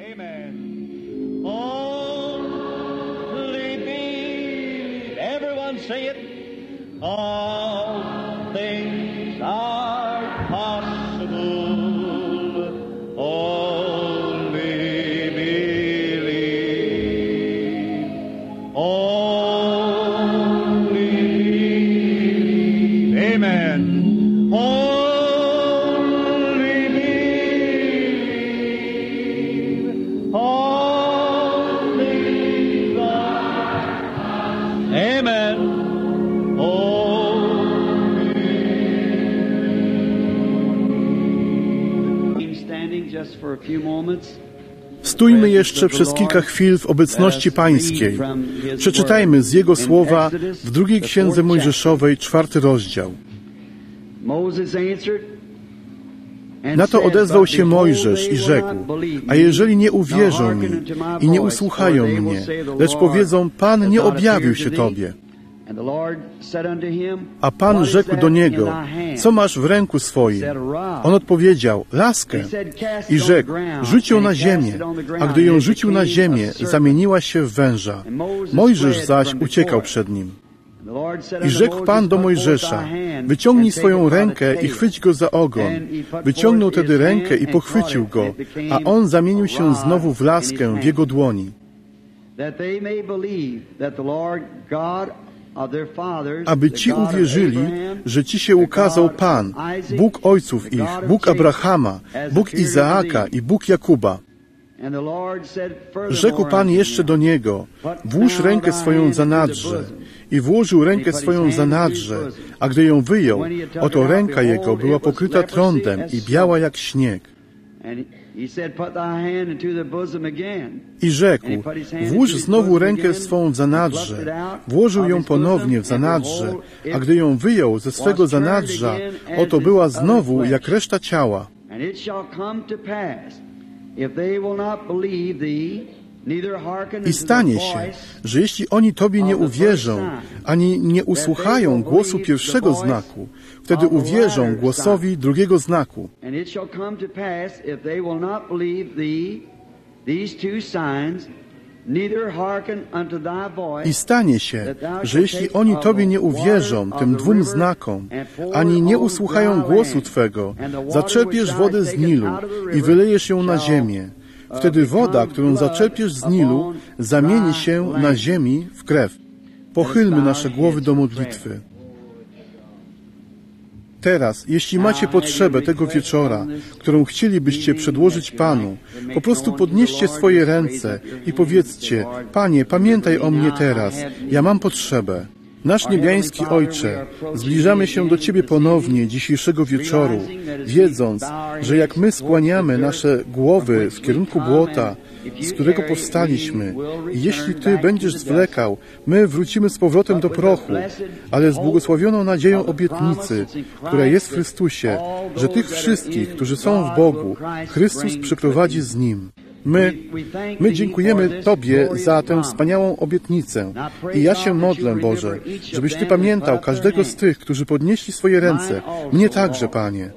Amen. Only believe. Everyone say it. All things are possible. Only believe. Only believe. Amen. Only believe. All things are possible. Amen. Stójmy jeszcze przez kilka chwil w obecności Pańskiej. Przeczytajmy z Jego słowa w drugiej Księdze Mojżeszowej, 4 rozdział. Na to odezwał się Mojżesz i rzekł: a jeżeli nie uwierzą mi i nie usłuchają mnie, lecz powiedzą: Pan nie objawił się Tobie. A Pan rzekł do niego: co masz w ręku swoim? On odpowiedział: laskę. I rzekł: rzuć ją na ziemię. A gdy ją rzucił na ziemię, zamieniła się w węża. Mojżesz zaś uciekał przed nim. I rzekł Pan do Mojżesza: wyciągnij swoją rękę i chwyć go za ogon. Wyciągnął tedy rękę i pochwycił go, a on zamienił się znowu w laskę w jego dłoni. Aby ci uwierzyli, że Ci się ukazał Pan, Bóg ojców ich, Bóg Abrahama, Bóg Izaaka i Bóg Jakuba. Rzekł Pan jeszcze do niego: włóż rękę swoją za nadrze. I włożył rękę swoją za nadrze, a gdy ją wyjął, oto ręka jego była pokryta trądem i biała jak śnieg. I rzekł: włóż znowu rękę swą w zanadrze. Włożył ją ponownie w zanadrze, a gdy ją wyjął ze swego zanadrza, oto była znowu jak reszta ciała. I stanie się, że jeśli oni Tobie nie uwierzą, ani nie usłuchają głosu pierwszego znaku, wtedy uwierzą głosowi drugiego znaku. I stanie się, że jeśli oni Tobie nie uwierzą, tym 2 znakom, ani nie usłuchają głosu Twego, zaczerpiesz wodę z Nilu i wylejesz ją na ziemię. Wtedy woda, którą zaczerpiesz z Nilu, zamieni się na ziemi w krew. Pochylmy nasze głowy do modlitwy. Teraz, jeśli macie potrzebę tego wieczora, którą chcielibyście przedłożyć Panu, po prostu podnieście swoje ręce i powiedzcie: Panie, pamiętaj o mnie teraz, ja mam potrzebę. Nasz niebiański Ojcze, zbliżamy się do Ciebie ponownie dzisiejszego wieczoru, wiedząc, że jak my skłaniamy nasze głowy w kierunku błota, z którego powstaliśmy, i jeśli Ty będziesz zwlekał, my wrócimy z powrotem do prochu, ale z błogosławioną nadzieją obietnicy, która jest w Chrystusie, że tych wszystkich, którzy są w Bogu, Chrystus przyprowadzi z Nim. My dziękujemy Tobie za tę wspaniałą obietnicę i ja się modlę, Boże, żebyś Ty pamiętał każdego z tych, którzy podnieśli swoje ręce, mnie także, Panie.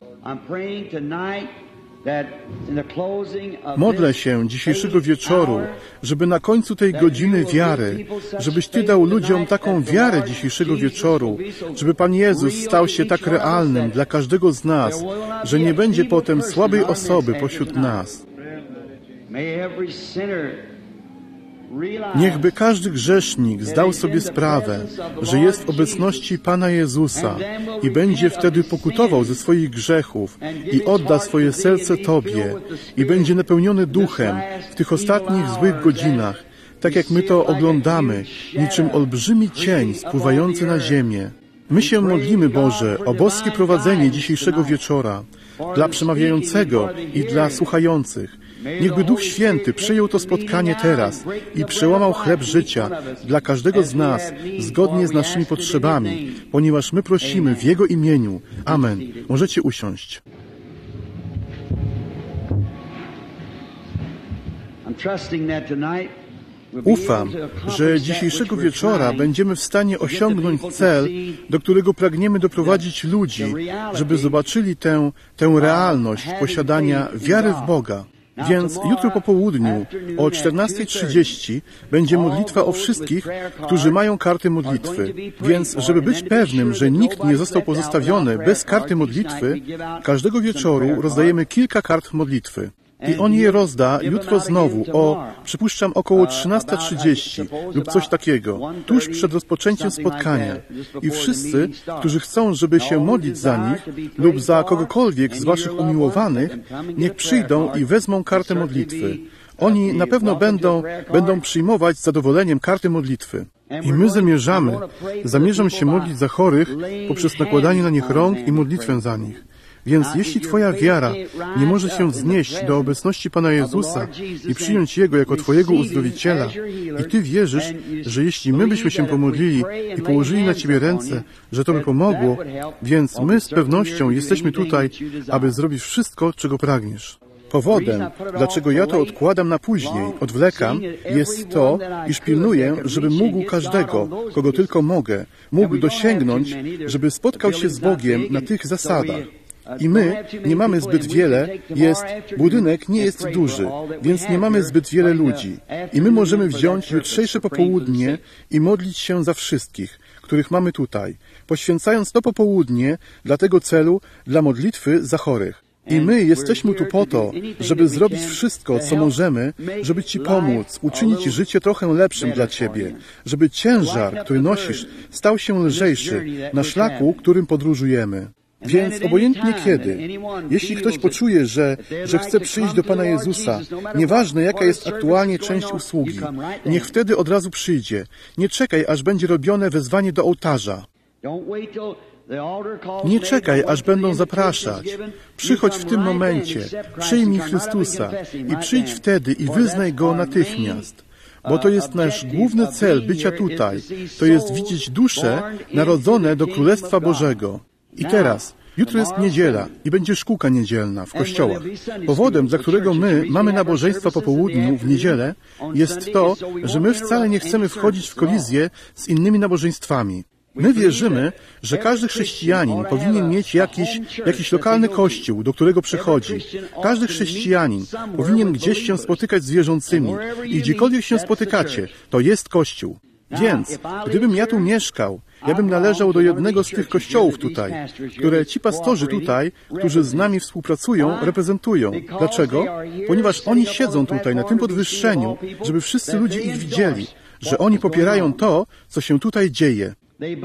Modlę się dzisiejszego wieczoru, żeby na końcu tej godziny wiary, żebyś Ty dał ludziom taką wiarę dzisiejszego wieczoru, żeby Pan Jezus stał się tak realnym dla każdego z nas, że nie będzie potem słabej osoby pośród nas. Niechby każdy grzesznik zdał sobie sprawę, że jest w obecności Pana Jezusa i będzie wtedy pokutował ze swoich grzechów i odda swoje serce Tobie i będzie napełniony duchem w tych ostatnich złych godzinach, tak jak my to oglądamy, niczym olbrzymi cień spływający na ziemię. My się modlimy, Boże, o boskie prowadzenie dzisiejszego wieczora dla przemawiającego i dla słuchających. Niechby Duch Święty przyjął to spotkanie teraz i przełamał chleb życia dla każdego z nas zgodnie z naszymi potrzebami, ponieważ my prosimy w Jego imieniu. Amen. Możecie usiąść. Ufam, że dzisiejszego wieczora będziemy w stanie osiągnąć cel, do którego pragniemy doprowadzić ludzi, żeby zobaczyli tę realność posiadania wiary w Boga. Więc jutro po południu o 14:30 będzie modlitwa o wszystkich, którzy mają karty modlitwy. Więc, żeby być pewnym, że nikt nie został pozostawiony bez karty modlitwy, każdego wieczoru rozdajemy kilka kart modlitwy. I on je rozda jutro znowu przypuszczam, około 13:30 lub coś takiego, tuż przed rozpoczęciem spotkania. I wszyscy, którzy chcą, żeby się modlić za nich lub za kogokolwiek z waszych umiłowanych, niech przyjdą i wezmą kartę modlitwy. Oni na pewno będą przyjmować z zadowoleniem karty modlitwy. I my zamierzam się modlić za chorych poprzez nakładanie na nich rąk i modlitwę za nich. Więc jeśli Twoja wiara nie może się wznieść do obecności Pana Jezusa i przyjąć Jego jako Twojego uzdrowiciela i Ty wierzysz, że jeśli my byśmy się pomodlili i położyli na Ciebie ręce, że to by pomogło, więc my z pewnością jesteśmy tutaj, aby zrobić wszystko, czego pragniesz. Powodem, dlaczego ja to odkładam na później, odwlekam, jest to, iż pilnuję, żeby mógł każdego, kogo tylko mogę, mógł dosięgnąć, żeby spotkał się z Bogiem na tych zasadach. I my nie mamy zbyt wiele, budynek nie jest duży, więc nie mamy zbyt wiele ludzi. I my możemy wziąć jutrzejsze popołudnie i modlić się za wszystkich, których mamy tutaj, poświęcając to popołudnie dla tego celu, dla modlitwy za chorych. I my jesteśmy tu po to, żeby zrobić wszystko, co możemy, żeby Ci pomóc, uczynić życie trochę lepszym dla Ciebie, żeby ciężar, który nosisz, stał się lżejszy na szlaku, którym podróżujemy. Więc obojętnie kiedy, jeśli ktoś poczuje, że chce przyjść do Pana Jezusa, nieważne jaka jest aktualnie część usługi, niech wtedy od razu przyjdzie. Nie czekaj, aż będzie robione wezwanie do ołtarza. Nie czekaj, aż będą zapraszać. Przychodź w tym momencie, przyjmij Chrystusa i przyjdź wtedy i wyznaj Go natychmiast. Bo to jest nasz główny cel bycia tutaj. To jest widzieć dusze narodzone do Królestwa Bożego. I teraz, jutro jest niedziela i będzie szkółka niedzielna w kościołach. Powodem, dla którego my mamy nabożeństwa po południu w niedzielę, jest to, że my wcale nie chcemy wchodzić w kolizję z innymi nabożeństwami. My wierzymy, że każdy chrześcijanin powinien mieć jakiś lokalny kościół, do którego przychodzi. Każdy chrześcijanin powinien gdzieś się spotykać z wierzącymi i gdziekolwiek się spotykacie, to jest kościół. Więc, gdybym ja tu mieszkał, ja bym należał do jednego z tych kościołów tutaj, które ci pastorzy tutaj, którzy z nami współpracują, reprezentują. Dlaczego? Ponieważ oni siedzą tutaj na tym podwyższeniu, żeby wszyscy ludzie ich widzieli, że oni popierają to, co się tutaj dzieje.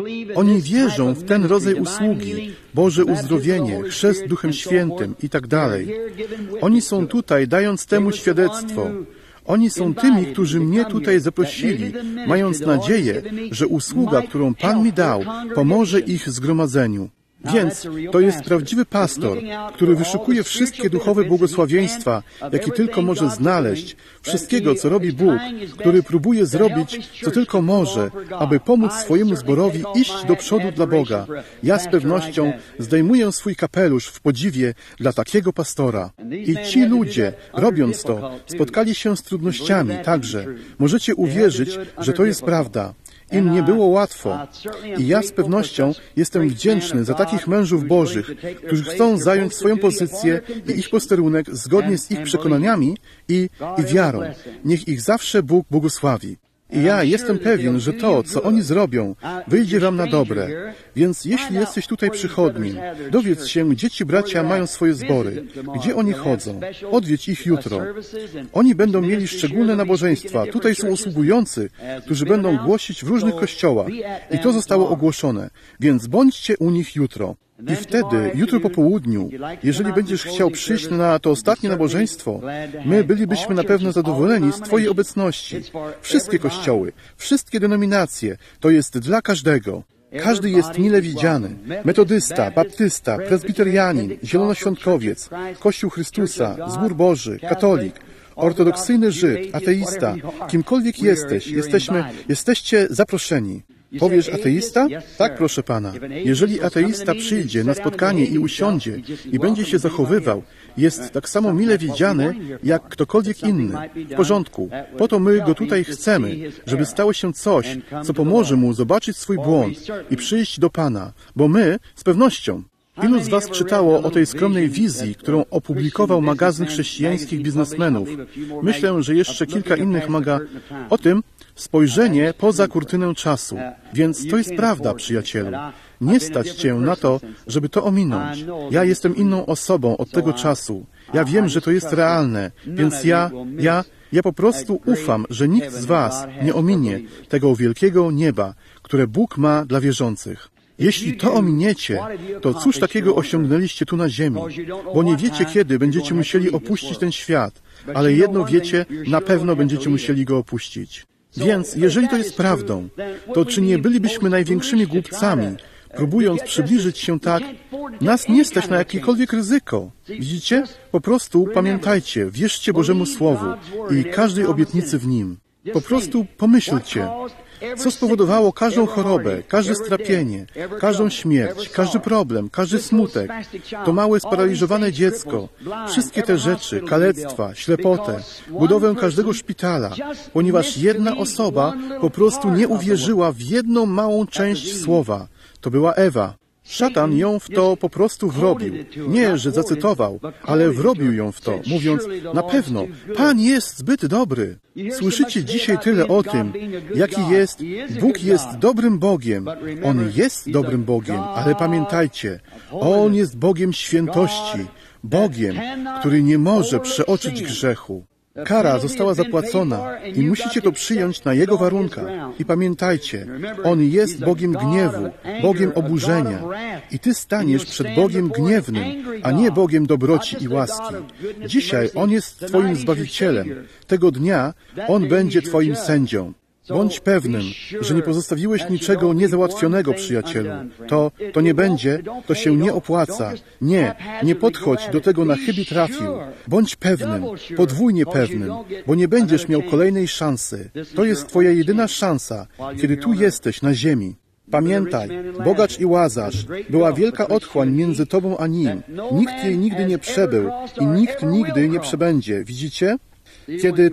Oni wierzą w ten rodzaj usługi, Boże uzdrowienie, chrzest Duchem Świętym i tak dalej. Oni są tutaj, dając temu świadectwo. Oni są tymi, którzy mnie tutaj zaprosili, mając nadzieję, że usługa, którą Pan mi dał, pomoże ich zgromadzeniu. Więc to jest prawdziwy pastor, który wyszukuje wszystkie duchowe błogosławieństwa, jakie tylko może znaleźć, wszystkiego, co robi Bóg, który próbuje zrobić, co tylko może, aby pomóc swojemu zborowi iść do przodu dla Boga. Ja z pewnością zdejmuję swój kapelusz w podziwie dla takiego pastora. I ci ludzie, robiąc to, spotkali się z trudnościami także. Możecie uwierzyć, że to jest prawda. Im nie było łatwo. I ja z pewnością jestem wdzięczny za takich mężów Bożych, którzy chcą zająć swoją pozycję i ich posterunek zgodnie z ich przekonaniami i wiarą. Niech ich zawsze Bóg błogosławi. I ja jestem pewien, że to, co oni zrobią, wyjdzie wam na dobre. Więc jeśli jesteś tutaj przychodnim, dowiedz się, gdzie ci bracia mają swoje zbory, gdzie oni chodzą. Odwiedź ich jutro. Oni będą mieli szczególne nabożeństwa. Tutaj są usługujący, którzy będą głosić w różnych kościołach. I to zostało ogłoszone. Więc bądźcie u nich jutro. I wtedy, jutro po południu, jeżeli będziesz chciał przyjść na to ostatnie nabożeństwo, my bylibyśmy na pewno zadowoleni z Twojej obecności. Wszystkie kościoły, wszystkie denominacje, to jest dla każdego. Każdy jest mile widziany. Metodysta, baptysta, prezbiterianin, zielonoświątkowiec, Kościół Chrystusa, Zbór Boży, katolik, ortodoksyjny Żyd, ateista, kimkolwiek jesteście zaproszeni. Powiesz ateista? Tak, proszę Pana. Jeżeli ateista przyjdzie na spotkanie i usiądzie i będzie się zachowywał, jest tak samo mile widziany, jak ktokolwiek inny. W porządku. Po to my go tutaj chcemy, żeby stało się coś, co pomoże mu zobaczyć swój błąd i przyjść do Pana. Bo my, z pewnością, Ilu z Was czytało o tej skromnej wizji, którą opublikował magazyn chrześcijańskich biznesmenów? Myślę, że jeszcze kilka innych o tym spojrzenie poza kurtynę czasu. Więc to jest prawda, przyjacielu. Nie stać Cię na to, żeby to ominąć. Ja jestem inną osobą od tego czasu. Ja wiem, że to jest realne, więc ja po prostu ufam, że nikt z Was nie ominie tego wielkiego nieba, które Bóg ma dla wierzących. Jeśli to ominiecie, to cóż takiego osiągnęliście tu na ziemi? Bo nie wiecie, kiedy będziecie musieli opuścić ten świat, ale jedno wiecie, na pewno będziecie musieli go opuścić. Więc, jeżeli to jest prawdą, to czy nie bylibyśmy największymi głupcami, próbując przybliżyć się tak, nas nie stać na jakiekolwiek ryzyko. Widzicie? Po prostu pamiętajcie, wierzcie Bożemu Słowu i każdej obietnicy w nim. Po prostu pomyślcie, co spowodowało każdą chorobę, każde strapienie, każdą śmierć, każdy problem, każdy smutek, to małe sparaliżowane dziecko, wszystkie te rzeczy, kalectwa, ślepotę, budowę każdego szpitala, ponieważ jedna osoba po prostu nie uwierzyła w jedną małą część słowa. To była Ewa. Szatan ją w to po prostu wrobił. Nie, że zacytował, ale wrobił ją w to, mówiąc, na pewno, Pan jest zbyt dobry. Słyszycie dzisiaj tyle o tym, jaki jest. Bóg jest dobrym Bogiem. On jest dobrym Bogiem, ale pamiętajcie, On jest Bogiem świętości, Bogiem, który nie może przeoczyć grzechu. Kara została zapłacona i musicie to przyjąć na Jego warunkach. I pamiętajcie, On jest Bogiem gniewu, Bogiem oburzenia. I Ty staniesz przed Bogiem gniewnym, a nie Bogiem dobroci i łaski. Dzisiaj On jest Twoim Zbawicielem. Tego dnia On będzie Twoim sędzią. Bądź pewnym, że nie pozostawiłeś niczego niezałatwionego, przyjacielu. To nie będzie, to się nie opłaca. Nie podchodź do tego na chybi trafił. Bądź pewnym, podwójnie pewnym, bo nie będziesz miał kolejnej szansy. To jest Twoja jedyna szansa, kiedy tu jesteś na ziemi. Pamiętaj, bogacz i Łazarz, była wielka otchłań między Tobą a nim. Nikt jej nigdy nie przebył i nikt nigdy nie przebędzie. Widzicie? Kiedy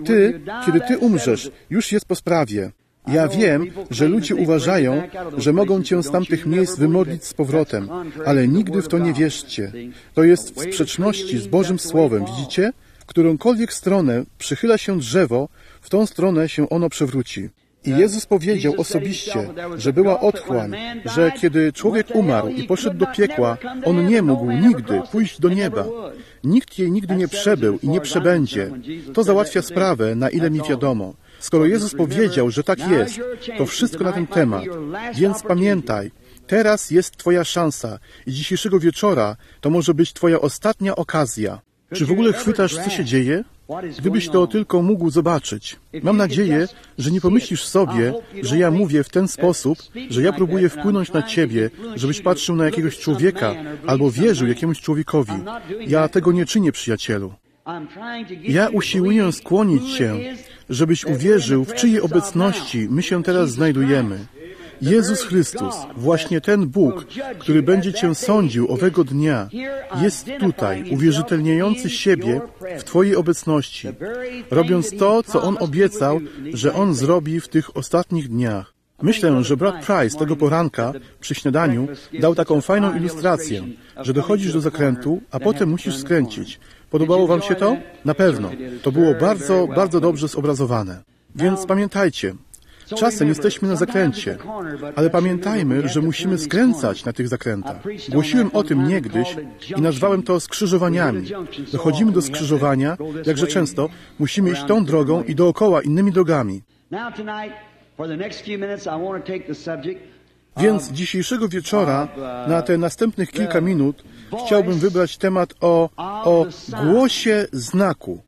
Ty umrzesz, już jest po sprawie. Ja wiem, że ludzie uważają, że mogą Cię z tamtych miejsc wymodlić z powrotem, ale nigdy w to nie wierzcie. To jest w sprzeczności z Bożym Słowem, widzicie? W którąkolwiek stronę przychyla się drzewo, w tą stronę się ono przewróci. I Jezus powiedział osobiście, że była otchłań, że kiedy człowiek umarł i poszedł do piekła, on nie mógł nigdy pójść do nieba. Nikt jej nigdy nie przebył i nie przebędzie. To załatwia sprawę, na ile mi wiadomo. Skoro Jezus powiedział, że tak jest, to wszystko na ten temat. Więc pamiętaj, teraz jest Twoja szansa i dzisiejszego wieczora to może być Twoja ostatnia okazja. Czy w ogóle chwytasz, co się dzieje? Gdybyś to tylko mógł zobaczyć. Mam nadzieję, że nie pomyślisz sobie, że ja mówię w ten sposób, że ja próbuję wpłynąć na Ciebie, żebyś patrzył na jakiegoś człowieka albo wierzył jakiemuś człowiekowi. Ja tego nie czynię, przyjacielu. Ja usiłuję skłonić Cię, żebyś uwierzył, w czyjej obecności my się teraz znajdujemy. Jezus Chrystus, właśnie ten Bóg, który będzie Cię sądził owego dnia, jest tutaj, uwierzytelniający siebie w Twojej obecności, robiąc to, co On obiecał, że On zrobi w tych ostatnich dniach. Myślę, że brat Price tego poranka przy śniadaniu dał taką fajną ilustrację, że dochodzisz do zakrętu, a potem musisz skręcić. Podobało Wam się to? Na pewno. To było bardzo, bardzo dobrze zobrazowane. Więc pamiętajcie, czasem jesteśmy na zakręcie, ale pamiętajmy, że musimy skręcać na tych zakrętach. Głosiłem o tym niegdyś i nazwałem to skrzyżowaniami. Dochodzimy do skrzyżowania, jakże często musimy iść tą drogą i dookoła innymi drogami. Więc dzisiejszego wieczora, na te następnych kilka minut, chciałbym wybrać temat o głosie znaku.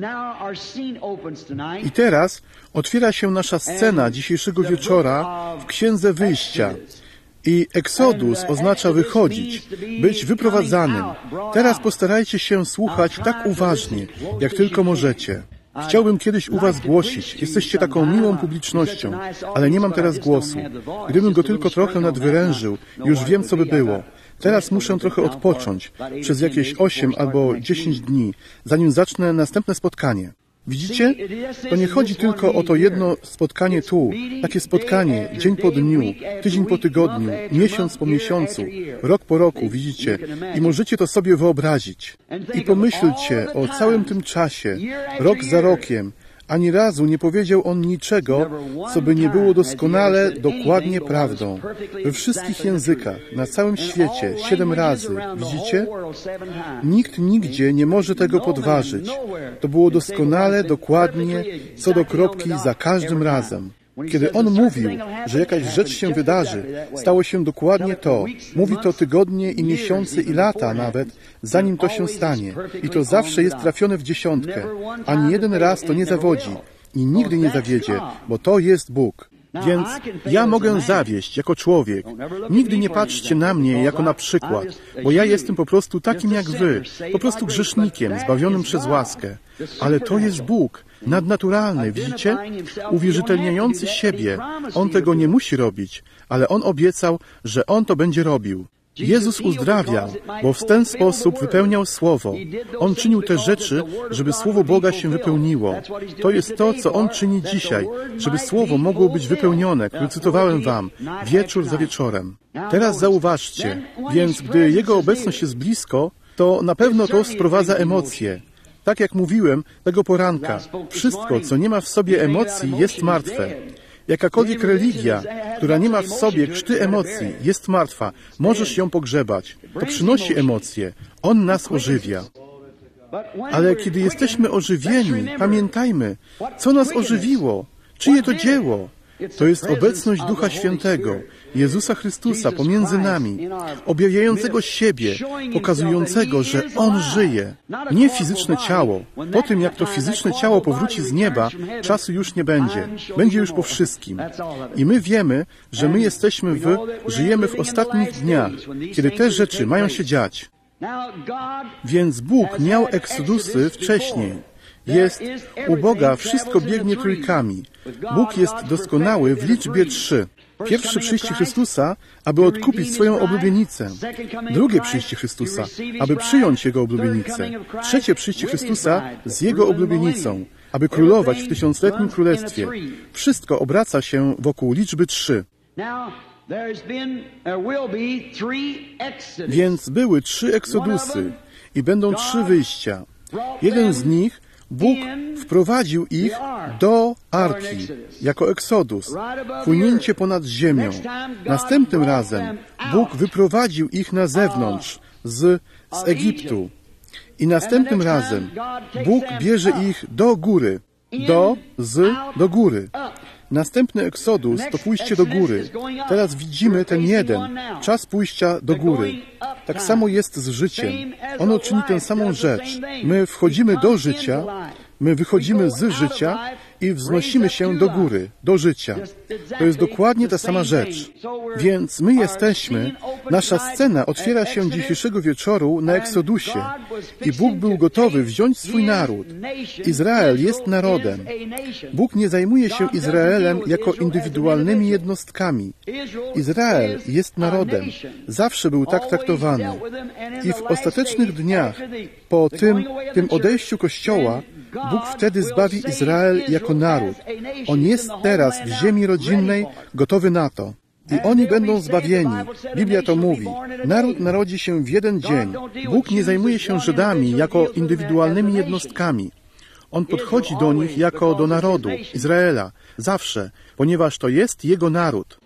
I teraz otwiera się nasza scena dzisiejszego wieczora w Księdze Wyjścia. I Exodus oznacza wychodzić, być wyprowadzanym. Teraz postarajcie się słuchać tak uważnie, jak tylko możecie. Chciałbym kiedyś u Was głosić. Jesteście taką miłą publicznością, ale nie mam teraz głosu. Gdybym go tylko trochę nadwyrężył, już wiem, co by było. Teraz muszę trochę odpocząć przez jakieś 8 albo 10 dni, zanim zacznę następne spotkanie. Widzicie? To nie chodzi tylko o to jedno spotkanie tu, takie spotkanie, dzień po dniu, tydzień po tygodniu, miesiąc po miesiącu, rok po roku, widzicie? I możecie to sobie wyobrazić. I pomyślcie o całym tym czasie, rok za rokiem. Ani razu nie powiedział on niczego, co by nie było doskonale, dokładnie prawdą. We wszystkich językach, na całym świecie, 7 razy. Widzicie? Nikt nigdzie nie może tego podważyć. To było doskonale, dokładnie, co do kropki za każdym razem. Kiedy on mówił, że jakaś rzecz się wydarzy, stało się dokładnie to. Mówi to tygodnie i miesiące i lata nawet, zanim to się stanie. I to zawsze jest trafione w dziesiątkę. Ani jeden raz to nie zawodzi. I nigdy nie zawiedzie, bo to jest Bóg. Więc ja mogę zawieść jako człowiek. Nigdy nie patrzcie na mnie jako na przykład, bo ja jestem po prostu takim jak wy, po prostu grzesznikiem, zbawionym przez łaskę. Ale to jest Bóg, nadnaturalny, widzicie? Uwierzytelniający siebie. On tego nie musi robić, ale On obiecał, że On to będzie robił. Jezus uzdrawiał, bo w ten sposób wypełniał Słowo. On czynił te rzeczy, żeby Słowo Boga się wypełniło. To jest to, co On czyni dzisiaj, żeby Słowo mogło być wypełnione, które cytowałem wam, wieczór za wieczorem. Teraz zauważcie, więc gdy Jego obecność jest blisko, to na pewno to sprowadza emocje. Tak jak mówiłem tego poranka, wszystko, co nie ma w sobie emocji, jest martwe. Jakakolwiek religia, która nie ma w sobie krzty emocji, jest martwa. Możesz ją pogrzebać. To przynosi emocje. On nas ożywia. Ale kiedy jesteśmy ożywieni, pamiętajmy, co nas ożywiło, czyje to dzieło. To jest obecność Ducha Świętego, Jezusa Chrystusa pomiędzy nami, objawiającego siebie, pokazującego, że On żyje. Nie fizyczne ciało. Po tym, jak to fizyczne ciało powróci z nieba, czasu już nie będzie. Będzie już po wszystkim. I my wiemy, że my żyjemy w ostatnich dniach, kiedy te rzeczy mają się dziać. Więc Bóg miał eksodusy wcześniej. Jest u Boga wszystko biegnie trójkami. Bóg jest doskonały w liczbie 3. Pierwsze przyjście Chrystusa, aby odkupić swoją oblubienicę. Drugie przyjście Chrystusa, aby przyjąć Jego oblubienicę. Trzecie przyjście Chrystusa z Jego oblubienicą, aby królować w 1000-letnim królestwie. Wszystko obraca się wokół liczby 3. Więc były 3 eksodusy i będą 3 wyjścia. Jeden z nich Bóg wprowadził ich do Arki jako eksodus, płynięcie ponad ziemią. Następnym razem Bóg wyprowadził ich na zewnątrz, z Egiptu. I następnym razem Bóg bierze ich do góry, do góry. Następny eksodus to pójście do góry. Teraz widzimy ten jeden, czas pójścia do góry. Tak samo jest z życiem. Ono czyni tę samą rzecz. My wchodzimy do życia, my wychodzimy z życia i wznosimy się do góry, do życia. To jest dokładnie ta sama rzecz. Więc my jesteśmy, nasza scena otwiera się dzisiejszego wieczoru na Eksodusie i Bóg był gotowy wziąć swój naród. Izrael jest narodem. Bóg nie zajmuje się Izraelem jako indywidualnymi jednostkami. Izrael jest narodem. Zawsze był tak traktowany. I w ostatecznych dniach, po tym odejściu Kościoła, Bóg wtedy zbawi Izrael jako naród. On jest teraz w ziemi rodzinnej, gotowy na to. I oni będą zbawieni. Biblia to mówi. Naród narodzi się w jeden dzień. Bóg nie zajmuje się Żydami jako indywidualnymi jednostkami. On podchodzi do nich jako do narodu, Izraela. Zawsze, ponieważ to jest Jego naród.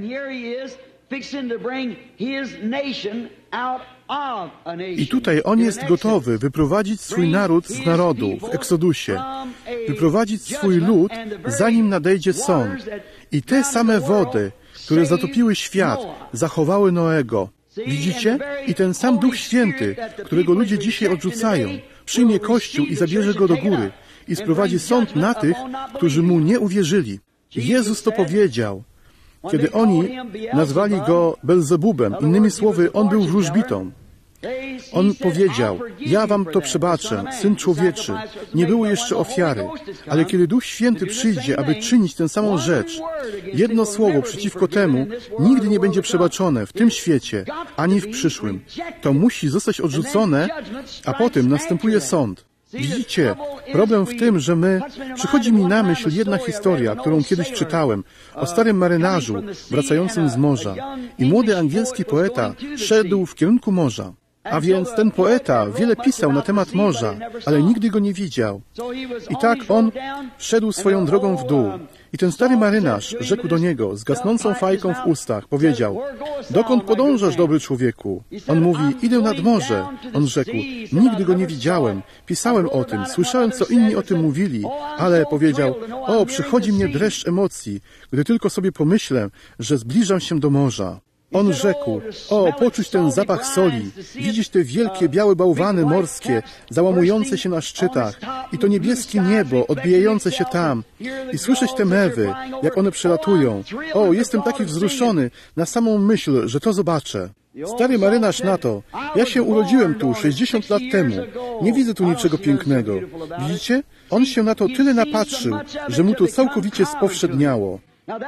I tutaj On jest gotowy wyprowadzić swój naród z narodu w Eksodusie, wyprowadzić swój lud, zanim nadejdzie sąd. I te same wody, które zatopiły świat, zachowały Noego. Widzicie? I ten sam Duch Święty, którego ludzie dzisiaj odrzucają, przyjmie Kościół i zabierze go do góry i sprowadzi sąd na tych, którzy Mu nie uwierzyli. Jezus to powiedział. Kiedy oni nazwali Go Belzebubem, innymi słowy, On był wróżbitą. On powiedział, ja wam to przebaczę, Syn Człowieczy. Nie było jeszcze ofiary, ale kiedy Duch Święty przyjdzie, aby czynić tę samą rzecz, jedno słowo przeciwko temu nigdy nie będzie przebaczone w tym świecie, ani w przyszłym. To musi zostać odrzucone, a potem następuje sąd. Widzicie, problem w tym, że przychodzi mi na myśl jedna historia, którą kiedyś czytałem, o starym marynarzu wracającym z morza. I młody angielski poeta szedł w kierunku morza. A więc ten poeta wiele pisał na temat morza, ale nigdy go nie widział. I tak on szedł swoją drogą w dół. I ten stary marynarz rzekł do niego, z gasnącą fajką w ustach, powiedział: dokąd podążasz, dobry człowieku? On mówi: idę nad morze. On rzekł: nigdy go nie widziałem, pisałem o tym, słyszałem, co inni o tym mówili, ale powiedział: o, przychodzi mnie dreszcz emocji, gdy tylko sobie pomyślę, że zbliżam się do morza. On rzekł: o, poczuć ten zapach soli, widzieć te wielkie białe bałwany morskie, załamujące się na szczytach i to niebieskie niebo odbijające się tam i słyszeć te mewy, jak one przelatują. O, jestem taki wzruszony na samą myśl, że to zobaczę. Stary marynarz na to: ja się urodziłem tu 60 lat temu, nie widzę tu niczego pięknego. Widzicie? On się na to tyle napatrzył, że mu to całkowicie spowszedniało.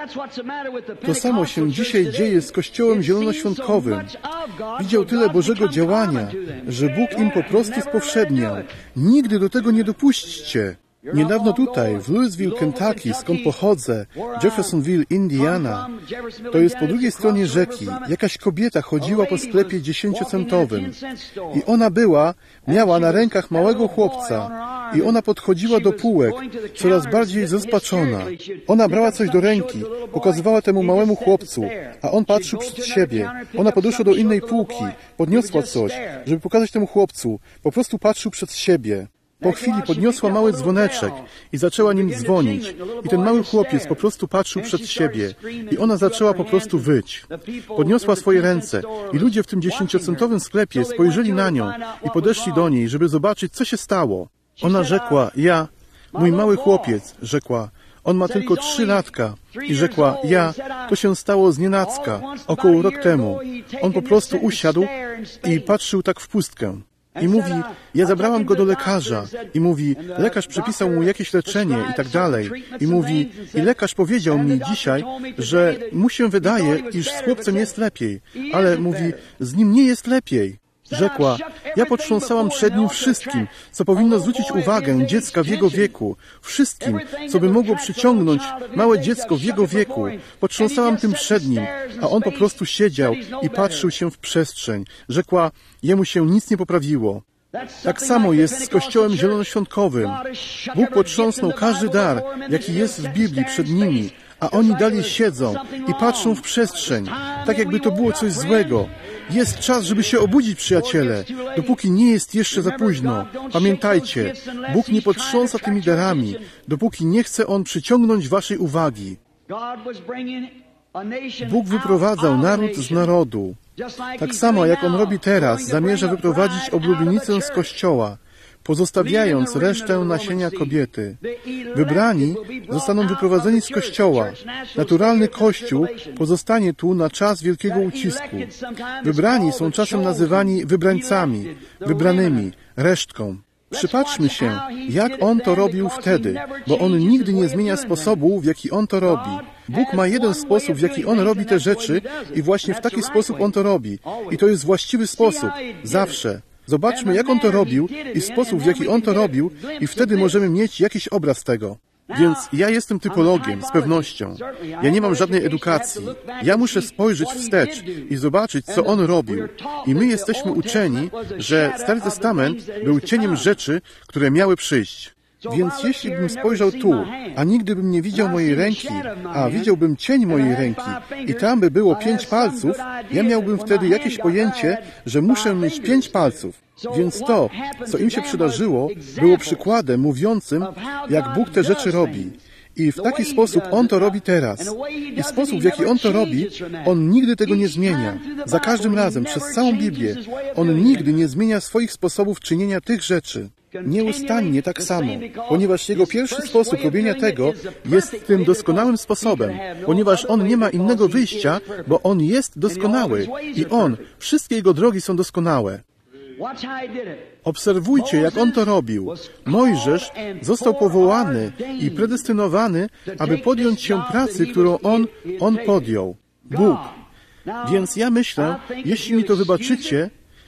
To samo się dzisiaj dzieje z Kościołem Zielonoświątkowym. Widział tyle Bożego działania, że Bóg im po prostu spowszedniał. Nigdy do tego nie dopuśćcie. Niedawno tutaj, w Louisville, Kentucky, skąd pochodzę, Jeffersonville, Indiana, to jest po drugiej stronie rzeki, jakaś kobieta chodziła po sklepie 10-centowym i ona miała na rękach małego chłopca i ona podchodziła do półek, coraz bardziej zrozpaczona. Ona brała coś do ręki, pokazywała temu małemu chłopcu, a on patrzył przed siebie. Ona podeszła do innej półki, podniosła coś, żeby pokazać temu chłopcu, po prostu patrzył przed siebie. Po chwili podniosła mały dzwoneczek i zaczęła nim dzwonić. I ten mały chłopiec po prostu patrzył przed siebie. I ona zaczęła po prostu wyć. Podniosła swoje ręce i ludzie w tym 10-centowym sklepie spojrzeli na nią i podeszli do niej, żeby zobaczyć, co się stało. Ona rzekła: mój mały chłopiec, rzekła, on ma tylko 3 latka. I rzekła: to się stało znienacka, około rok temu. On po prostu usiadł i patrzył tak w pustkę. I mówi: ja zabrałam go do lekarza. I mówi: lekarz przepisał mu jakieś leczenie i tak dalej. I mówi: i lekarz powiedział mi dzisiaj, że mu się wydaje, iż z chłopcem jest lepiej. Ale mówi: z nim nie jest lepiej. Rzekła: ja potrząsałam przed nim wszystkim, co powinno zwrócić uwagę dziecka w jego wieku. Wszystkim, co by mogło przyciągnąć małe dziecko w jego wieku. Potrząsałam tym przed nim, a on po prostu siedział i patrzył się w przestrzeń. Rzekła: jemu się nic nie poprawiło. Tak samo jest z Kościołem Zielonoświątkowym. Bóg potrząsnął każdy dar, jaki jest w Biblii, przed nimi, a oni dalej siedzą i patrzą w przestrzeń, tak jakby to było coś złego. Jest czas, żeby się obudzić, przyjaciele, dopóki nie jest jeszcze za późno. Pamiętajcie, Bóg nie potrząsa tymi darami, dopóki nie chce On przyciągnąć waszej uwagi. Bóg wyprowadzał naród z narodu. Tak samo jak On robi teraz, zamierza wyprowadzić oblubienicę z Kościoła, pozostawiając resztę nasienia kobiety. Wybrani zostaną wyprowadzeni z Kościoła. Naturalny Kościół pozostanie tu na czas wielkiego ucisku. Wybrani są czasem nazywani wybrańcami, wybranymi, resztką. Przypatrzmy się, jak On to robił wtedy, bo On nigdy nie zmienia sposobu, w jaki On to robi. Bóg ma jeden sposób, w jaki On robi te rzeczy i właśnie w taki sposób On to robi. I to jest właściwy sposób. Zawsze. Zobaczmy, jak On to robił i sposób, w jaki On to robił i wtedy możemy mieć jakiś obraz tego. Więc ja jestem typologiem, z pewnością. Ja nie mam żadnej edukacji. Ja muszę spojrzeć wstecz i zobaczyć, co On robił. I my jesteśmy uczeni, że Stary Testament był cieniem rzeczy, które miały przyjść. Więc jeśli bym spojrzał tu, a nigdy bym nie widział mojej ręki, a widziałbym cień mojej ręki i tam by było 5 palców, ja miałbym wtedy jakieś pojęcie, że muszę mieć 5 palców. Więc to, co im się przydarzyło, było przykładem mówiącym, jak Bóg te rzeczy robi. I w taki sposób On to robi teraz. I sposób, w jaki On to robi, On nigdy tego nie zmienia. Za każdym razem, przez całą Biblię, On nigdy nie zmienia swoich sposobów czynienia tych rzeczy. Nieustannie tak samo, ponieważ Jego pierwszy sposób robienia tego jest tym doskonałym sposobem, ponieważ On nie ma innego wyjścia, bo On jest doskonały i wszystkie Jego drogi są doskonałe. Obserwujcie, jak On to robił. Mojżesz został powołany i predestynowany, aby podjąć się pracy, którą on podjął. Bóg. Więc ja myślę, jeśli mi to wybaczycie,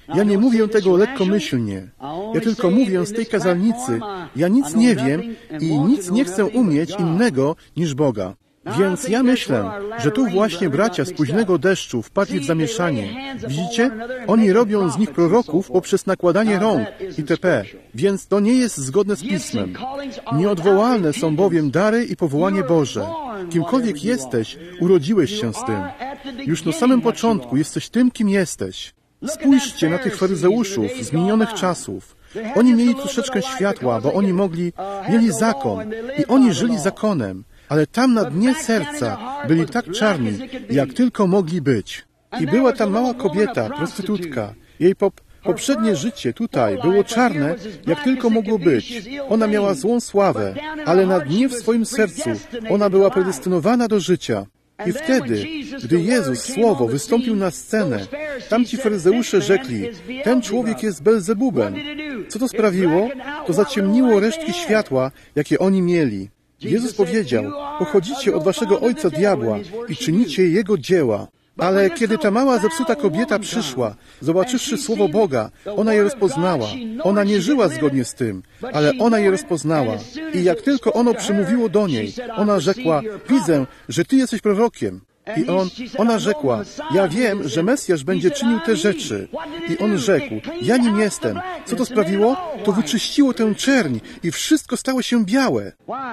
Ja nie mówię tego lekkomyślnie. Ja tylko mówię z tej kazalnicy. Ja nic nie wiem i nic nie chcę umieć innego niż Boga. Więc ja myślę, że tu właśnie bracia z późnego deszczu wpadli w zamieszanie. Widzicie? Oni robią z nich proroków poprzez nakładanie rąk itp. Więc to nie jest zgodne z Pismem. Nieodwołalne są bowiem dary i powołanie Boże. Kimkolwiek jesteś, urodziłeś się z tym. Już na samym początku jesteś tym, kim jesteś. Spójrzcie na tych faryzeuszów z minionych czasów. Oni mieli troszeczkę światła, bo oni mieli zakon i oni żyli zakonem. Ale tam na dnie serca byli tak czarni, jak tylko mogli być. I była tam mała kobieta, prostytutka. Jej poprzednie życie tutaj było czarne, jak tylko mogło być. Ona miała złą sławę, ale na dnie w swoim sercu ona była predestynowana do życia. I wtedy, gdy Jezus, Słowo, wystąpił na scenę, tamci faryzeusze rzekli, ten człowiek jest Belzebubem. Co to sprawiło? To zaciemniło resztki światła, jakie oni mieli. Jezus powiedział, pochodzicie od waszego ojca diabła i czynicie jego dzieła. Ale kiedy ta mała zepsuta kobieta przyszła, zobaczywszy słowo Boga, ona je rozpoznała. Ona nie żyła zgodnie z tym, ale ona je rozpoznała. I jak tylko ono przemówiło do niej, ona rzekła, widzę, że ty jesteś prorokiem. I ona rzekła, ja wiem, że Mesjasz będzie czynił te rzeczy. I on rzekł, ja nim jestem. Co to sprawiło? To wyczyściło tę czerń i wszystko stało się białe.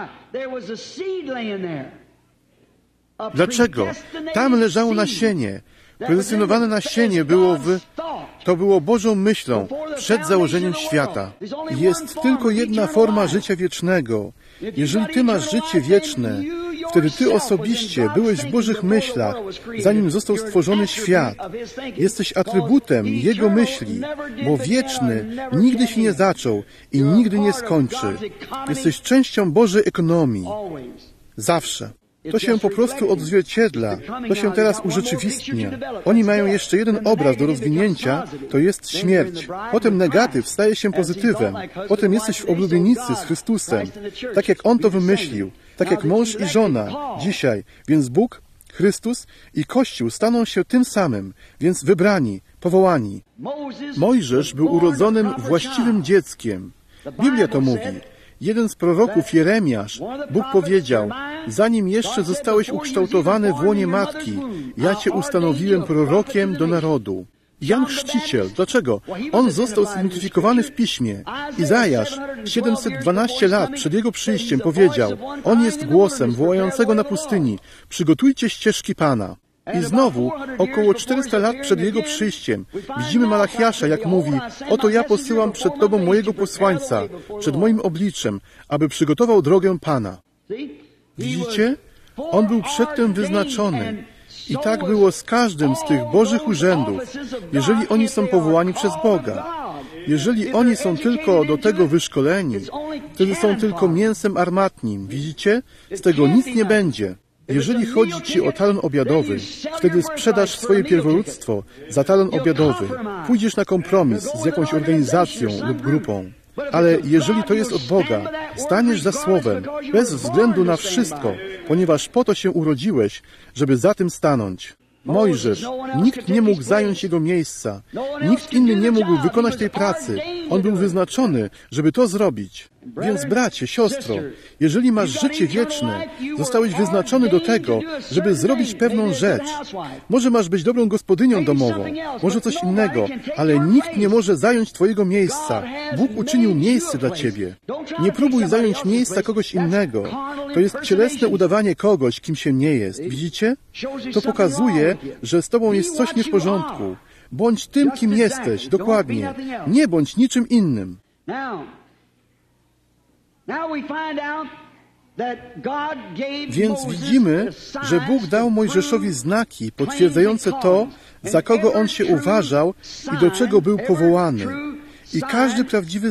Dlaczego? Tam leżało nasienie. Predestynowane nasienie to było Bożą myślą przed założeniem świata. Jest tylko jedna forma życia wiecznego. Jeżeli ty masz życie wieczne, wtedy ty osobiście byłeś w Bożych myślach, zanim został stworzony świat. Jesteś atrybutem Jego myśli, bo wieczny nigdy się nie zaczął i nigdy nie skończy. Jesteś częścią Bożej ekonomii. Zawsze. To się po prostu odzwierciedla. To się teraz urzeczywistnia. Oni mają jeszcze jeden obraz do rozwinięcia, to jest śmierć. Potem negatyw staje się pozytywem. Potem jesteś w oblubienicy z Chrystusem. Tak jak On to wymyślił. Tak jak mąż i żona dzisiaj. Więc Bóg, Chrystus i Kościół staną się tym samym. Więc wybrani, powołani. Mojżesz był urodzonym właściwym dzieckiem. Biblia to mówi. Jeden z proroków, Jeremiasz, Bóg powiedział, zanim jeszcze zostałeś ukształtowany w łonie matki, ja cię ustanowiłem prorokiem do narodu. Jan Chrzciciel, dlaczego? On został zidentyfikowany w Piśmie. Izajasz, 712 lat przed jego przyjściem powiedział, on jest głosem wołającego na pustyni, przygotujcie ścieżki Pana. I znowu, około 400 lat przed Jego przyjściem, widzimy Malachiasza, jak mówi, oto ja posyłam przed Tobą mojego posłańca, przed moim obliczem, aby przygotował drogę Pana. Widzicie? On był przedtem wyznaczony. I tak było z każdym z tych Bożych urzędów, jeżeli oni są powołani przez Boga. Jeżeli oni są tylko do tego wyszkoleni, wtedy są tylko mięsem armatnim. Widzicie? Z tego nic nie będzie. Jeżeli chodzi Ci o talon obiadowy, wtedy sprzedasz swoje pierworództwo za talon obiadowy. Pójdziesz na kompromis z jakąś organizacją lub grupą. Ale jeżeli to jest od Boga, staniesz za słowem, bez względu na wszystko, ponieważ po to się urodziłeś, żeby za tym stanąć. Mojżesz, nikt nie mógł zająć jego miejsca. Nikt inny nie mógł wykonać tej pracy. On był wyznaczony, żeby to zrobić. Więc bracie, siostro, jeżeli masz życie wieczne, zostałeś wyznaczony do tego, żeby zrobić pewną rzecz. Może masz być dobrą gospodynią domową, może coś innego, ale nikt nie może zająć twojego miejsca. Bóg uczynił miejsce dla ciebie. Nie próbuj zająć miejsca kogoś innego. To jest cielesne udawanie kogoś, kim się nie jest. Widzicie? To pokazuje, że z tobą jest coś nie w porządku. Bądź tym, kim jesteś, dokładnie. Nie bądź niczym innym. Więc widzimy, że Bóg dał Mojżeszowi znaki potwierdzające to, za kogo on się uważał i do czego był powołany. I każdy prawdziwy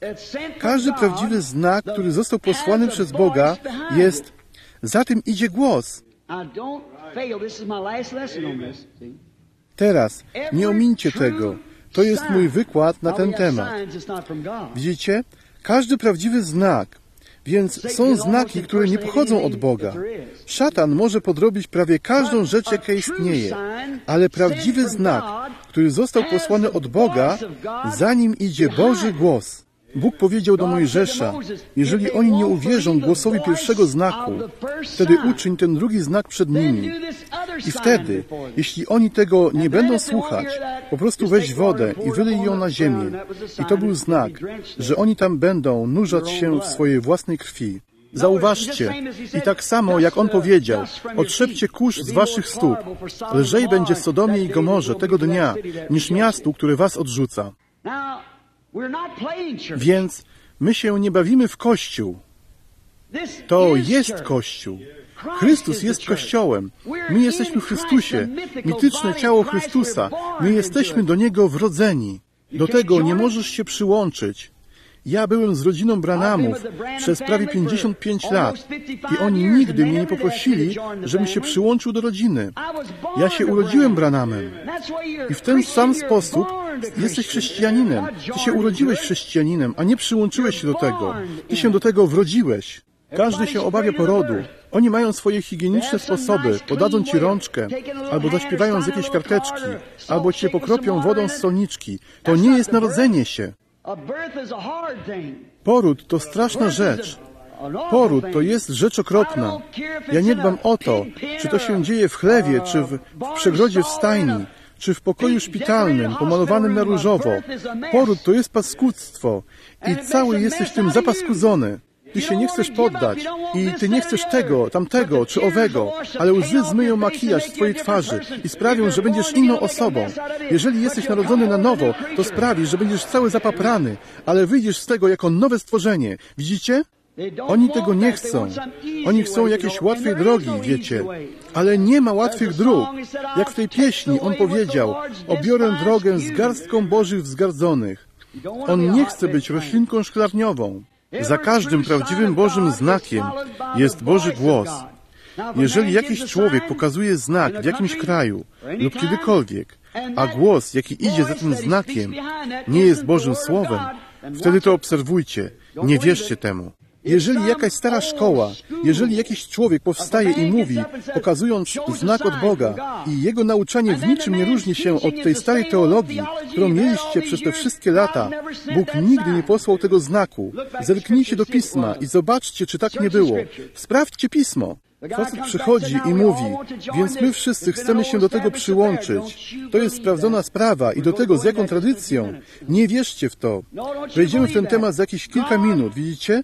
znak, który został posłany przez Boga, jest, za tym idzie głos. Teraz, nie omińcie tego. To jest mój wykład na ten temat. Widzicie? Każdy prawdziwy znak. Więc są znaki, które nie pochodzą od Boga. Szatan może podrobić prawie każdą rzecz, jaka istnieje, ale prawdziwy znak, który został posłany od Boga, za nim idzie Boży głos. Bóg powiedział do Mojżesza, jeżeli oni nie uwierzą głosowi pierwszego znaku, wtedy uczyń ten drugi znak przed nimi. I wtedy, jeśli oni tego nie będą słuchać, po prostu weź wodę i wylej ją na ziemię. I to był znak, że oni tam będą nurzać się w swojej własnej krwi. Zauważcie, i tak samo jak On powiedział, otrzepcie kurz z waszych stóp. Lżej będzie Sodomie i Gomorze tego dnia, niż miastu, które was odrzuca. Więc my się nie bawimy w Kościół. To jest Kościół. Chrystus jest Kościołem. My jesteśmy w Chrystusie. Mityczne ciało Chrystusa. My jesteśmy do Niego wrodzeni. Do tego nie możesz się przyłączyć. Ja byłem z rodziną Branhamów przez prawie 55 lat i oni nigdy mnie nie poprosili, żebym się przyłączył do rodziny. Ja się urodziłem Branhamem i w ten sam sposób jesteś chrześcijaninem. Ty się urodziłeś chrześcijaninem, a nie przyłączyłeś się do tego. Ty się do tego wrodziłeś. Każdy się obawia porodu. Oni mają swoje higieniczne sposoby. Podadzą ci rączkę, albo zaśpiewają z jakiejś karteczki, albo cię pokropią wodą z solniczki. To nie jest narodzenie się. Poród to straszna rzecz. Poród to jest rzecz okropna. Ja nie dbam o to, czy to się dzieje w chlewie, czy w przegrodzie w stajni, czy w pokoju szpitalnym, pomalowanym na różowo. Poród to jest paskudztwo i cały jesteś tym zapaskudzony. Ty się nie chcesz poddać i ty nie chcesz tego, tamtego czy owego, ale łzy zmyją makijaż z twojej twarzy i sprawią, że będziesz inną osobą. Jeżeli jesteś narodzony na nowo, to sprawi, że będziesz cały zapaprany, ale wyjdziesz z tego jako nowe stworzenie. Widzicie? Oni tego nie chcą. Oni chcą jakiejś łatwej drogi, wiecie. Ale nie ma łatwych dróg. Jak w tej pieśni on powiedział, obiorę drogę z garstką Bożych wzgardzonych. On nie chce być roślinką szklarniową. Za każdym prawdziwym Bożym znakiem jest Boży głos. Jeżeli jakiś człowiek pokazuje znak w jakimś kraju lub kiedykolwiek, a głos, jaki idzie za tym znakiem, nie jest Bożym Słowem, wtedy to obserwujcie, nie wierzcie temu. Jeżeli jakaś stara szkoła, jeżeli jakiś człowiek powstaje i mówi, pokazując znak od Boga i jego nauczanie w niczym nie różni się od tej starej teologii, którą mieliście przez te wszystkie lata, Bóg nigdy nie posłał tego znaku. Zerknijcie do Pisma i zobaczcie, czy tak nie było. Sprawdźcie Pismo. Facet przychodzi i mówi, więc my wszyscy chcemy się do tego przyłączyć. To jest sprawdzona sprawa i do tego z jaką tradycją. Nie wierzcie w to. Wejdziemy w ten temat za jakieś kilka minut, widzicie?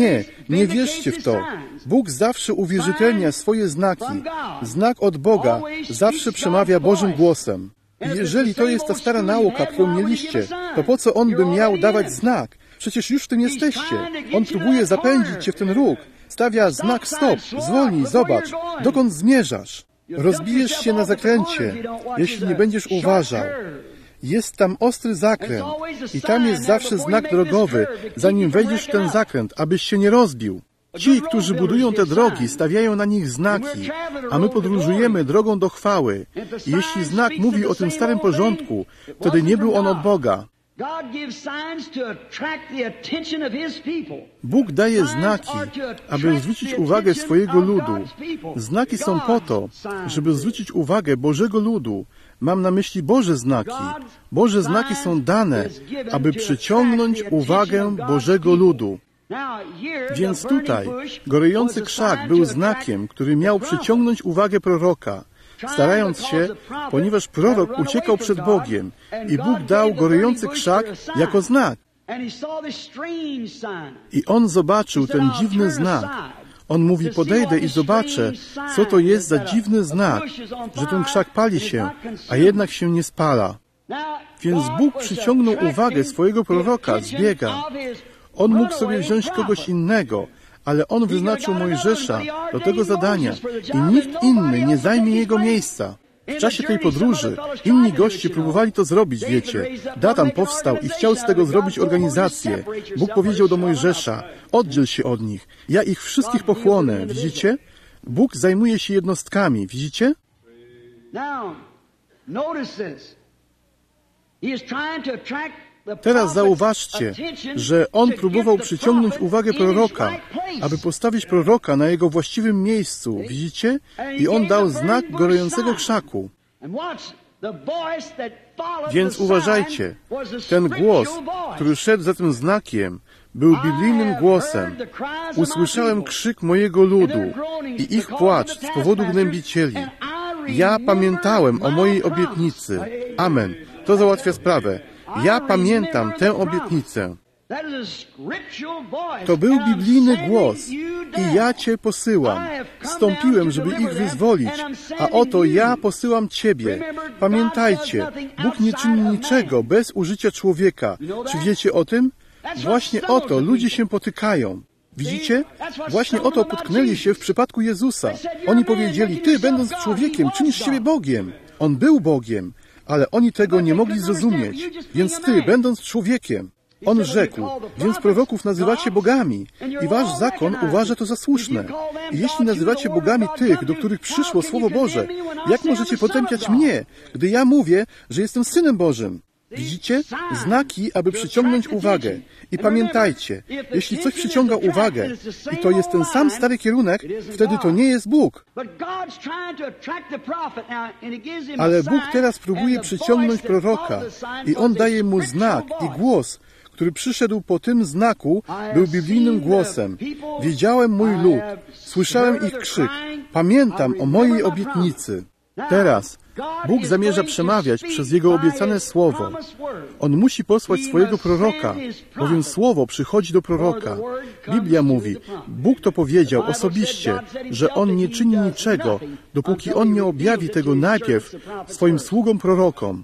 Nie wierzcie w to. Bóg zawsze uwierzytelnia swoje znaki. Znak od Boga zawsze przemawia Bożym głosem. I jeżeli to jest ta stara nauka, którą mieliście, to po co On by miał dawać znak? Przecież już w tym jesteście. On próbuje zapędzić cię w ten róg. Stawia znak stop, zwolnij, zobacz, dokąd zmierzasz. Rozbijesz się na zakręcie, jeśli nie będziesz uważał. Jest tam ostry zakręt i tam jest zawsze znak drogowy, zanim wejdziesz w ten zakręt, abyś się nie rozbił. Ci, którzy budują te drogi, stawiają na nich znaki, a my podróżujemy drogą do chwały. I jeśli znak mówi o tym starym porządku, wtedy nie był on od Boga. Bóg daje znaki, aby zwrócić uwagę swojego ludu. Znaki są po to, żeby zwrócić uwagę Bożego ludu. Mam na myśli Boże znaki. Boże znaki są dane, aby przyciągnąć uwagę Bożego ludu. Więc tutaj gorejący krzak był znakiem, który miał przyciągnąć uwagę proroka, starając się, ponieważ prorok uciekał przed Bogiem i Bóg dał gorejący krzak jako znak. I on zobaczył ten dziwny znak. On mówi, podejdę i zobaczę, co to jest za dziwny znak, że ten krzak pali się, a jednak się nie spala. Więc Bóg przyciągnął uwagę swojego proroka z biega. On mógł sobie wziąć kogoś innego, ale on wyznaczył Mojżesza do tego zadania i nikt inny nie zajmie jego miejsca. W czasie tej podróży inni goście próbowali to zrobić, wiecie. Datan powstał i chciał z tego zrobić organizację. Bóg powiedział do Mojżesza, oddziel się od nich. Ja ich wszystkich pochłonę, widzicie? Bóg zajmuje się jednostkami, widzicie? Teraz zauważcie, że on próbował przyciągnąć uwagę proroka, aby postawić proroka na jego właściwym miejscu. Widzicie? I on dał znak gorącego krzaku. Więc uważajcie, ten głos, który szedł za tym znakiem, był biblijnym głosem. Usłyszałem krzyk mojego ludu i ich płacz z powodu gnębicieli. Ja pamiętałem o mojej obietnicy. Amen. To załatwia sprawę. Ja pamiętam tę obietnicę. To był biblijny głos i ja Cię posyłam. Wstąpiłem, żeby ich wyzwolić, a oto ja posyłam Ciebie. Pamiętajcie, Bóg nie czyni niczego bez użycia człowieka. Czy wiecie o tym? Właśnie o to ludzie się potykają. Widzicie? Właśnie o to potknęli się w przypadku Jezusa. Oni powiedzieli, Ty, będąc człowiekiem, czynisz siebie Bogiem. On był Bogiem, ale oni tego nie mogli zrozumieć. Więc Ty, będąc człowiekiem, On rzekł, więc proroków nazywacie bogami i wasz zakon uważa to za słuszne. I jeśli nazywacie bogami tych, do których przyszło Słowo Boże, jak możecie potępiać mnie, gdy ja mówię, że jestem Synem Bożym? Widzicie? Znaki, aby przyciągnąć uwagę. I pamiętajcie, jeśli coś przyciąga uwagę i to jest ten sam stary kierunek, wtedy to nie jest Bóg. Ale Bóg teraz próbuje przyciągnąć proroka i On daje mu znak i głos, który przyszedł po tym znaku, był biblijnym głosem. Wiedziałem mój lud, słyszałem ich krzyk, pamiętam o mojej obietnicy. Teraz Bóg zamierza przemawiać przez Jego obiecane Słowo. On musi posłać swojego proroka, bowiem Słowo przychodzi do proroka. Biblia mówi, Bóg to powiedział osobiście, że On nie czyni niczego, dopóki On nie objawi tego najpierw swoim sługom prorokom.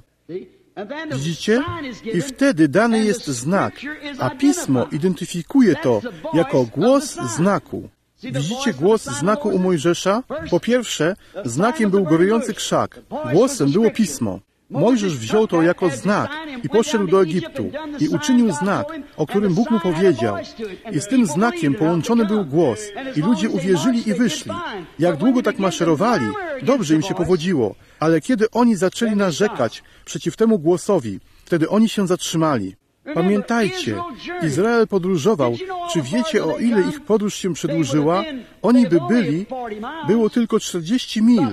Widzicie? I wtedy dany jest znak, a Pismo identyfikuje to jako głos znaku. Widzicie głos znaku u Mojżesza? Po pierwsze, znakiem był gorujący krzak. Głosem było Pismo. Mojżesz wziął to jako znak i poszedł do Egiptu i uczynił znak, o którym Bóg mu powiedział. I z tym znakiem połączony był głos i ludzie uwierzyli i wyszli. Jak długo tak maszerowali, dobrze im się powodziło, ale kiedy oni zaczęli narzekać przeciw temu głosowi, wtedy oni się zatrzymali. Pamiętajcie, Izrael podróżował. Czy wiecie, o ile ich podróż się przedłużyła? Oni by byli, było tylko 40 mil,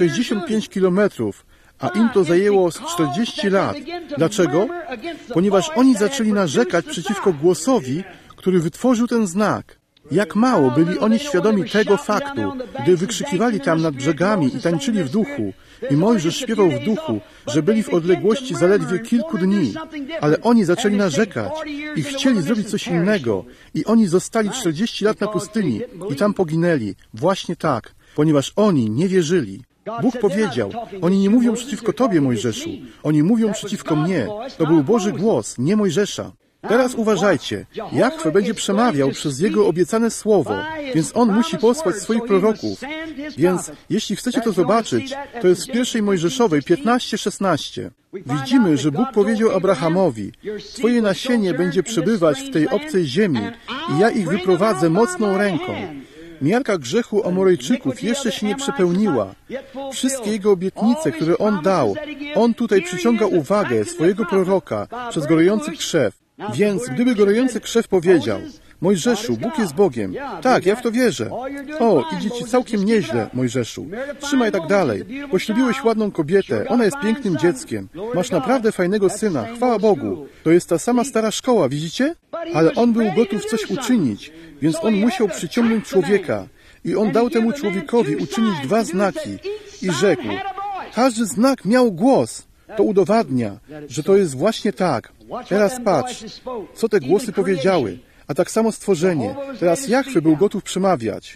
65 kilometrów, a im to zajęło 40 lat. Dlaczego? Ponieważ oni zaczęli narzekać przeciwko głosowi, który wytworzył ten znak. Jak mało byli oni świadomi tego faktu, gdy wykrzykiwali tam nad brzegami i tańczyli w duchu. I Mojżesz śpiewał w duchu, że byli w odległości zaledwie kilku dni. Ale oni zaczęli narzekać i chcieli zrobić coś innego. I oni zostali 40 lat na pustyni i tam poginęli. Właśnie tak, ponieważ oni nie wierzyli. Bóg powiedział, oni nie mówią przeciwko Tobie, Mojżeszu. Oni mówią przeciwko mnie. To był Boży głos, nie Mojżesza. Teraz uważajcie, Jahwe będzie przemawiał przez Jego obiecane Słowo, więc On musi posłać swoich proroków. Więc jeśli chcecie to zobaczyć, to jest w 1 Mojżeszowej 15:16. Widzimy, że Bóg powiedział Abrahamowi, Twoje nasienie będzie przebywać w tej obcej ziemi i ja ich wyprowadzę mocną ręką. Miarka grzechu Amorejczyków jeszcze się nie przepełniła. Wszystkie Jego obietnice, które On dał, On tutaj przyciąga uwagę swojego proroka przez gorejący krzew. Więc gdyby gorejący krzew powiedział, Mojżeszu, Bóg jest Bogiem. Tak, ja w to wierzę. O, idzie Ci całkiem nieźle, Mojżeszu. Trzymaj tak dalej. Poślubiłeś ładną kobietę, ona jest pięknym dzieckiem. Masz naprawdę fajnego syna, chwała Bogu. To jest ta sama stara szkoła, widzicie? Ale on był gotów coś uczynić, więc on musiał przyciągnąć człowieka. I on dał temu człowiekowi uczynić 2 znaki. I rzekł, każdy znak miał głos. To udowadnia, że to jest właśnie tak. Teraz patrz, co te głosy powiedziały. A tak samo stworzenie. Teraz Jahwe był gotów przemawiać.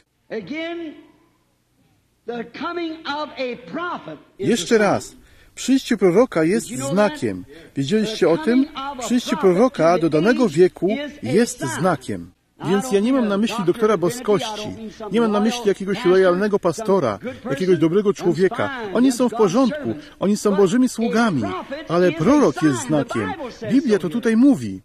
Jeszcze raz. Przyjście proroka jest znakiem. Wiedzieliście o tym? Przyjście proroka do danego wieku jest znakiem. Więc ja nie mam na myśli doktora boskości, nie mam na myśli jakiegoś lojalnego pastora, jakiegoś dobrego człowieka. Oni są w porządku, oni są Bożymi sługami, ale prorok jest znakiem. Biblia to tutaj mówi.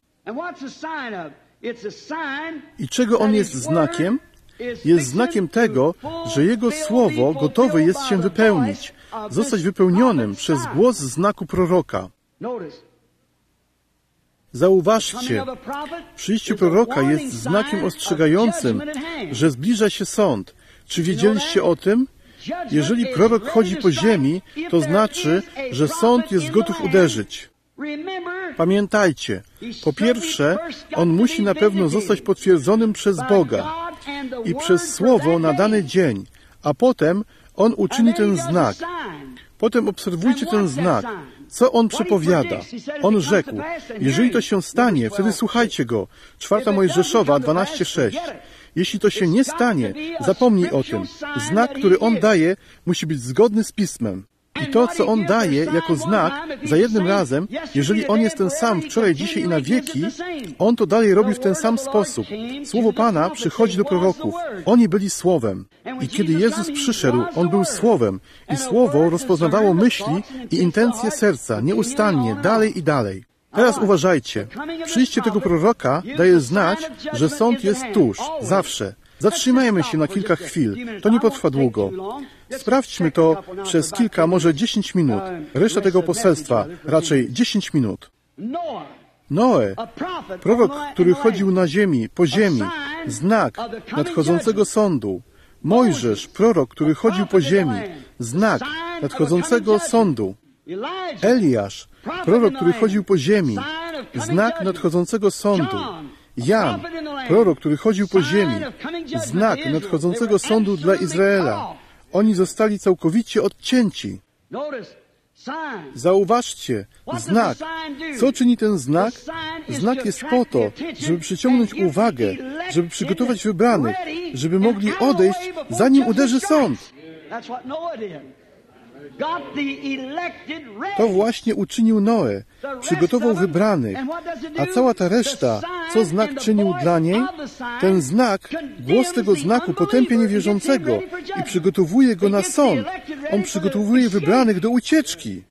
I czego on jest znakiem? Jest znakiem tego, że Jego Słowo gotowe jest się wypełnić, zostać wypełnionym przez głos znaku proroka. Zauważcie, przyjście proroka jest znakiem ostrzegającym, że zbliża się sąd. Czy wiedzieliście o tym? Jeżeli prorok chodzi po ziemi, to znaczy, że sąd jest gotów uderzyć. Pamiętajcie, po pierwsze, on musi na pewno zostać potwierdzonym przez Boga i przez Słowo na dany dzień, a potem on uczyni ten znak. Potem obserwujcie ten znak. Co on przepowiada? On rzekł, jeżeli to się stanie, wtedy słuchajcie go. 4 Mojżeszowa 12:6. Jeśli to się nie stanie, zapomnij o tym. Znak, który on daje, musi być zgodny z Pismem. I to, co on daje jako znak, za jednym razem, jeżeli on jest ten sam wczoraj, dzisiaj i na wieki, on to dalej robi w ten sam sposób. Słowo Pana przychodzi do proroków. Oni byli Słowem. I kiedy Jezus przyszedł, on był Słowem. I Słowo rozpoznawało myśli i intencje serca, nieustannie, dalej i dalej. Teraz uważajcie. Przyjście tego proroka daje znać, że sąd jest tuż, zawsze. Zatrzymajmy się na kilka chwil. To nie potrwa długo. Sprawdźmy to przez kilka, może 10 minut. Reszta tego poselstwa, raczej 10 minut. Noe, prorok, który chodził na ziemi, po ziemi, znak nadchodzącego sądu. Mojżesz, prorok, który chodził po ziemi, znak nadchodzącego sądu. Eliasz, prorok, który chodził po ziemi, znak nadchodzącego sądu. Jan, prorok, który chodził po ziemi, znak nadchodzącego sądu dla Izraela. Oni zostali całkowicie odcięci. Zauważcie, znak. Co czyni ten znak? Znak jest po to, żeby przyciągnąć uwagę, żeby przygotować wybranych, żeby mogli odejść, zanim uderzy sąd. To właśnie uczynił Noe. Przygotował wybranych. A cała ta reszta, co znak czynił dla niej? Ten znak, głos tego znaku potępia niewierzącego i przygotowuje go na sąd. On przygotowuje wybranych do ucieczki.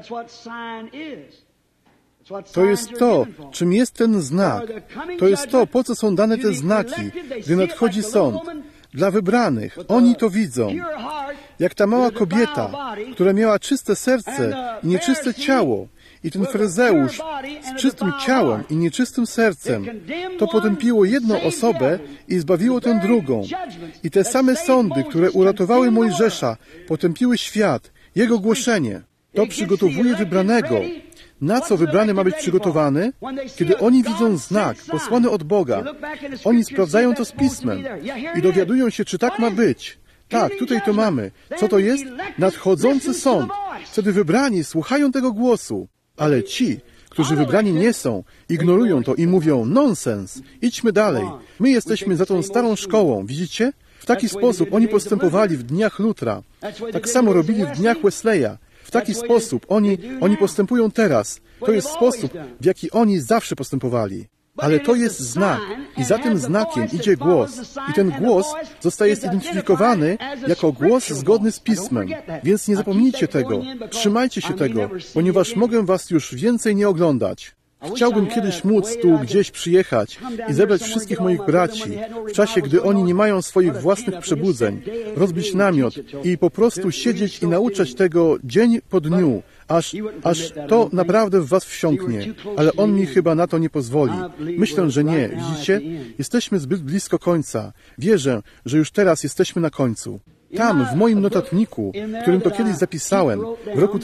To jest to, czym jest ten znak. To jest to, po co są dane te znaki, gdy nadchodzi sąd. Dla wybranych. Oni to widzą. Jak ta mała kobieta, która miała czyste serce i nieczyste ciało. I ten faryzeusz z czystym ciałem i nieczystym sercem. To potępiło jedną osobę i zbawiło tę drugą. I te same sądy, które uratowały Mojżesza, potępiły świat, jego głoszenie. To przygotowuje wybranego. Na co wybrany ma być przygotowany? Kiedy oni widzą znak posłany od Boga, oni sprawdzają to z Pismem i dowiadują się, czy tak ma być. Tak, tutaj to mamy. Co to jest? Nadchodzący sąd. Wtedy wybrani słuchają tego głosu. Ale ci, którzy wybrani nie są, ignorują to i mówią, nonsens, idźmy dalej. My jesteśmy za tą starą szkołą, widzicie? W taki sposób oni postępowali w dniach Lutra. Tak samo robili w dniach Wesleya. W taki sposób oni postępują teraz. To jest sposób, w jaki oni zawsze postępowali. Ale to jest znak i za tym znakiem idzie głos. I ten głos zostaje zidentyfikowany jako głos zgodny z Pismem. Więc nie zapomnijcie tego. Trzymajcie się tego, ponieważ mogę was już więcej nie oglądać. Chciałbym kiedyś móc tu gdzieś przyjechać i zebrać wszystkich moich braci w czasie, gdy oni nie mają swoich własnych przebudzeń, rozbić namiot i po prostu siedzieć i nauczać tego dzień po dniu, aż to naprawdę w was wsiąknie. Ale on mi chyba na to nie pozwoli. Myślę, że nie. Widzicie? Jesteśmy zbyt blisko końca. Wierzę, że już teraz jesteśmy na końcu. Tam, w moim notatniku, którym to kiedyś zapisałem, w roku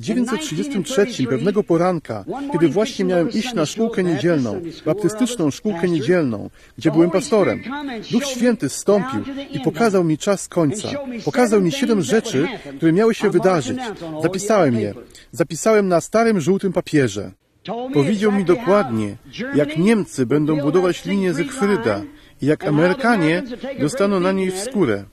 1933, pewnego poranka, kiedy właśnie miałem iść na szkółkę niedzielną, baptystyczną szkółkę niedzielną, gdzie byłem pastorem, Duch Święty zstąpił i pokazał mi czas końca. Pokazał mi 7 rzeczy, które miały się wydarzyć. Zapisałem je. Zapisałem na starym, żółtym papierze. Powiedział mi dokładnie, jak Niemcy będą budować linię Zygfryda i jak Amerykanie dostaną na niej w skórę.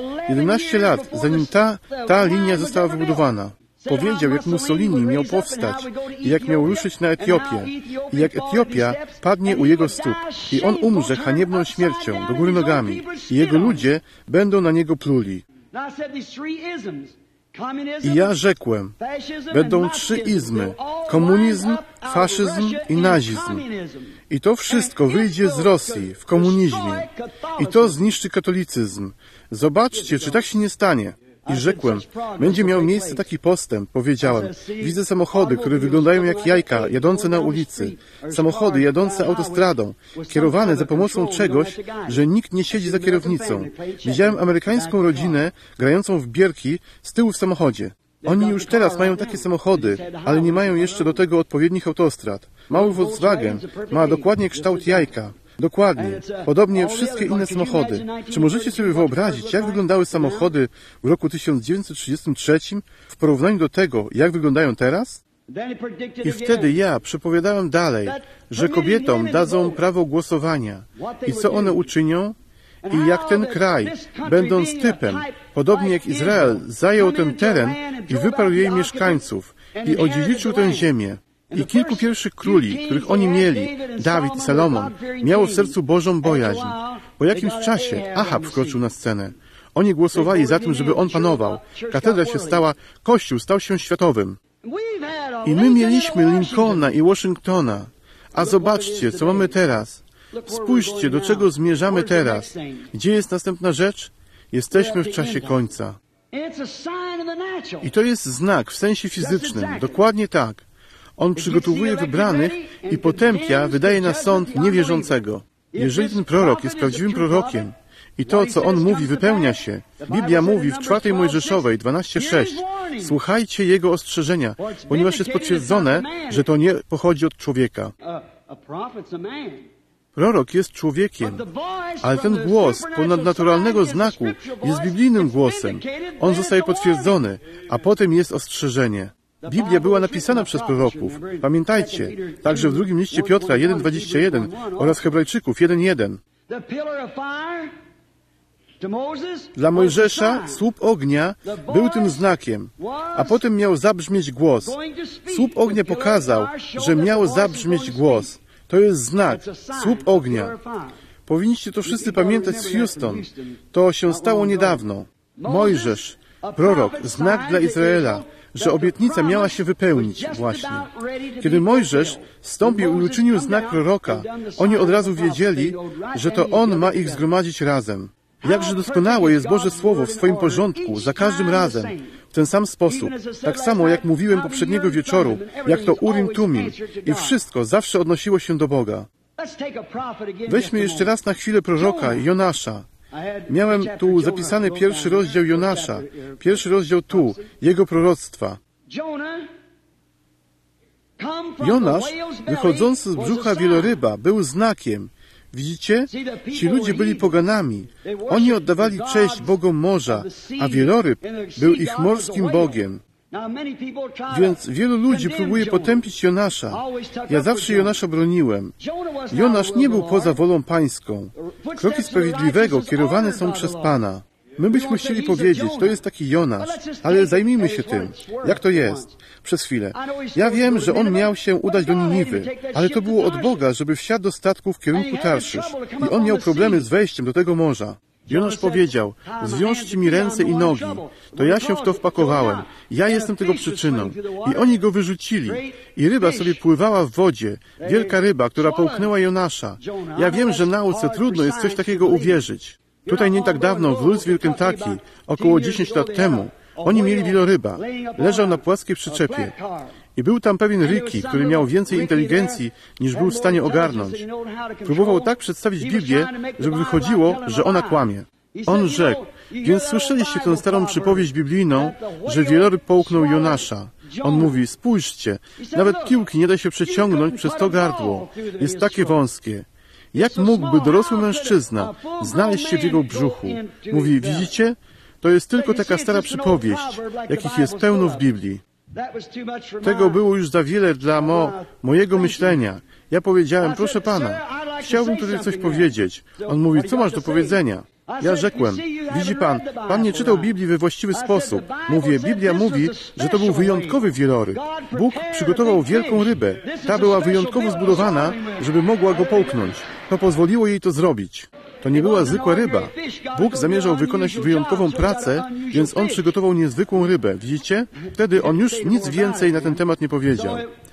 11 lat, zanim ta linia została wybudowana. Powiedział, jak Mussolini miał powstać i jak miał ruszyć na Etiopię i jak Etiopia padnie u jego stóp i on umrze haniebną śmiercią do góry nogami i jego ludzie będą na niego pluli. I ja rzekłem, będą 3 izmy, komunizm, faszyzm i nazizm. I to wszystko wyjdzie z Rosji w komunizmie. I to zniszczy katolicyzm. Zobaczcie, czy tak się nie stanie. I rzekłem, będzie miał miejsce taki postęp. Powiedziałem, widzę samochody, które wyglądają jak jajka, jadące na ulicy. Samochody jadące autostradą, kierowane za pomocą czegoś, że nikt nie siedzi za kierownicą. Widziałem amerykańską rodzinę grającą w bierki z tyłu w samochodzie. Oni już teraz mają takie samochody, ale nie mają jeszcze do tego odpowiednich autostrad. Mały Volkswagen ma dokładnie kształt jajka. Dokładnie. Podobnie wszystkie inne samochody. Czy możecie sobie wyobrazić, jak wyglądały samochody w roku 1933 w porównaniu do tego, jak wyglądają teraz? I wtedy ja przepowiadałem dalej, że kobietom dadzą prawo głosowania. I co one uczynią? I jak ten kraj, będąc typem, podobnie jak Izrael, zajął ten teren i wyparł jej mieszkańców i odziedziczył tę ziemię. I kilku pierwszych króli, których oni mieli, Dawid i Salomon, miało w sercu Bożą bojaźń. Po jakimś czasie Achab wkroczył na scenę. Oni głosowali za tym, żeby on panował. Katedra się stała, Kościół stał się światowym. I my mieliśmy Lincolna i Washingtona. A zobaczcie, co mamy teraz. Spójrzcie, do czego zmierzamy teraz. Gdzie jest następna rzecz? Jesteśmy w czasie końca. I to jest znak w sensie fizycznym. Dokładnie tak. On przygotowuje wybranych i potępia, wydaje na sąd niewierzącego. Jeżeli ten prorok jest prawdziwym prorokiem i to, co on mówi, wypełnia się, Biblia mówi w 4 Mojżeszowej 12:6, słuchajcie jego ostrzeżenia, ponieważ jest potwierdzone, że to nie pochodzi od człowieka. Prorok jest człowiekiem, ale ten głos ponadnaturalnego znaku jest biblijnym głosem. On zostaje potwierdzony, a potem jest ostrzeżenie. Biblia była napisana przez proroków. Pamiętajcie, także w drugim liście Piotra 1:21 oraz Hebrajczyków 1:1. Dla Mojżesza słup ognia był tym znakiem, a potem miał zabrzmieć głos. Słup ognia pokazał, że miał zabrzmieć głos. To jest znak, słup ognia. Powinniście to wszyscy pamiętać z Houston. To się stało niedawno. Mojżesz, prorok, znak dla Izraela, że obietnica miała się wypełnić właśnie. Kiedy Mojżesz wstąpił i uczynił znak proroka, oni od razu wiedzieli, że to on ma ich zgromadzić razem. Jakże doskonałe jest Boże Słowo w swoim porządku, za każdym razem, w ten sam sposób. Tak samo, jak mówiłem poprzedniego wieczoru, jak to Urim Tumim. I wszystko zawsze odnosiło się do Boga. Weźmy jeszcze raz na chwilę proroka Jonasza. Miałem tu zapisany 1 rozdział Jonasza, 1 rozdział tu, jego proroctwa. Jonasz, wychodzący z brzucha wieloryba, był znakiem. Widzicie? Ci ludzie byli poganami. Oni oddawali cześć bogom morza, a wieloryb był ich morskim bogiem. Więc wielu ludzi próbuje potępić Jonasza. Ja zawsze Jonasza broniłem. Jonasz nie był poza wolą pańską. Kroki sprawiedliwego kierowane są przez Pana. My byśmy chcieli powiedzieć, to jest taki Jonasz, ale zajmijmy się tym. Jak to jest? Przez chwilę. Ja wiem, że on miał się udać do Niniwy, ale to było od Boga, żeby wsiadł do statku w kierunku Tarszysz. I on miał problemy z wejściem do tego morza. Jonasz powiedział, zwiążcie mi ręce i nogi. To ja się w to wpakowałem. Ja jestem tego przyczyną. I oni go wyrzucili. I ryba sobie pływała w wodzie. Wielka ryba, która połknęła Jonasza. Ja wiem, że nauce trudno jest coś takiego uwierzyć. Tutaj nie tak dawno w Louisville, Kentucky, około 10 lat temu, oni mieli wieloryba. Leżał na płaskiej przyczepie. I był tam pewien Ricky, który miał więcej inteligencji, niż był w stanie ogarnąć. Próbował tak przedstawić Biblię, żeby wychodziło, że ona kłamie. On rzekł, więc słyszeliście tę starą przypowieść biblijną, że wieloryb połknął Jonasza. On mówi, spójrzcie, nawet piłki nie da się przeciągnąć przez to gardło. Jest takie wąskie. Jak mógłby dorosły mężczyzna znaleźć się w jego brzuchu? Mówi, widzicie? To jest tylko taka stara przypowieść, jakich jest pełno w Biblii. Tego było już za wiele dla mojego myślenia. Ja powiedziałem, proszę Pana, chciałbym tutaj coś powiedzieć. On mówi, co masz do powiedzenia? Ja rzekłem, widzi Pan, Pan nie czytał Biblii we właściwy sposób. Mówię, Biblia mówi, że to był wyjątkowy wieloryb. Bóg przygotował wielką rybę. Ta była wyjątkowo zbudowana, żeby mogła go połknąć. To pozwoliło jej to zrobić. To nie była zwykła ryba. Bóg zamierzał wykonać wyjątkową pracę, więc On przygotował niezwykłą rybę. Widzicie? Wtedy On już nic więcej na ten temat nie powiedział.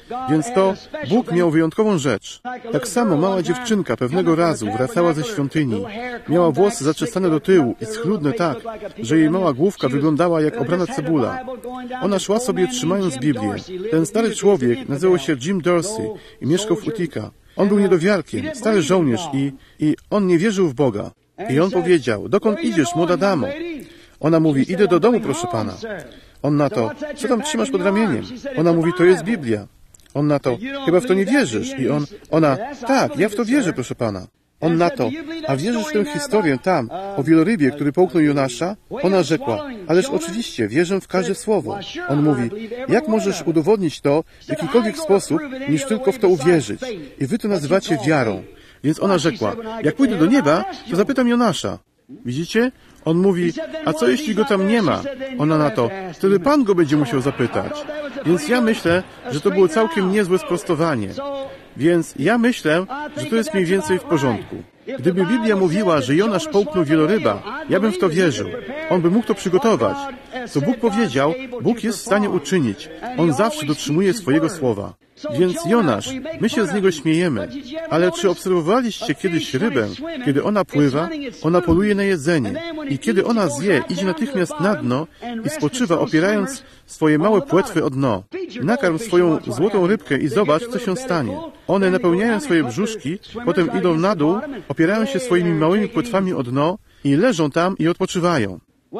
Więc to Bóg miał wyjątkową rzecz. Tak samo mała dziewczynka pewnego razu wracała ze świątyni. Miała włosy zaczesane do tyłu i schludne tak, że jej mała główka wyglądała jak obrana cebula. Ona szła sobie trzymając Biblię. Ten stary człowiek nazywał się Jim Dorsey i mieszkał w Utica. On był niedowiarkiem, stary żołnierz i on nie wierzył w Boga. I on powiedział: dokąd idziesz, młoda damo? Ona mówi: idę do domu, proszę pana. On na to: co tam trzymasz pod ramieniem? Ona mówi: to jest Biblia. On na to: chyba w to nie wierzysz. I ona: tak, ja w to wierzę, proszę pana. On na to: a wierzysz w tę historię tam, o wielorybie, który połknął Jonasza? Ona rzekła: ależ oczywiście, wierzę w każde słowo. On mówi: jak możesz udowodnić to w jakikolwiek sposób, niż tylko w to uwierzyć? I wy to nazywacie wiarą. Więc ona rzekła: jak pójdę do nieba, to zapytam Jonasza. Widzicie? On mówi: a co jeśli go tam nie ma? Ona na to: wtedy Pan go będzie musiał zapytać. Więc ja myślę, że to było całkiem niezłe sprostowanie. Więc ja myślę, że to jest mniej więcej w porządku. Gdyby Biblia mówiła, że Jonasz połknął wieloryba, ja bym w to wierzył. On by mógł to przygotować. Co Bóg powiedział, Bóg jest w stanie uczynić. On zawsze dotrzymuje swojego słowa. Więc Jonasz, my się z niego śmiejemy, ale czy obserwowaliście kiedyś rybę? Kiedy ona pływa, ona poluje na jedzenie i kiedy ona zje, idzie natychmiast na dno i spoczywa, opierając swoje małe płetwy o dno. Nakarm swoją złotą rybkę i zobacz, co się stanie. One napełniają swoje brzuszki, potem idą na dół, opierają się swoimi małymi płetwami o dno i leżą tam i odpoczywają.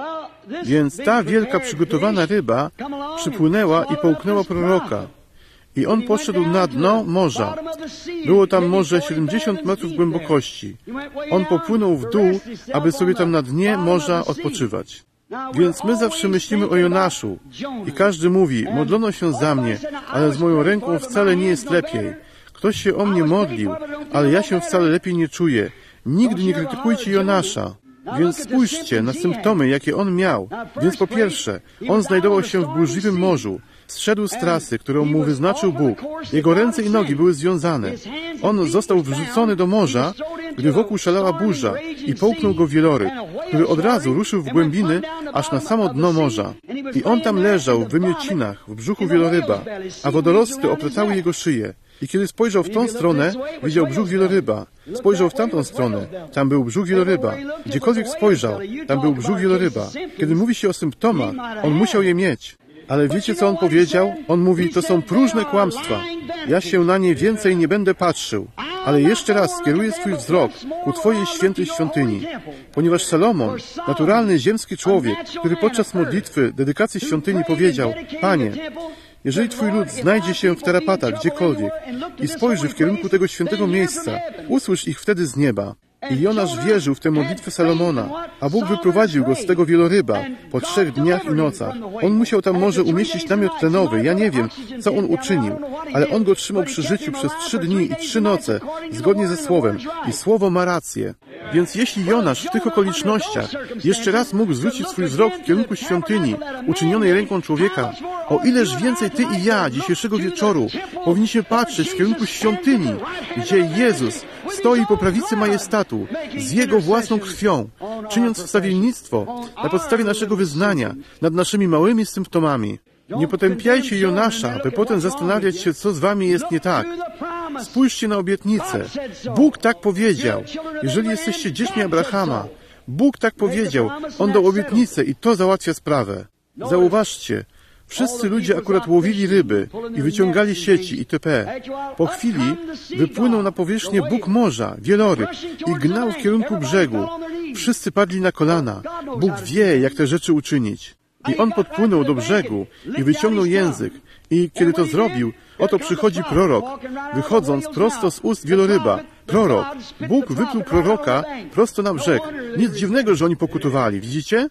Więc ta wielka przygotowana ryba przypłynęła i połknęła proroka. I on poszedł na dno morza. Było tam morze 70 metrów głębokości. On popłynął w dół, aby sobie tam na dnie morza odpoczywać. Więc my zawsze myślimy o Jonaszu. I każdy mówi: modlono się za mnie, ale z moją ręką wcale nie jest lepiej. Ktoś się o mnie modlił, ale ja się wcale lepiej nie czuję. Nigdy nie krytykujcie Jonasza. Więc spójrzcie na symptomy, jakie on miał. Więc po pierwsze, on znajdował się w burzliwym morzu. Zszedł z trasy, którą mu wyznaczył Bóg. Jego ręce i nogi były związane. On został wrzucony do morza, gdy wokół szalała burza i połknął go wieloryb, który od razu ruszył w głębiny, aż na samo dno morza. I on tam leżał w wymiocinach, w brzuchu wieloryba, a wodorosty oplatały jego szyję. I kiedy spojrzał w tą stronę, widział brzuch wieloryba. Spojrzał w tamtą stronę, tam był brzuch wieloryba. Gdziekolwiek spojrzał, tam był brzuch wieloryba. Kiedy mówi się o symptomach, on musiał je mieć. Ale wiecie, co on powiedział? On mówi: to są próżne kłamstwa. Ja się na nie więcej nie będę patrzył. Ale jeszcze raz skieruję swój wzrok ku Twojej świętej świątyni. Ponieważ Salomon, naturalny ziemski człowiek, który podczas modlitwy, dedykacji świątyni powiedział: Panie, jeżeli Twój lud znajdzie się w tarapatach gdziekolwiek i spojrzy w kierunku tego świętego miejsca, usłysz ich wtedy z nieba. I Jonasz wierzył w tę modlitwę Salomona, a Bóg wyprowadził go z tego wieloryba po 3 dniach i nocach. On musiał tam może umieścić namiot tlenowy, ja nie wiem, co on uczynił, ale on go trzymał przy życiu przez 3 dni i 3 noce, zgodnie ze Słowem. I Słowo ma rację. Więc jeśli Jonasz w tych okolicznościach jeszcze raz mógł zwrócić swój wzrok w kierunku świątyni, uczynionej ręką człowieka, o ileż więcej ty i ja dzisiejszego wieczoru powinniśmy patrzeć w kierunku świątyni, gdzie Jezus stoi po prawicy majestatu z Jego własną krwią, czyniąc wstawiennictwo na podstawie naszego wyznania nad naszymi małymi symptomami. Nie potępiajcie Jonasza, by potem zastanawiać się, co z wami jest nie tak. Spójrzcie na obietnicę. Bóg tak powiedział. Jeżeli jesteście dziećmi Abrahama, Bóg tak powiedział. On dał obietnicę i to załatwia sprawę. Zauważcie, wszyscy ludzie akurat łowili ryby i wyciągali sieci itp. Po chwili wypłynął na powierzchnię Bóg morza, wieloryb, i gnał w kierunku brzegu. Wszyscy padli na kolana. Bóg wie, jak te rzeczy uczynić. I on podpłynął do brzegu i wyciągnął język. I kiedy to zrobił, oto przychodzi prorok, wychodząc prosto z ust wieloryba. Prorok. Bóg wypluł proroka prosto na brzeg. Nic dziwnego, że oni pokutowali. Widzicie?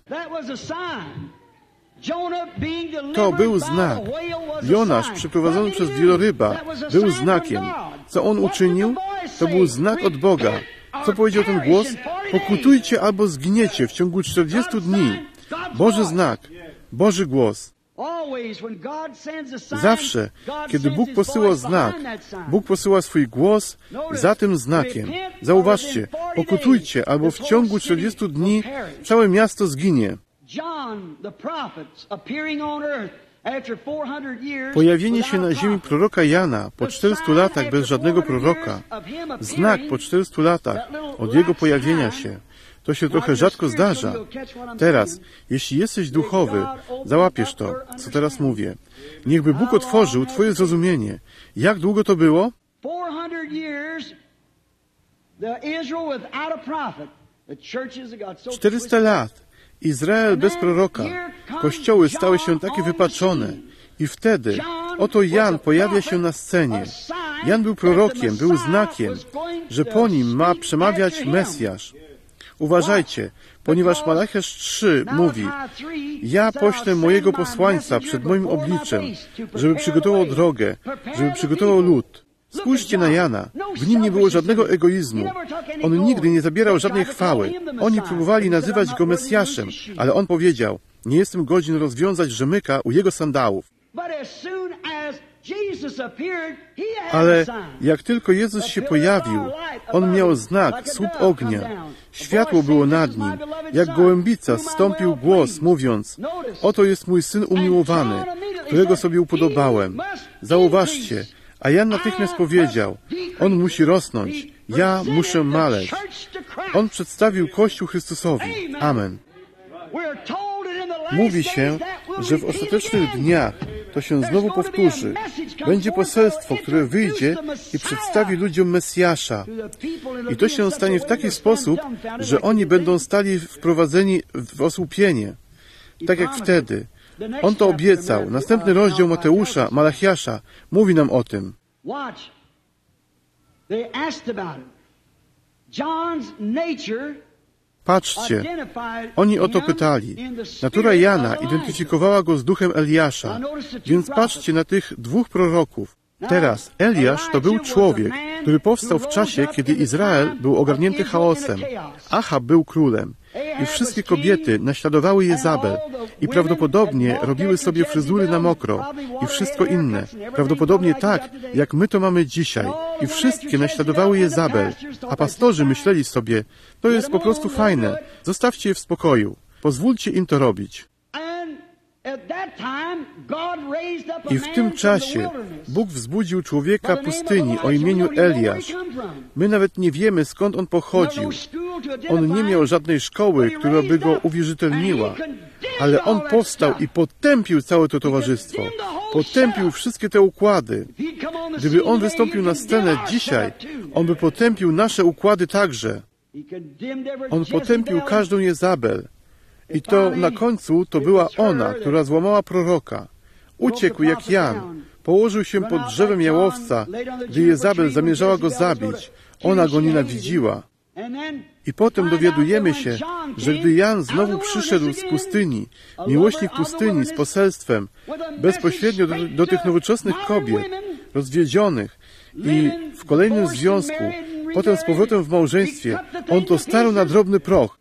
To był znak. Jonasz, przeprowadzony przez wieloryba, był znakiem. Co on uczynił? To był znak od Boga. Co powiedział ten głos? Pokutujcie albo zginiecie w ciągu 40 dni. Boży znak. Boży głos. Zawsze, kiedy Bóg posyła znak, Bóg posyła swój głos za tym znakiem. Zauważcie, pokutujcie, albo w ciągu 40 dni całe miasto zginie. Pojawienie się na ziemi proroka Jana po 400 latach bez żadnego proroka, znak po 400 latach od jego pojawienia się, to się trochę rzadko zdarza. Teraz, jeśli jesteś duchowy, załapiesz to, co teraz mówię. Niechby Bóg otworzył twoje zrozumienie. Jak długo to było? 400 lat. Izrael bez proroka. Kościoły stały się takie wypaczone. I wtedy oto Jan pojawia się na scenie. Jan był prorokiem, był znakiem, że po nim ma przemawiać Mesjasz. Uważajcie, ponieważ Malachiasz 3 mówi: ja poślę mojego posłańca przed moim obliczem, żeby przygotował drogę, żeby przygotował lud. Spójrzcie na Jana. W nim nie było żadnego egoizmu. On nigdy nie zabierał żadnej chwały. Oni próbowali nazywać go Mesjaszem, ale on powiedział: nie jestem godzien rozwiązać rzemyka u jego sandałów. Ale jak tylko Jezus się pojawił, On miał znak, słup ognia. Światło było nad Nim. Jak gołębica zstąpił głos, mówiąc: oto jest mój Syn umiłowany, którego sobie upodobałem. Zauważcie, a Jan natychmiast powiedział: on musi rosnąć, ja muszę maleć. On przedstawił Kościół Chrystusowi. Amen. Mówi się, że w ostatecznych dniach to się znowu powtórzy. Będzie poselstwo, które wyjdzie i przedstawi ludziom Mesjasza. I to się stanie w taki sposób, że oni będą stali wprowadzeni w osłupienie. Tak jak wtedy. On to obiecał. Następny rozdział Mateusza, Malachiasza mówi nam o tym. Patrzcie, oni o to pytali. Natura Jana identyfikowała go z duchem Eliasza, więc patrzcie na tych dwóch proroków. Teraz Eliasz to był człowiek, który powstał w czasie, kiedy Izrael był ogarnięty chaosem. Achab był królem i wszystkie kobiety naśladowały Jezabel i prawdopodobnie robiły sobie fryzury na mokro i wszystko inne. Prawdopodobnie tak, jak my to mamy dzisiaj. I wszystkie naśladowały Jezabel, a pastorzy myśleli sobie: to jest po prostu fajne, zostawcie je w spokoju, pozwólcie im to robić. I w tym czasie Bóg wzbudził człowieka pustyni o imieniu Eliasz. My nawet nie wiemy, skąd on pochodził. On nie miał żadnej szkoły, która by go uwierzytelniła, ale on powstał i potępił całe to towarzystwo. Potępił wszystkie te układy. Gdyby on wystąpił na scenę dzisiaj, on by potępił nasze układy także. On potępił każdą Jezabel. I to na końcu to była ona, która złamała proroka. Uciekł jak Jan. Położył się pod drzewem jałowca, gdy Jezabel zamierzała go zabić. Ona go nienawidziła. I potem dowiadujemy się, że gdy Jan znowu przyszedł z pustyni, miłośnik pustyni z poselstwem, bezpośrednio do tych nowoczesnych kobiet, rozwiedzionych i w kolejnym związku, potem z powrotem w małżeństwie, on to starł na drobny proch.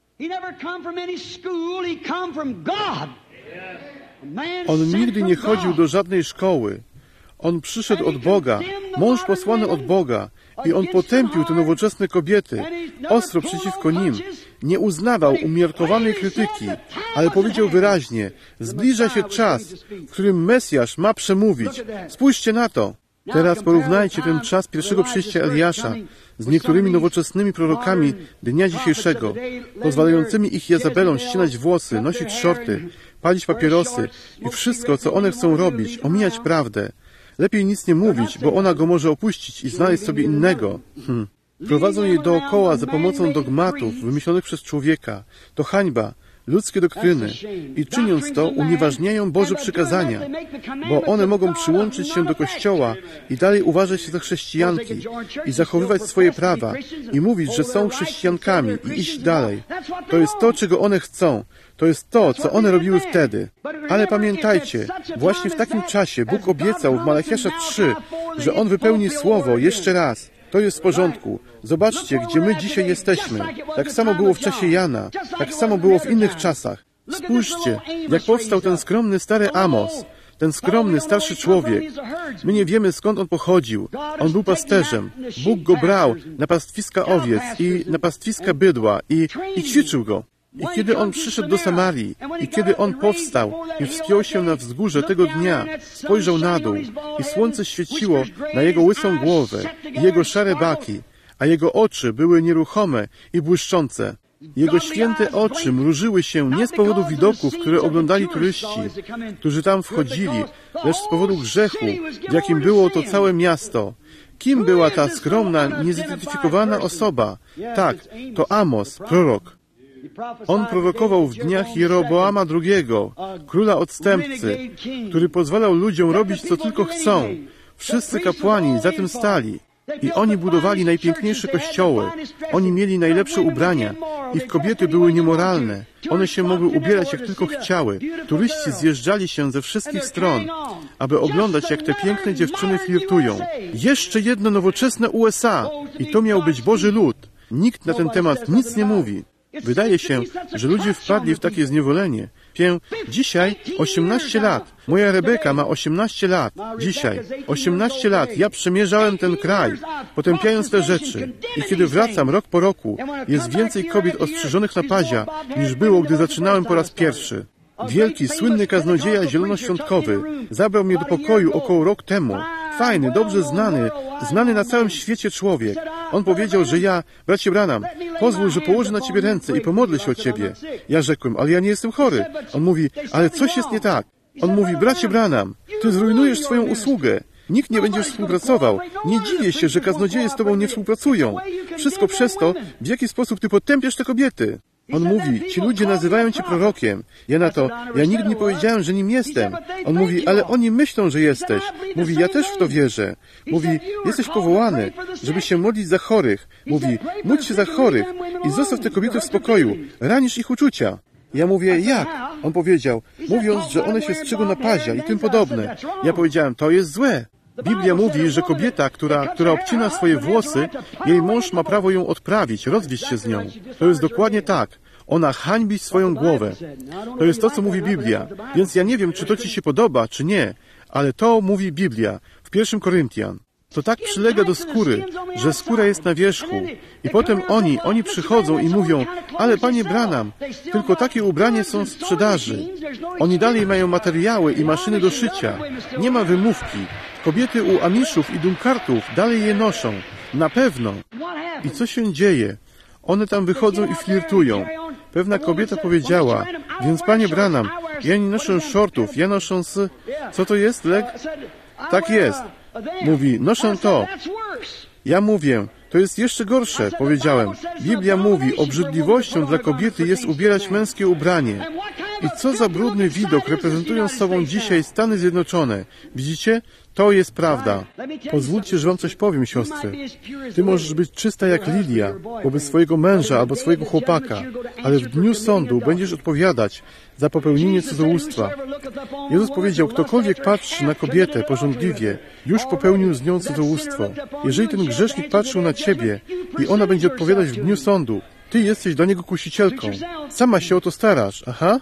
On nigdy nie chodził do żadnej szkoły. On przyszedł od Boga, mąż posłany od Boga, i on potępił te nowoczesne kobiety, ostro przeciwko nim. Nie uznawał umiarkowanej krytyki, ale powiedział wyraźnie: zbliża się czas, w którym Mesjasz ma przemówić. Spójrzcie na to. Teraz porównajcie ten czas pierwszego przyjścia Eliasza z niektórymi nowoczesnymi prorokami dnia dzisiejszego, pozwalającymi ich Jezabelom ścinać włosy, nosić szorty, palić papierosy i wszystko, co one chcą robić, omijać prawdę. Lepiej nic nie mówić, bo ona go może opuścić i znaleźć sobie innego. Prowadzą jej dookoła za pomocą dogmatów wymyślonych przez człowieka. To hańba, ludzkie doktryny. I czyniąc to, unieważniają Boże przykazania, bo one mogą przyłączyć się do Kościoła i dalej uważać się za chrześcijanki i zachowywać swoje prawa i mówić, że są chrześcijankami i iść dalej. To jest to, czego one chcą. To jest to, co one robiły wtedy. Ale pamiętajcie, właśnie w takim czasie Bóg obiecał w Malachiasza 3, że On wypełni Słowo jeszcze raz. To jest w porządku. Zobaczcie, gdzie my dzisiaj jesteśmy. Tak samo było w czasie Jana. Tak samo było w innych czasach. Spójrzcie, jak powstał ten skromny stary Amos. Ten skromny, starszy człowiek. My nie wiemy, skąd on pochodził. On był pasterzem. Bóg go brał na pastwiska owiec i na pastwiska bydła i ćwiczył go. I kiedy On przyszedł do Samarii, i kiedy On powstał i wspiął się na wzgórze tego dnia, spojrzał na dół i słońce świeciło na Jego łysą głowę i Jego szare baki, a Jego oczy były nieruchome i błyszczące. Jego święte oczy mrużyły się nie z powodu widoków, które oglądali turyści, którzy tam wchodzili, lecz z powodu grzechu, w jakim było to całe miasto. Kim była ta skromna, niezidentyfikowana osoba? Tak, to Amos, prorok. On prorokował w dniach Jeroboama II, króla odstępcy, który pozwalał ludziom robić, co tylko chcą. Wszyscy kapłani za tym stali. I oni budowali najpiękniejsze kościoły. Oni mieli najlepsze ubrania. Ich kobiety były niemoralne. One się mogły ubierać, jak tylko chciały. Turyści zjeżdżali się ze wszystkich stron, aby oglądać, jak te piękne dziewczyny flirtują. Jeszcze jedno nowoczesne USA. I to miał być Boży lud. Nikt na ten temat nic nie mówi. Wydaje się, że ludzie wpadli w takie zniewolenie. Dzisiaj 18 lat. Moja Rebeka ma 18 lat. Dzisiaj 18 lat. Ja przemierzałem ten kraj, potępiając te rzeczy. I kiedy wracam rok po roku, jest więcej kobiet ostrzyżonych na pazia, niż było, gdy zaczynałem po raz pierwszy. Wielki, słynny kaznodzieja zielonoświątkowy zabrał mnie do pokoju około rok temu. Fajny, dobrze znany na całym świecie człowiek. On powiedział, że ja, bracie Branham, pozwól, że położę na ciebie ręce i pomodlę się o ciebie. Ja rzekłem, ale ja nie jestem chory. On mówi, ale coś jest nie tak. On mówi, bracie Branham, ty zrujnujesz swoją usługę. Nikt nie będzie współpracował. Nie dziwię się, że kaznodzieje z tobą nie współpracują. Wszystko przez to, w jaki sposób ty potępiasz te kobiety. On mówi, ci ludzie nazywają cię prorokiem. Ja na to, ja nigdy nie powiedziałem, że nim jestem. On mówi, ale oni myślą, że jesteś. Mówi, ja też w to wierzę. Mówi, jesteś powołany, żeby się modlić za chorych. Mówi, módl się za chorych i zostaw te kobiety w spokoju. Ranisz ich uczucia. Ja mówię, jak? On powiedział, mówiąc, że one się strzygą na pazia i tym podobne. Ja powiedziałem, to jest złe. Biblia mówi, że kobieta, która obcina swoje włosy, jej mąż ma prawo ją odprawić, rozwieść się z nią. To jest dokładnie tak. Ona hańbi swoją głowę. To jest to, co mówi Biblia. Więc ja nie wiem, czy to ci się podoba, czy nie, ale to mówi Biblia w 1 Koryntian. To tak przylega do skóry, że skóra jest na wierzchu. I potem oni przychodzą i mówią, ale panie Branham, tylko takie ubranie są w sprzedaży. Oni dalej mają materiały i maszyny do szycia. Nie ma wymówki. Kobiety u Amiszów i Dunkartów dalej je noszą. Na pewno. I co się dzieje? One tam wychodzą i flirtują. Pewna kobieta powiedziała, więc panie Branham, ja nie noszę shortów, ja noszę co to jest, Leg? Tak jest. Mówi, noszę to. Ja mówię, to jest jeszcze gorsze, powiedziałem. Biblia mówi, obrzydliwością dla kobiety jest ubierać męskie ubranie. I co za brudny widok reprezentują sobą dzisiaj Stany Zjednoczone. Widzicie? To jest prawda. Pozwólcie, że wam coś powiem, siostry. Ty możesz być czysta jak lilia wobec swojego męża albo swojego chłopaka, ale w dniu sądu będziesz odpowiadać za popełnienie cudzołóstwa. Jezus powiedział, ktokolwiek patrzy na kobietę pożądliwie, już popełnił z nią cudzołóstwo. Jeżeli ten grzesznik patrzył na ciebie i ona będzie odpowiadać w dniu sądu, ty jesteś dla niego kusicielką. Sama się o to starasz. Aha.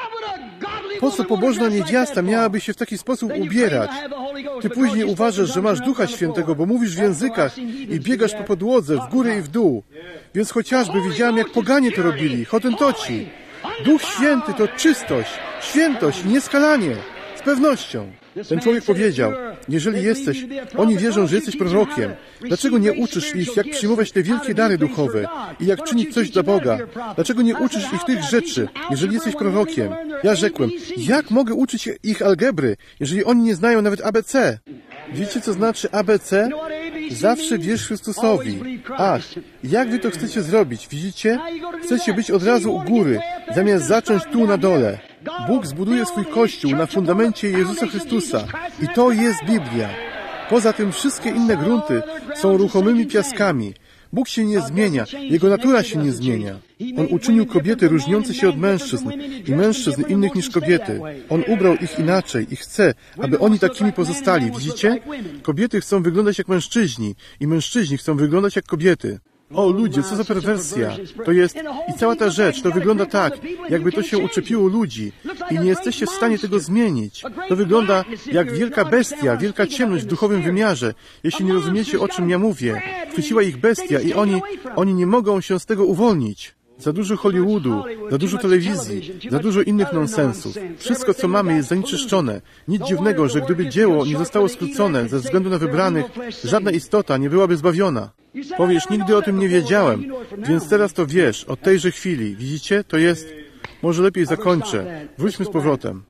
Po co pobożna niewiasta miałaby się w taki sposób ubierać? Ty później uważasz, że masz Ducha Świętego, bo mówisz w językach i biegasz po podłodze w górę i w dół. Więc chociażby widziałem, jak poganie to robili, hotentoci. Duch Święty to czystość, świętość i nieskalanie. Z pewnością. Ten człowiek powiedział, jeżeli jesteś, oni wierzą, że jesteś prorokiem. Dlaczego nie uczysz ich, jak przyjmować te wielkie dary duchowe i jak czynić coś dla Boga? Dlaczego nie uczysz ich tych rzeczy, jeżeli jesteś prorokiem? Ja rzekłem, jak mogę uczyć ich algebry, jeżeli oni nie znają nawet ABC? Wiecie, co znaczy ABC? Zawsze wierz Chrystusowi. Ach, jak wy to chcecie zrobić? Widzicie? Chcecie być od razu u góry, zamiast zacząć tu na dole. Bóg zbuduje swój Kościół na fundamencie Jezusa Chrystusa. I to jest Biblia. Poza tym wszystkie inne grunty są ruchomymi piaskami. Bóg się nie zmienia, Jego natura się nie zmienia. On uczynił kobiety różniące się od mężczyzn i mężczyzn innych niż kobiety. On ubrał ich inaczej i chce, aby oni takimi pozostali. Widzicie? Kobiety chcą wyglądać jak mężczyźni i mężczyźni chcą wyglądać jak kobiety. O ludzie, co za perwersja. To jest, i cała ta rzecz, to wygląda tak, jakby to się uczepiło ludzi i nie jesteście w stanie tego zmienić. To wygląda jak wielka bestia, wielka ciemność w duchowym wymiarze. Jeśli nie rozumiecie, o czym ja mówię. Chwyciła ich bestia i oni nie mogą się z tego uwolnić. Za dużo Hollywoodu, za dużo telewizji, za dużo innych nonsensów. Wszystko, co mamy, jest zanieczyszczone. Nic dziwnego, że gdyby dzieło nie zostało skrócone ze względu na wybranych, żadna istota nie byłaby zbawiona. Powiesz, nigdy o tym nie wiedziałem, więc teraz to wiesz, od tejże chwili. Widzicie? To jest... Może lepiej zakończę. Wróćmy z powrotem.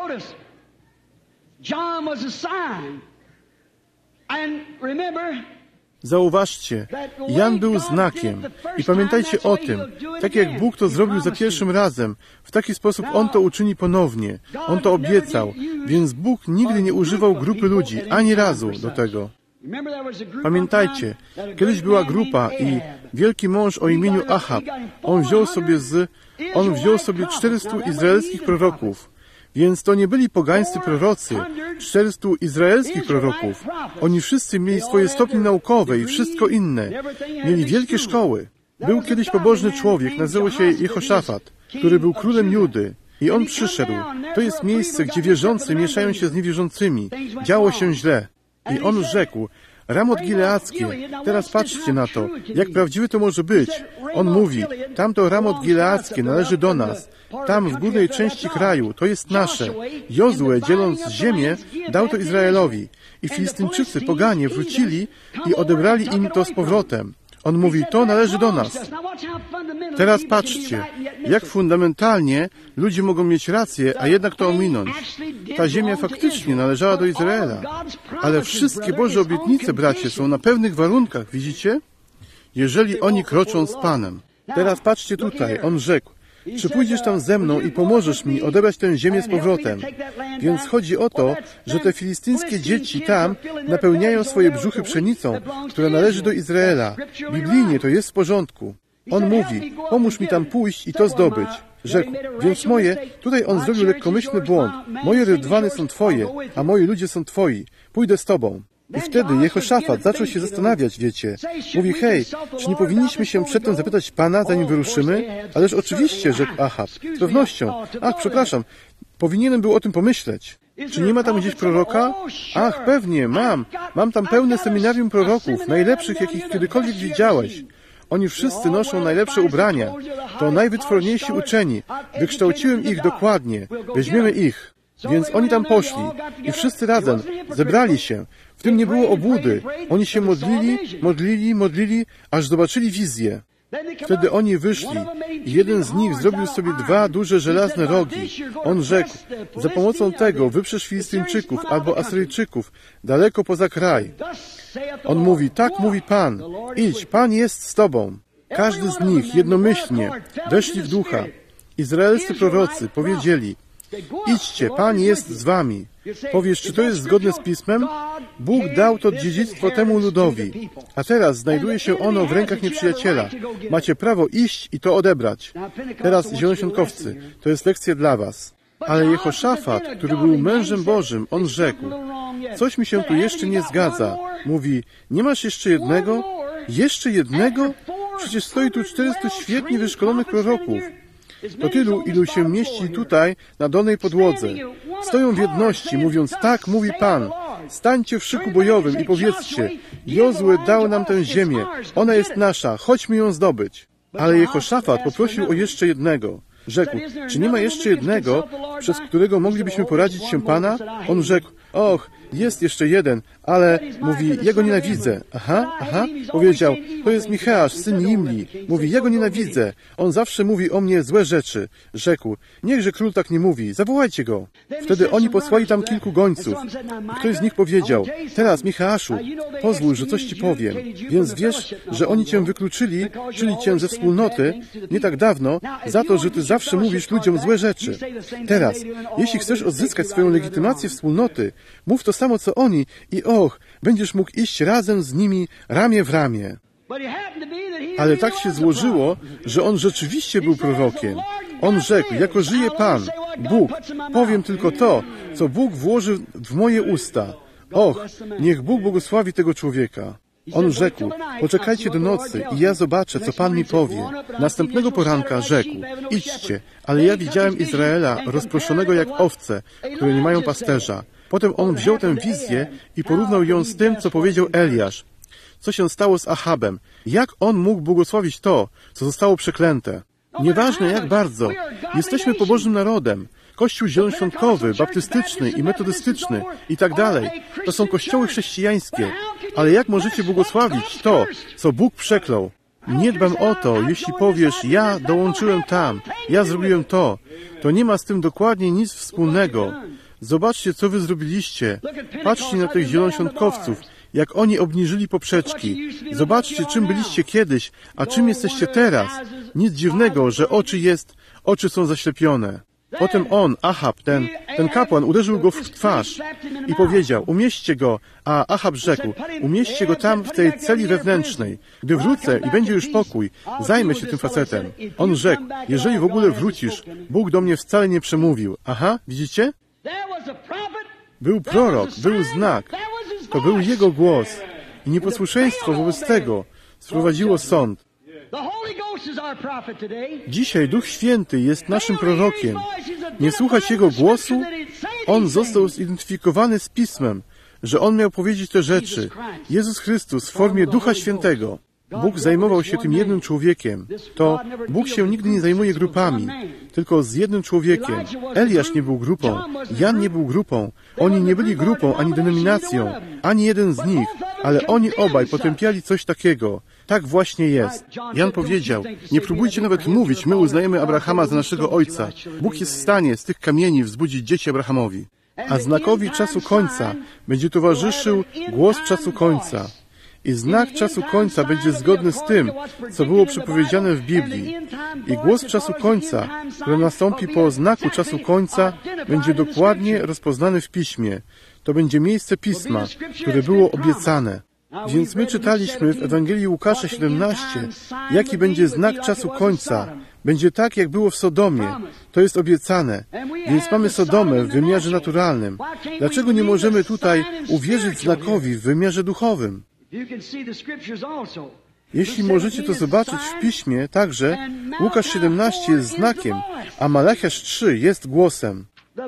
Zauważcie, Jan był znakiem. I pamiętajcie o tym, tak jak Bóg to zrobił za pierwszym razem, w taki sposób On to uczyni ponownie. On to obiecał, więc Bóg nigdy nie używał grupy ludzi, ani razu do tego. Pamiętajcie, kiedyś była grupa i wielki mąż o imieniu Ahab, on wziął sobie 400 izraelskich proroków. Więc to nie byli pogańscy prorocy, 400 izraelskich proroków. Oni wszyscy mieli swoje stopnie naukowe i wszystko inne. Mieli wielkie szkoły. Był kiedyś pobożny człowiek, nazywał się Jehoszafat, który był królem Judy. I on przyszedł. To jest miejsce, gdzie wierzący mieszają się z niewierzącymi. Działo się źle. I on rzekł, Ramot Gileackie, teraz patrzcie na to, jak prawdziwy to może być. On mówi, tamto Ramot Gileackie należy do nas. Tam, w górnej części kraju, to jest nasze. Jozue, dzieląc ziemię, dał to Izraelowi. I Filistyńczycy, poganie, wrócili i odebrali im to z powrotem. On mówi, to należy do nas. Teraz patrzcie, jak fundamentalnie ludzie mogą mieć rację, a jednak to ominąć. Ta ziemia faktycznie należała do Izraela. Ale wszystkie Boże obietnice, bracie, są na pewnych warunkach, widzicie? Jeżeli oni kroczą z Panem. Teraz patrzcie tutaj, on rzekł, czy pójdziesz tam ze mną i pomożesz mi odebrać tę ziemię z powrotem? Więc chodzi o to, że te filistyńskie dzieci tam napełniają swoje brzuchy pszenicą, która należy do Izraela. Biblijnie to jest w porządku. On mówi, pomóż mi tam pójść i to zdobyć. Rzekł, więc tutaj on zrobił lekkomyślny błąd. Moje rydwany są twoje, a moi ludzie są twoi. Pójdę z tobą. I wtedy Jehoszafat zaczął się zastanawiać, wiecie. Mówi, hej, czy nie powinniśmy się przedtem zapytać Pana, zanim wyruszymy? Ależ oczywiście, rzekł Ahab. Z pewnością. Ach, przepraszam. Powinienem był o tym pomyśleć. Czy nie ma tam gdzieś proroka? Ach, pewnie, mam. Mam tam pełne seminarium proroków, najlepszych, jakich kiedykolwiek widziałeś. Oni wszyscy noszą najlepsze ubrania. To najwytworniejsi uczeni. Wykształciłem ich dokładnie. Weźmiemy ich. Więc oni tam poszli i wszyscy razem zebrali się. W tym nie było obłudy. Oni się modlili, aż zobaczyli wizję. Wtedy oni wyszli i jeden z nich zrobił sobie 2 duże żelazne rogi. On rzekł, za pomocą tego wyprzesz Filistyńczyków albo Asyryjczyków daleko poza kraj. On mówi, tak mówi Pan, idź, Pan jest z tobą. Każdy z nich jednomyślnie weszli w ducha. Izraelscy prorocy powiedzieli, idźcie, Pan jest z wami. Powiesz, czy to jest zgodne z Pismem? Bóg dał to dziedzictwo temu ludowi, a teraz znajduje się ono w rękach nieprzyjaciela. Macie prawo iść i to odebrać. Teraz, zielonoświątkowcy, to jest lekcja dla was. Ale Jehoszafat, który był mężem Bożym, on rzekł, coś mi się tu jeszcze nie zgadza. Mówi, nie masz jeszcze jednego? Jeszcze jednego? Przecież stoi tu 400 świetnie wyszkolonych proroków. To tylu, ilu się mieści tutaj, na dolnej podłodze. Stoją w jedności, mówiąc, tak mówi Pan. Stańcie w szyku bojowym i powiedzcie, Jozue dał nam tę ziemię, ona jest nasza, chodźmy ją zdobyć. Ale Jehoszafat poprosił o jeszcze jednego. Rzekł, czy nie ma jeszcze jednego, przez którego moglibyśmy poradzić się Pana? On rzekł, och, jest jeszcze jeden, ale, mówi, ja go nienawidzę. Aha, powiedział, to jest Micheasz, syn Nimli. Mówi, ja go nienawidzę. On zawsze mówi o mnie złe rzeczy. Rzekł, niechże król tak nie mówi, zawołajcie go. Wtedy oni posłali tam kilku gońców. Ktoś z nich powiedział, teraz Micheaszu, pozwól, że coś ci powiem. Więc wiesz, że oni cię wykluczyli, czyli cię ze wspólnoty, nie tak dawno, za to, że ty zawsze mówisz ludziom złe rzeczy. Teraz, jeśli chcesz odzyskać swoją legitymację wspólnoty, mów to samo, co oni i będziesz mógł iść razem z nimi ramię w ramię. Ale tak się złożyło, że on rzeczywiście był prorokiem. On rzekł, jako żyje Pan, Bóg, powiem tylko to, co Bóg włoży w moje usta. Niech Bóg błogosławi tego człowieka. On rzekł, poczekajcie do nocy i ja zobaczę, co Pan mi powie. Następnego poranka rzekł, idźcie, ale ja widziałem Izraela rozproszonego jak owce, które nie mają pasterza. Potem on wziął tę wizję i porównał ją z tym, co powiedział Eliasz. Co się stało z Ahabem? Jak on mógł błogosławić to, co zostało przeklęte? Nieważne jak bardzo, jesteśmy pobożnym narodem. Kościół zielonoświątkowy, baptystyczny i metodystyczny i tak dalej. To są kościoły chrześcijańskie. Ale jak możecie błogosławić to, co Bóg przeklął? Nie dbam o to, jeśli powiesz, ja dołączyłem tam, ja zrobiłem to. To nie ma z tym dokładnie nic wspólnego. Zobaczcie, co wy zrobiliście. Patrzcie na tych zielonoświątkowców, jak oni obniżyli poprzeczki. Zobaczcie, czym byliście kiedyś, a czym jesteście teraz. Nic dziwnego, że oczy są zaślepione. Potem on, Achab, ten kapłan, uderzył go w twarz i powiedział, umieśćcie go, a Achab rzekł, umieśćcie go tam w tej celi wewnętrznej. Gdy wrócę i będzie już pokój, zajmę się tym facetem. On rzekł, jeżeli w ogóle wrócisz, Bóg do mnie wcale nie przemówił. Aha, widzicie? Był prorok, był znak. To był jego głos. I nieposłuszeństwo wobec tego sprowadziło sąd. Dzisiaj Duch Święty jest naszym prorokiem. Nie słuchać Jego głosu? On został zidentyfikowany z Pismem, że On miał powiedzieć te rzeczy. Jezus Chrystus w formie Ducha Świętego. Bóg zajmował się tym jednym człowiekiem. To Bóg się nigdy nie zajmuje grupami, tylko z jednym człowiekiem. Eliasz nie był grupą, Jan nie był grupą. Oni nie byli grupą ani denominacją, ani jeden z nich, ale oni obaj potępiali coś takiego. Tak właśnie jest. Jan powiedział, nie próbujcie nawet mówić, my uznajemy Abrahama za naszego ojca. Bóg jest w stanie z tych kamieni wzbudzić dzieci Abrahamowi. A znakowi czasu końca będzie towarzyszył głos czasu końca. I znak czasu końca będzie zgodny z tym, co było przepowiedziane w Biblii. I głos czasu końca, który nastąpi po znaku czasu końca, będzie dokładnie rozpoznany w Piśmie. To będzie miejsce Pisma, które było obiecane. Więc my czytaliśmy w Ewangelii Łukasza 17, jaki będzie znak czasu końca. Będzie tak, jak było w Sodomie. To jest obiecane. Więc mamy Sodomę w wymiarze naturalnym. Dlaczego nie możemy tutaj uwierzyć znakowi w wymiarze duchowym? Jeśli możecie to zobaczyć w Piśmie, także Łukasz 17 jest znakiem, a Malachiasz 3 jest głosem.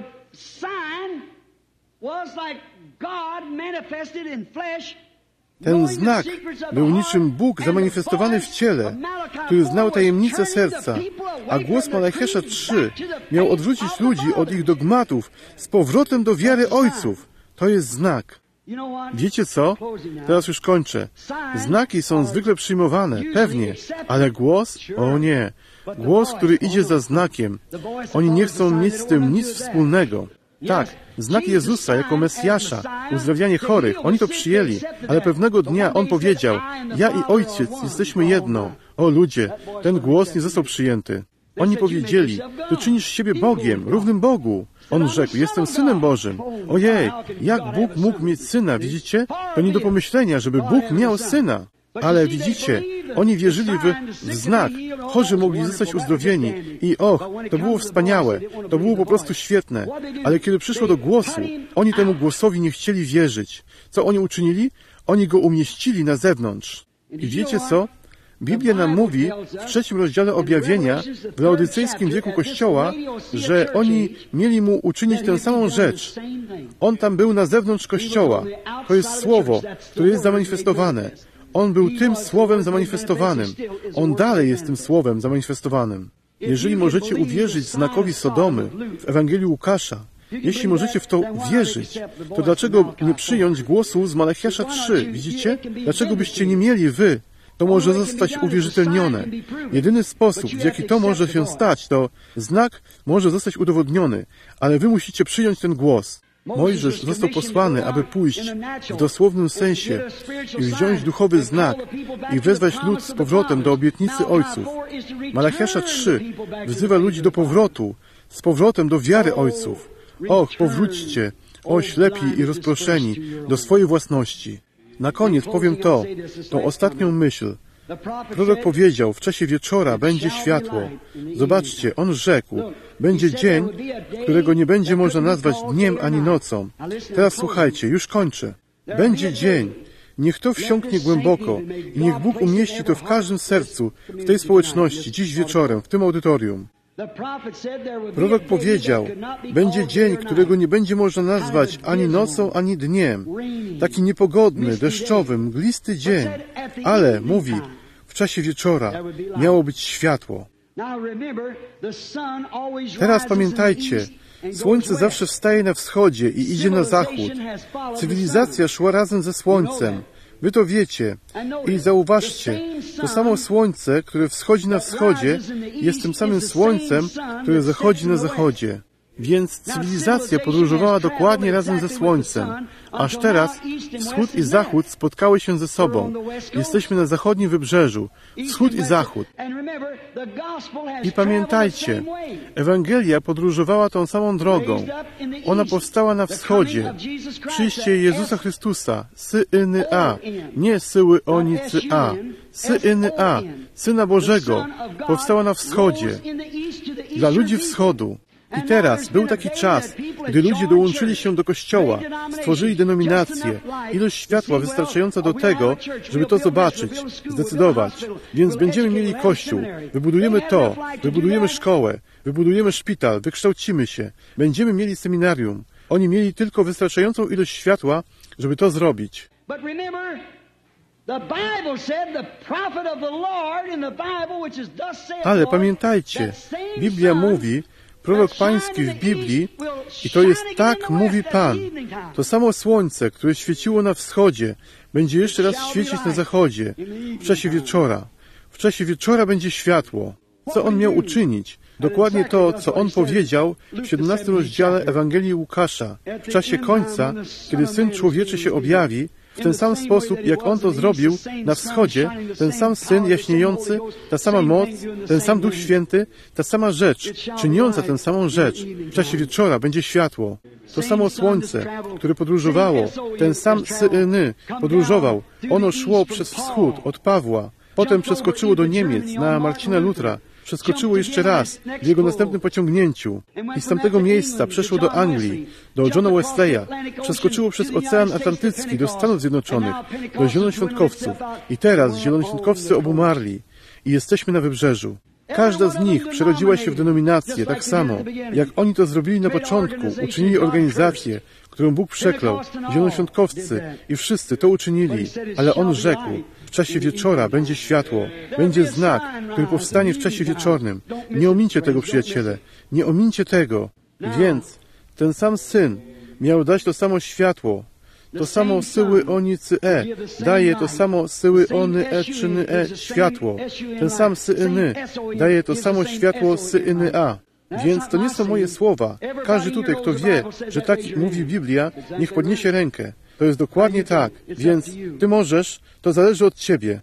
Ten znak był niczym Bóg zamanifestowany w ciele, który znał tajemnice serca, a głos Malachiasza 3 miał odwrócić ludzi od ich dogmatów z powrotem do wiary ojców. To jest znak. Wiecie co? Teraz już kończę. Znaki są zwykle przyjmowane, pewnie, ale głos? O nie. Głos, który idzie za znakiem. Oni nie chcą mieć z tym nic wspólnego. Tak, znak Jezusa jako Mesjasza, uzdrawianie chorych, oni to przyjęli, ale pewnego dnia On powiedział, ja i Ojciec jesteśmy jedno. O ludzie, ten głos nie został przyjęty. Oni powiedzieli, ty czynisz siebie Bogiem, równym Bogu. On rzekł, jestem Synem Bożym. Ojej, jak Bóg mógł mieć Syna, widzicie? To nie do pomyślenia, żeby Bóg miał Syna. Ale widzicie, oni wierzyli w znak. Chorzy mogli zostać uzdrowieni. I to było wspaniałe. To było po prostu świetne. Ale kiedy przyszło do głosu, oni temu głosowi nie chcieli wierzyć. Co oni uczynili? Oni go umieścili na zewnątrz. I wiecie co? Biblia nam mówi w 3 rozdziale Objawienia w laodycejskim wieku Kościoła, że oni mieli mu uczynić tę samą rzecz. On tam był na zewnątrz Kościoła. To jest Słowo, które jest zamanifestowane. On był tym Słowem zamanifestowanym. On dalej jest tym Słowem zamanifestowanym. Jeżeli możecie uwierzyć znakowi Sodomy w Ewangelii Łukasza, jeśli możecie w to wierzyć, to dlaczego nie przyjąć głosu z Malachiasza 3? Widzicie? Dlaczego byście nie mieli wy? To może zostać uwierzytelnione. Jedyny sposób, w jaki to może się stać, to znak może zostać udowodniony, ale wy musicie przyjąć ten głos. Mojżesz został posłany, aby pójść w dosłownym sensie i wziąć duchowy znak i wezwać lud z powrotem do obietnicy ojców. Malachiasza 3 wzywa ludzi do powrotu, z powrotem do wiary ojców. Powróćcie, ślepi i rozproszeni, do swojej własności. Na koniec powiem tą ostatnią myśl. Prorok powiedział, w czasie wieczora będzie światło. Zobaczcie, on rzekł, będzie dzień, którego nie będzie można nazwać dniem ani nocą. Teraz słuchajcie, już kończę. Będzie dzień. Niech to wsiąknie głęboko i niech Bóg umieści to w każdym sercu, w tej społeczności, dziś wieczorem, w tym audytorium. Prorok powiedział, będzie dzień, którego nie będzie można nazwać ani nocą, ani dniem. Taki niepogodny, deszczowy, mglisty dzień. Ale, mówi, w czasie wieczora miało być światło. Teraz pamiętajcie, słońce zawsze wstaje na wschodzie i idzie na zachód. Cywilizacja szła razem ze słońcem. Wy to wiecie. I zauważcie, to samo słońce, które wschodzi na wschodzie, jest tym samym słońcem, które zachodzi na zachodzie. Więc cywilizacja podróżowała dokładnie razem ze słońcem. Aż teraz wschód i zachód spotkały się ze sobą. Jesteśmy na zachodnim wybrzeżu. Wschód i zachód. I pamiętajcie, Ewangelia podróżowała tą samą drogą. Ona powstała na wschodzie. Przyjście Jezusa Chrystusa, Syny A, nie Syły Onicy A. Syny A, Syna Bożego, powstała na wschodzie. Dla ludzi wschodu. I teraz był taki czas, gdy ludzie dołączyli się do Kościoła, stworzyli denominację, ilość światła wystarczająca do tego, żeby to zobaczyć, zdecydować. Więc będziemy mieli Kościół, wybudujemy to, wybudujemy szkołę, wybudujemy szpital, wykształcimy się, będziemy mieli seminarium. Oni mieli tylko wystarczającą ilość światła, żeby to zrobić. Ale pamiętajcie, Biblia mówi, prorok pański w Biblii, i to jest tak mówi Pan. To samo słońce, które świeciło na wschodzie, będzie jeszcze raz świecić na zachodzie, w czasie wieczora. W czasie wieczora będzie światło. Co On miał uczynić? Dokładnie to, co On powiedział w 17 rozdziale Ewangelii Łukasza. W czasie końca, kiedy Syn Człowieczy się objawi, w ten sam sposób, jak On to zrobił na wschodzie, ten sam Syn jaśniejący, ta sama moc, ten sam Duch Święty, ta sama rzecz, czyniąca tę samą rzecz. W czasie wieczora będzie światło. To samo słońce, które podróżowało, ten sam Syny podróżował. Ono szło przez wschód od Pawła, potem przeskoczyło do Niemiec na Marcina Lutra, przeskoczyło jeszcze raz w jego następnym pociągnięciu i z tamtego miejsca przeszło do Anglii, do Johna Wesleya, przeskoczyło przez Ocean Atlantycki do Stanów Zjednoczonych, do Zielonoświątkowców i teraz Zielonoświątkowcy obumarli i jesteśmy na wybrzeżu. Każda z nich przerodziła się w denominację, tak samo, jak oni to zrobili na początku, uczynili organizację, którą Bóg przeklął, Zielonoświątkowcy i wszyscy to uczynili, ale On rzekł, w czasie wieczora będzie światło, będzie znak, który powstanie w czasie wieczornym. Nie omincie tego, przyjaciele, nie omincie tego. Więc ten sam Syn miał dać to samo światło, to samo Syły Onicy E, daje to samo Syły Ony E czyny E światło. Ten sam Syny daje to samo światło Syny A. Więc to nie są moje słowa. Każdy tutaj, kto wie, że tak mówi Biblia, niech podniesie rękę. To jest dokładnie tak. Więc Ty możesz, to zależy od Ciebie.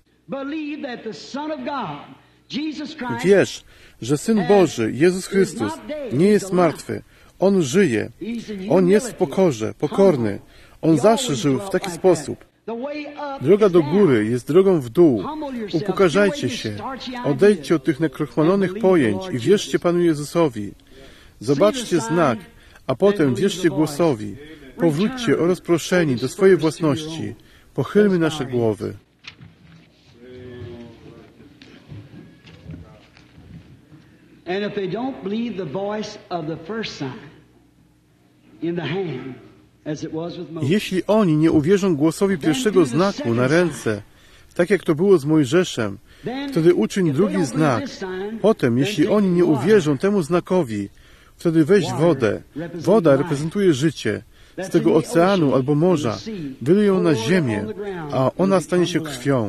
Wiesz, że Syn Boży, Jezus Chrystus, nie jest martwy. On żyje. On jest w pokorze, pokorny. On zawsze żył w taki sposób. Droga do góry jest drogą w dół. Upokarzajcie się. Odejdźcie od tych nekrochmalonych pojęć i wierzcie Panu Jezusowi. Zobaczcie znak, a potem wierzcie głosowi. Powróćcie o rozproszeni do swojej własności. Pochylmy nasze głowy. And if they don't believe the voice of the first sign in the hand, as it was with Moses. Jeśli oni nie uwierzą głosowi pierwszego znaku na ręce, tak jak to było z Mojżeszem, wtedy uczyń drugi znak. Potem, jeśli oni nie uwierzą temu znakowi, wtedy weź wodę. Woda reprezentuje życie. Z tego oceanu albo morza wylej ją na ziemię, a ona stanie się krwią.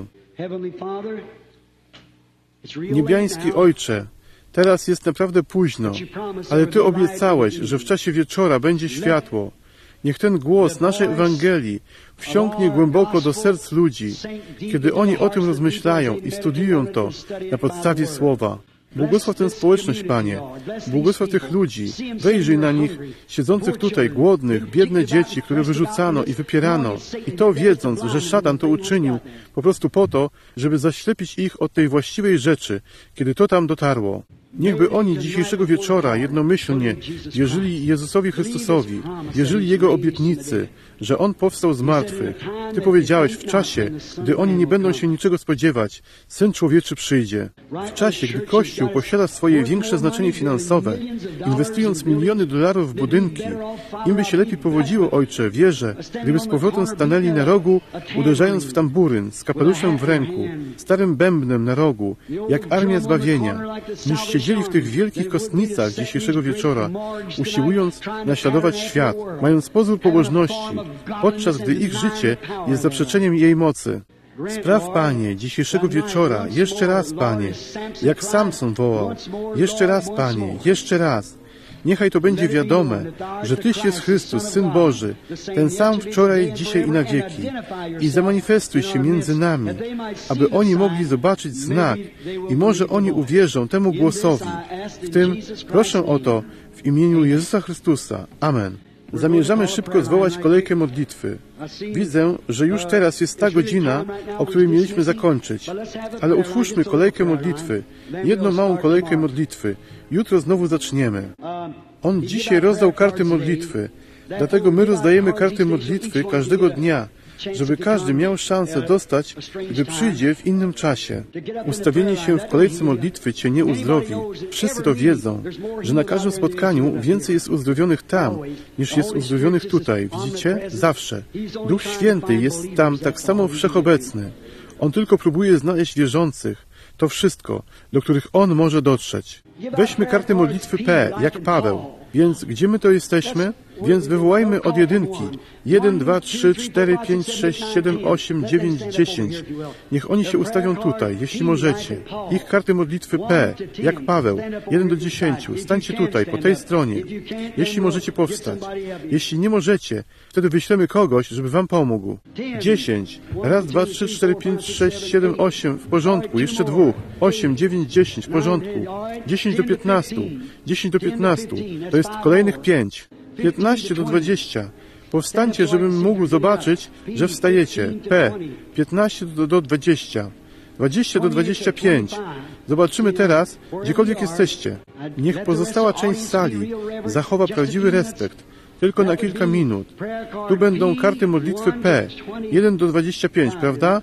Niebiański Ojcze, teraz jest naprawdę późno, ale Ty obiecałeś, że w czasie wieczora będzie światło. Niech ten głos naszej Ewangelii wsiąknie głęboko do serc ludzi, kiedy oni o tym rozmyślają i studiują to na podstawie Słowa. Błogosław tę społeczność, Panie. Błogosław tych ludzi. Wejrzyj na nich, siedzących tutaj, głodnych, biedne dzieci, które wyrzucano i wypierano. I to wiedząc, że szatan to uczynił po prostu po to, żeby zaślepić ich od tej właściwej rzeczy, kiedy to tam dotarło. Niechby oni dzisiejszego wieczora jednomyślnie wierzyli Jezusowi Chrystusowi, wierzyli Jego obietnicy, że On powstał z martwych. Ty powiedziałeś, w czasie, gdy oni nie będą się niczego spodziewać, Syn Człowieczy przyjdzie. W czasie, gdy Kościół posiada swoje większe znaczenie finansowe, inwestując miliony dolarów w budynki, im by się lepiej powodziło, Ojcze, wierzę, gdyby z powrotem stanęli na rogu, uderzając w tamburyn, z kapeluszem w ręku, starym bębnem na rogu, jak armia zbawienia, niż siedzieli w tych wielkich kostnicach dzisiejszego wieczora, usiłując naśladować świat, mając pozór pobożności, podczas gdy ich życie jest zaprzeczeniem jej mocy. Spraw, Panie, dzisiejszego wieczora, jeszcze raz, Panie, jak Samson wołał, jeszcze raz, Panie, jeszcze raz. Niechaj to będzie wiadome, że Tyś jest Chrystus, Syn Boży, ten sam wczoraj, dzisiaj i na wieki. I zamanifestuj się między nami, aby oni mogli zobaczyć znak i może oni uwierzą temu głosowi. W tym proszę o to w imieniu Jezusa Chrystusa. Amen. Zamierzamy szybko zwołać kolejkę modlitwy. Widzę, że już teraz jest ta godzina, o której mieliśmy zakończyć. Ale utwórzmy kolejkę modlitwy, jedną małą kolejkę modlitwy. Jutro znowu zaczniemy. On dzisiaj rozdał karty modlitwy, dlatego my rozdajemy karty modlitwy każdego dnia, żeby każdy miał szansę dostać, gdy przyjdzie w innym czasie. Ustawienie się w kolejce modlitwy Cię nie uzdrowi. Wszyscy to wiedzą, że na każdym spotkaniu więcej jest uzdrowionych tam, niż jest uzdrowionych tutaj. Widzicie? Zawsze. Duch Święty jest tam tak samo wszechobecny. On tylko próbuje znaleźć wierzących. To wszystko, do których On może dotrzeć. Weźmy kartę modlitwy P, jak Paweł. Więc gdzie my to jesteśmy? Więc wywołajmy od jedynki. 1, 2, 3, 4, 5, 6, 7, 8, 9, 10. Niech oni się ustawią tutaj, jeśli możecie. Ich karty modlitwy P, jak Paweł. 1 do 10. Stańcie tutaj, po tej stronie. Jeśli możecie powstać. Jeśli nie możecie, wtedy wyślemy kogoś, żeby wam pomógł. 10. Raz, 2, 3, 4, 5, 6, 7, 8. W porządku. Jeszcze 2. 8, 9, 10. W porządku. 10 do 15. 10 do 15. To jest kolejnych 5. 15 do 20. Powstańcie, żebym mógł zobaczyć, że wstajecie. P. 15 do 20. 20 do 25. Zobaczymy teraz, gdziekolwiek jesteście. Niech pozostała część sali zachowa prawdziwy respekt. Tylko na kilka minut. Tu będą karty modlitwy P. 1 do 25, prawda?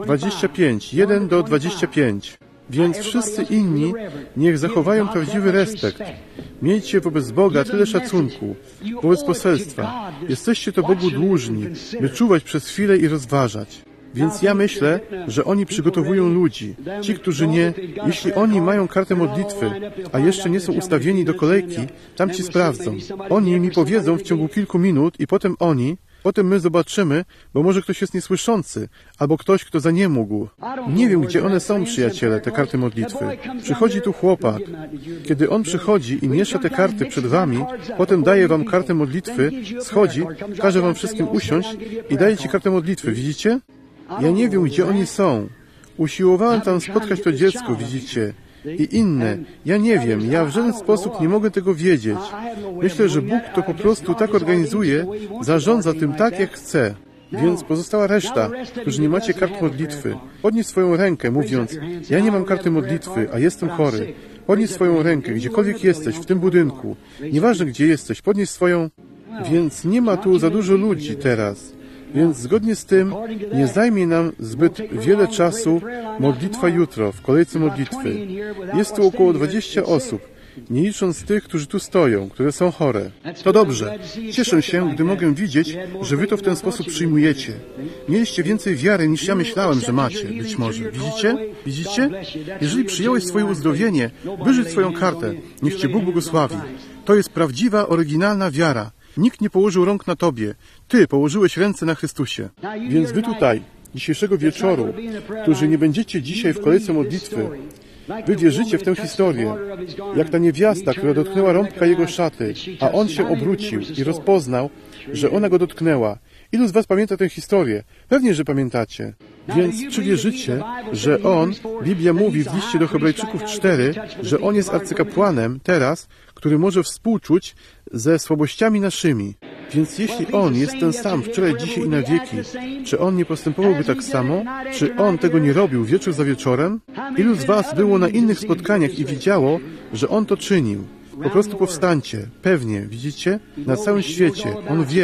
25. 1 do 25. Więc wszyscy inni niech zachowają prawdziwy respekt. Miejcie wobec Boga tyle szacunku, wobec poselstwa. Jesteście to Bogu dłużni, by czuwać przez chwilę i rozważać. Więc ja myślę, że oni przygotowują ludzi. Ci, którzy nie, jeśli oni mają kartę modlitwy, a jeszcze nie są ustawieni do kolejki, tam ci sprawdzą. Oni mi powiedzą w ciągu kilku minut i potem my zobaczymy, bo może ktoś jest niesłyszący, albo ktoś, kto za nie mógł. Nie wiem, gdzie one są, przyjaciele, te karty modlitwy. Przychodzi tu chłopak. Kiedy on przychodzi i miesza te karty przed wami, potem daje wam kartę modlitwy, schodzi, każe wam wszystkim usiąść i daje ci kartę modlitwy, widzicie? Ja nie wiem, gdzie oni są. Usiłowałem tam spotkać to dziecko, widzicie? I inne. Ja nie wiem, ja w żaden sposób nie mogę tego wiedzieć. Myślę, że Bóg to po prostu tak organizuje, zarządza tym tak, jak chce. Więc pozostała reszta, którzy nie macie kart modlitwy, podnieś swoją rękę, mówiąc, ja nie mam karty modlitwy, a jestem chory. Podnieś swoją rękę, gdziekolwiek jesteś, w tym budynku. Nieważne, gdzie jesteś, podnieś swoją... Więc nie ma tu za dużo ludzi teraz. Więc zgodnie z tym nie zajmie nam zbyt wiele czasu modlitwa jutro, w kolejce modlitwy. Jest tu około 20 osób, nie licząc tych, którzy tu stoją, które są chore. To dobrze. Cieszę się, gdy mogę widzieć, że wy to w ten sposób przyjmujecie. Mieliście więcej wiary, niż ja myślałem, że macie, być może. Widzicie? Widzicie? Jeżeli przyjąłeś swoje uzdrowienie, wyrzuć swoją kartę. Niech cię Bóg błogosławi. To jest prawdziwa, oryginalna wiara. Nikt nie położył rąk na tobie. Ty położyłeś ręce na Chrystusie. Więc wy tutaj, dzisiejszego wieczoru, którzy nie będziecie dzisiaj w kolejce modlitwy, wy wierzycie w tę historię, jak ta niewiasta, która dotknęła rąbka jego szaty, a on się obrócił i rozpoznał, że ona go dotknęła. Ilu z was pamięta tę historię? Pewnie, że pamiętacie. Więc czy wierzycie, że on, Biblia mówi w liście do Hebrajczyków 4, że on jest arcykapłanem teraz, który może współczuć ze słabościami naszymi. Więc jeśli on jest ten sam wczoraj, dzisiaj i na wieki, czy on nie postępowałby tak samo? Czy on tego nie robił wieczór za wieczorem? Ilu z was było na innych spotkaniach i widziało, że on to czynił? Po prostu powstańcie. Pewnie, widzicie? Na całym świecie. On wie.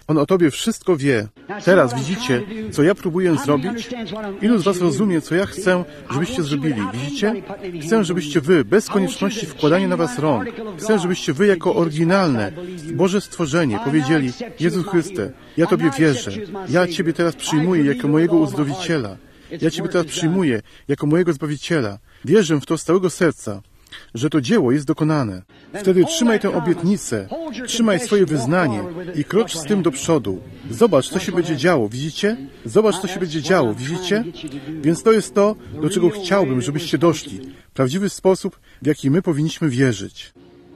On o Tobie wszystko wie. Teraz widzicie, co ja próbuję zrobić? Ilu z Was rozumie, co ja chcę, żebyście zrobili? Widzicie? Chcę, żebyście Wy, bez konieczności wkładania na Was rąk, chcę, żebyście Wy jako oryginalne Boże stworzenie powiedzieli: Jezus Chryste, ja Tobie wierzę. Ja Ciebie teraz przyjmuję jako mojego uzdrowiciela. Ja Ciebie teraz przyjmuję jako mojego Zbawiciela. Wierzę w to z całego serca, że to dzieło jest dokonane. Wtedy trzymaj tę obietnicę, trzymaj swoje wyznanie i krocz z tym do przodu. Zobacz, co się będzie działo, widzicie? Zobacz, co się będzie działo, widzicie? Więc to jest to, do czego chciałbym, żebyście doszli. Prawdziwy sposób, w jaki my powinniśmy wierzyć.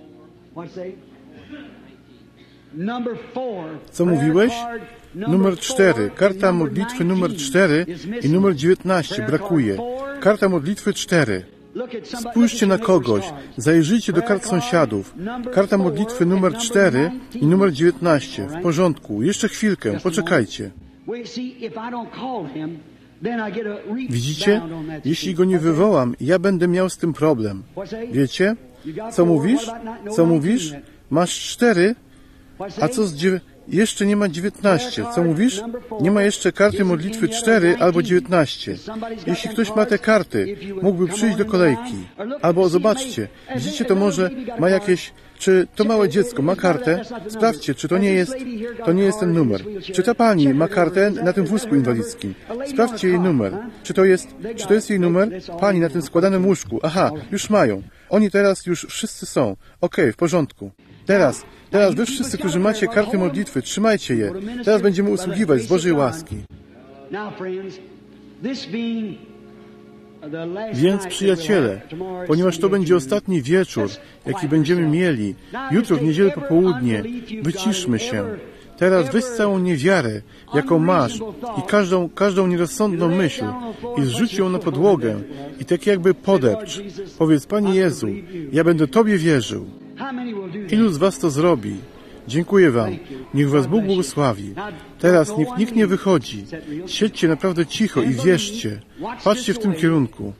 Co mówiłeś? Numer 4. Karta modlitwy numer 4 i numer 19 brakuje. Karta modlitwy 4. Spójrzcie na kogoś, zajrzyjcie do kart sąsiadów. Karta modlitwy numer 4 i numer 19. W porządku. Jeszcze chwilkę, poczekajcie. Widzicie? Jeśli go nie wywołam, ja będę miał z tym problem. Wiecie? Co mówisz? Co mówisz? Masz 4? A co z jeszcze nie ma 19. Co mówisz? Nie ma jeszcze karty modlitwy 4 albo 19. Jeśli ktoś ma te karty, mógłby przyjść do kolejki. Albo zobaczcie, widzicie, to może ma jakieś... Czy to małe dziecko ma kartę? Sprawdźcie, czy to nie jest ten numer. Czy ta pani ma kartę na tym wózku inwalidzkim? Sprawdźcie jej numer. Czy to jest jej numer? Pani na tym składanym łóżku. Aha, już mają. Oni teraz już wszyscy są. Okej, w porządku. Teraz wy wszyscy, którzy macie karty modlitwy, trzymajcie je. Teraz będziemy usługiwać z Bożej łaski. Więc, przyjaciele, ponieważ to będzie ostatni wieczór, jaki będziemy mieli, jutro w niedzielę po południe, wyciszmy się. Teraz weź całą niewiarę, jaką masz, i każdą nierozsądną myśl i zrzuć ją na podłogę i tak jakby podepcz. Powiedz: Panie Jezu, ja będę Tobie wierzył. Ilu z Was to zrobi? Dziękuję Wam. Niech Was Bóg błogosławi. Teraz niech nikt nie wychodzi. Siedźcie naprawdę cicho i wierzcie. Patrzcie w tym kierunku.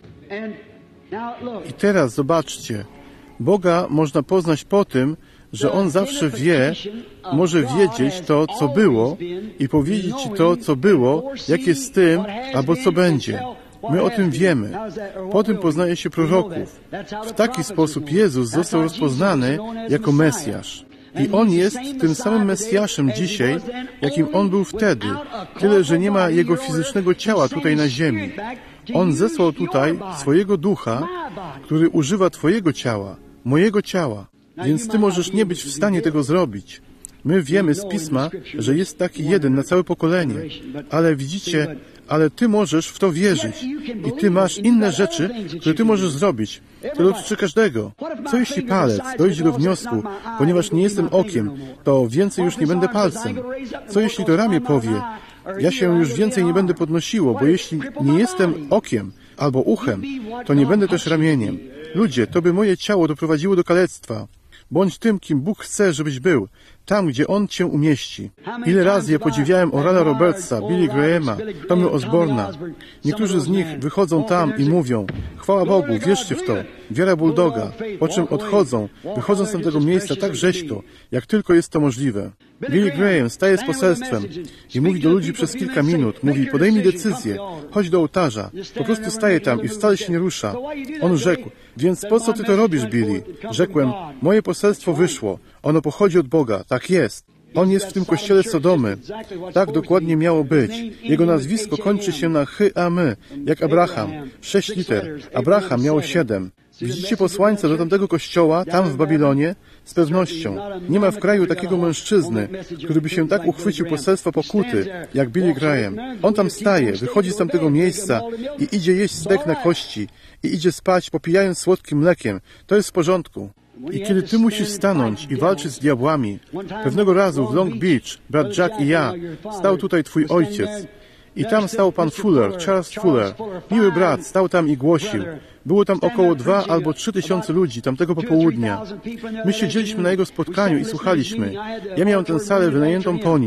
I teraz zobaczcie. Boga można poznać po tym, że On zawsze wie, może wiedzieć to, co było i powiedzieć Ci to, co było, jak jest z tym, albo co będzie. My o tym wiemy. Po tym poznaje się proroków. W taki sposób Jezus został rozpoznany jako Mesjasz. I On jest tym samym Mesjaszem dzisiaj, jakim On był wtedy. Tyle, że nie ma Jego fizycznego ciała tutaj na ziemi. On zesłał tutaj swojego Ducha, który używa Twojego ciała, mojego ciała. Więc Ty możesz nie być w stanie tego zrobić. My wiemy z Pisma, że jest taki jeden na całe pokolenie. Ale widzicie, ale Ty możesz w to wierzyć. I Ty masz inne rzeczy, które Ty możesz zrobić. To dotyczy każdego. Co jeśli palec dojdzie do wniosku, ponieważ nie jestem okiem, to więcej już nie będę palcem? Co jeśli to ramię powie, ja się już więcej nie będę podnosiło, bo jeśli nie jestem okiem albo uchem, to nie będę też ramieniem. Ludzie, to by moje ciało doprowadziło do kalectwa. Bądź tym, kim Bóg chce, żebyś był. Tam, gdzie On Cię umieści. Ile razy ja podziwiałem Orala Robertsa, Billy Grahama, Tommy Osborna. Niektórzy z nich wychodzą tam i mówią: chwała Bogu, wierzcie w to. Wiara Bulldoga. Po czym wychodzą z tamtego miejsca tak rzeźko, jak tylko jest to możliwe. Billy Graham staje z poselstwem i mówi do ludzi przez kilka minut. Mówi: podejmij decyzję, chodź do ołtarza. Po prostu staje tam i wcale się nie rusza. On rzekł: więc po co Ty to robisz, Billy? Rzekłem: moje poselstwo wyszło. Ono pochodzi od Boga. Tak jest. On jest w tym kościele Sodomy. Tak dokładnie miało być. Jego nazwisko kończy się na Hy-Amy, jak Abraham. 6 liter. Abraham miał 7. Widzicie posłańca do tamtego kościoła, tam w Babilonie? Z pewnością. Nie ma w kraju takiego mężczyzny, który by się tak uchwycił poselstwa pokuty, jak Billy Graham. On tam staje, wychodzi z tamtego miejsca i idzie jeść stek na kości i idzie spać, popijając słodkim mlekiem. To jest w porządku. I kiedy Ty musisz stanąć i walczyć z diabłami, pewnego razu w Long Beach, brat Jack i ja, stał tutaj Twój ojciec. I tam stał pan Fuller, Charles Fuller. Miły brat, stał tam i głosił. Było tam około 2 albo 3 tysiące ludzi tamtego popołudnia. My siedzieliśmy na jego spotkaniu i słuchaliśmy. Ja miałem tę salę wynajętą po nim.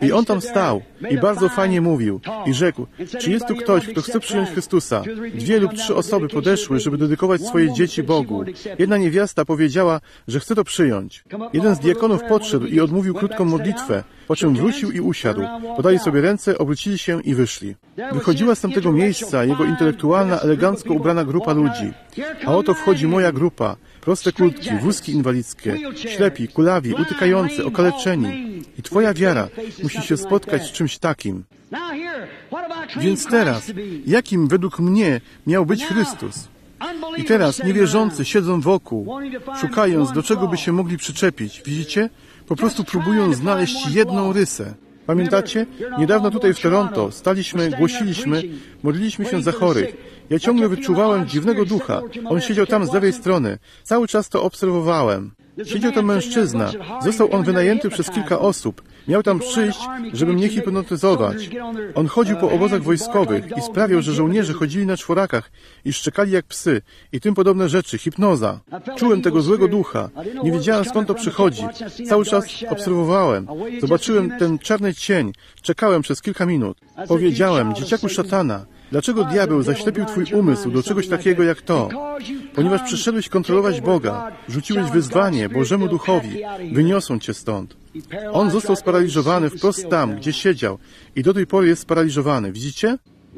I on tam stał i bardzo fajnie mówił i rzekł, czy jest tu ktoś, kto chce przyjąć Chrystusa? 2 lub 3 osoby podeszły, żeby dedykować swoje dzieci Bogu. Jedna niewiasta powiedziała, że chce to przyjąć. Jeden z diakonów podszedł i odmówił krótką modlitwę, po czym wrócił i usiadł. Podali sobie ręce, obrócili się i wyszli. Wychodziła z tamtego miejsca jego intelektualna, elegancko ubrana grupa ludzi. A oto wchodzi moja grupa. Proste kurtki, wózki inwalidzkie, ślepi, kulawi, utykający, okaleczeni. I twoja wiara musi się spotkać z czymś takim. Więc teraz, jakim według mnie miał być Chrystus? I teraz niewierzący siedzą wokół, szukając, do czego by się mogli przyczepić. Widzicie? Po prostu próbują znaleźć jedną rysę. Pamiętacie? Niedawno tutaj w Toronto staliśmy, głosiliśmy, modliliśmy się za chorych. Ja ciągle wyczuwałem dziwnego ducha. On siedział tam z lewej strony. Cały czas to obserwowałem. Siedział tam mężczyzna. Został on wynajęty przez kilka osób. Miał tam przyjść, żeby mnie hipnotyzować. On chodził po obozach wojskowych i sprawiał, że żołnierze chodzili na czworakach i szczekali jak psy i tym podobne rzeczy. Hipnoza. Czułem tego złego ducha. Nie wiedziałem, skąd to przychodzi. Cały czas obserwowałem. Zobaczyłem ten czarny cień. Czekałem przez kilka minut. Powiedziałem, dzieciaku szatana, dlaczego diabeł zaślepił twój umysł do czegoś takiego jak to? Ponieważ przyszedłeś kontrolować Boga, rzuciłeś wyzwanie Bożemu Duchowi, wyniosą cię stąd. On został sparaliżowany wprost tam, gdzie siedział i do tej pory jest sparaliżowany. Widzicie?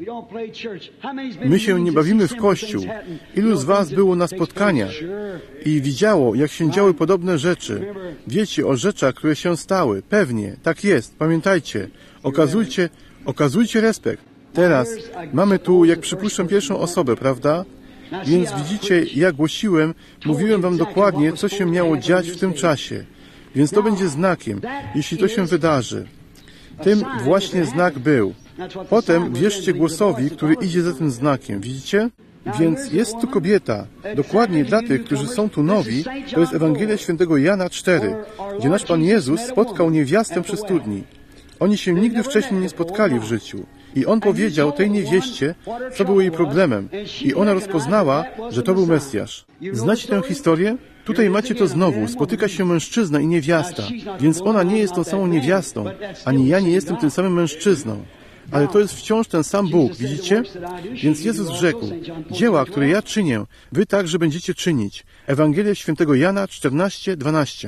My się nie bawimy w Kościół. Ilu z was było na spotkaniach i widziało, jak się działy podobne rzeczy? Wiecie o rzeczach, które się stały. Pewnie, tak jest. Pamiętajcie, okazujcie respekt. Teraz mamy tu, jak przypuszczam, pierwszą osobę, prawda? Więc widzicie, jak głosiłem, mówiłem wam dokładnie, co się miało dziać w tym czasie. Więc to będzie znakiem, jeśli to się wydarzy. Tym właśnie znak był. Potem wierzcie głosowi, który idzie za tym znakiem. Widzicie? Więc jest tu kobieta. Dokładnie dla tych, którzy są tu nowi, to jest Ewangelia Świętego Jana 4, gdzie nasz Pan Jezus spotkał niewiastę przy studni. Oni się nigdy wcześniej nie spotkali w życiu. I On powiedział tej niewieście, co było jej problemem. I ona rozpoznała, że to był Mesjasz. Znacie tę historię? Tutaj macie to znowu. Spotyka się mężczyzna i niewiasta. Więc ona nie jest tą samą niewiastą, ani ja nie jestem tym samym mężczyzną. Ale to jest wciąż ten sam Bóg, widzicie? Więc Jezus rzekł, dzieła, które ja czynię, wy także będziecie czynić. Ewangelia Świętego Jana 14:12.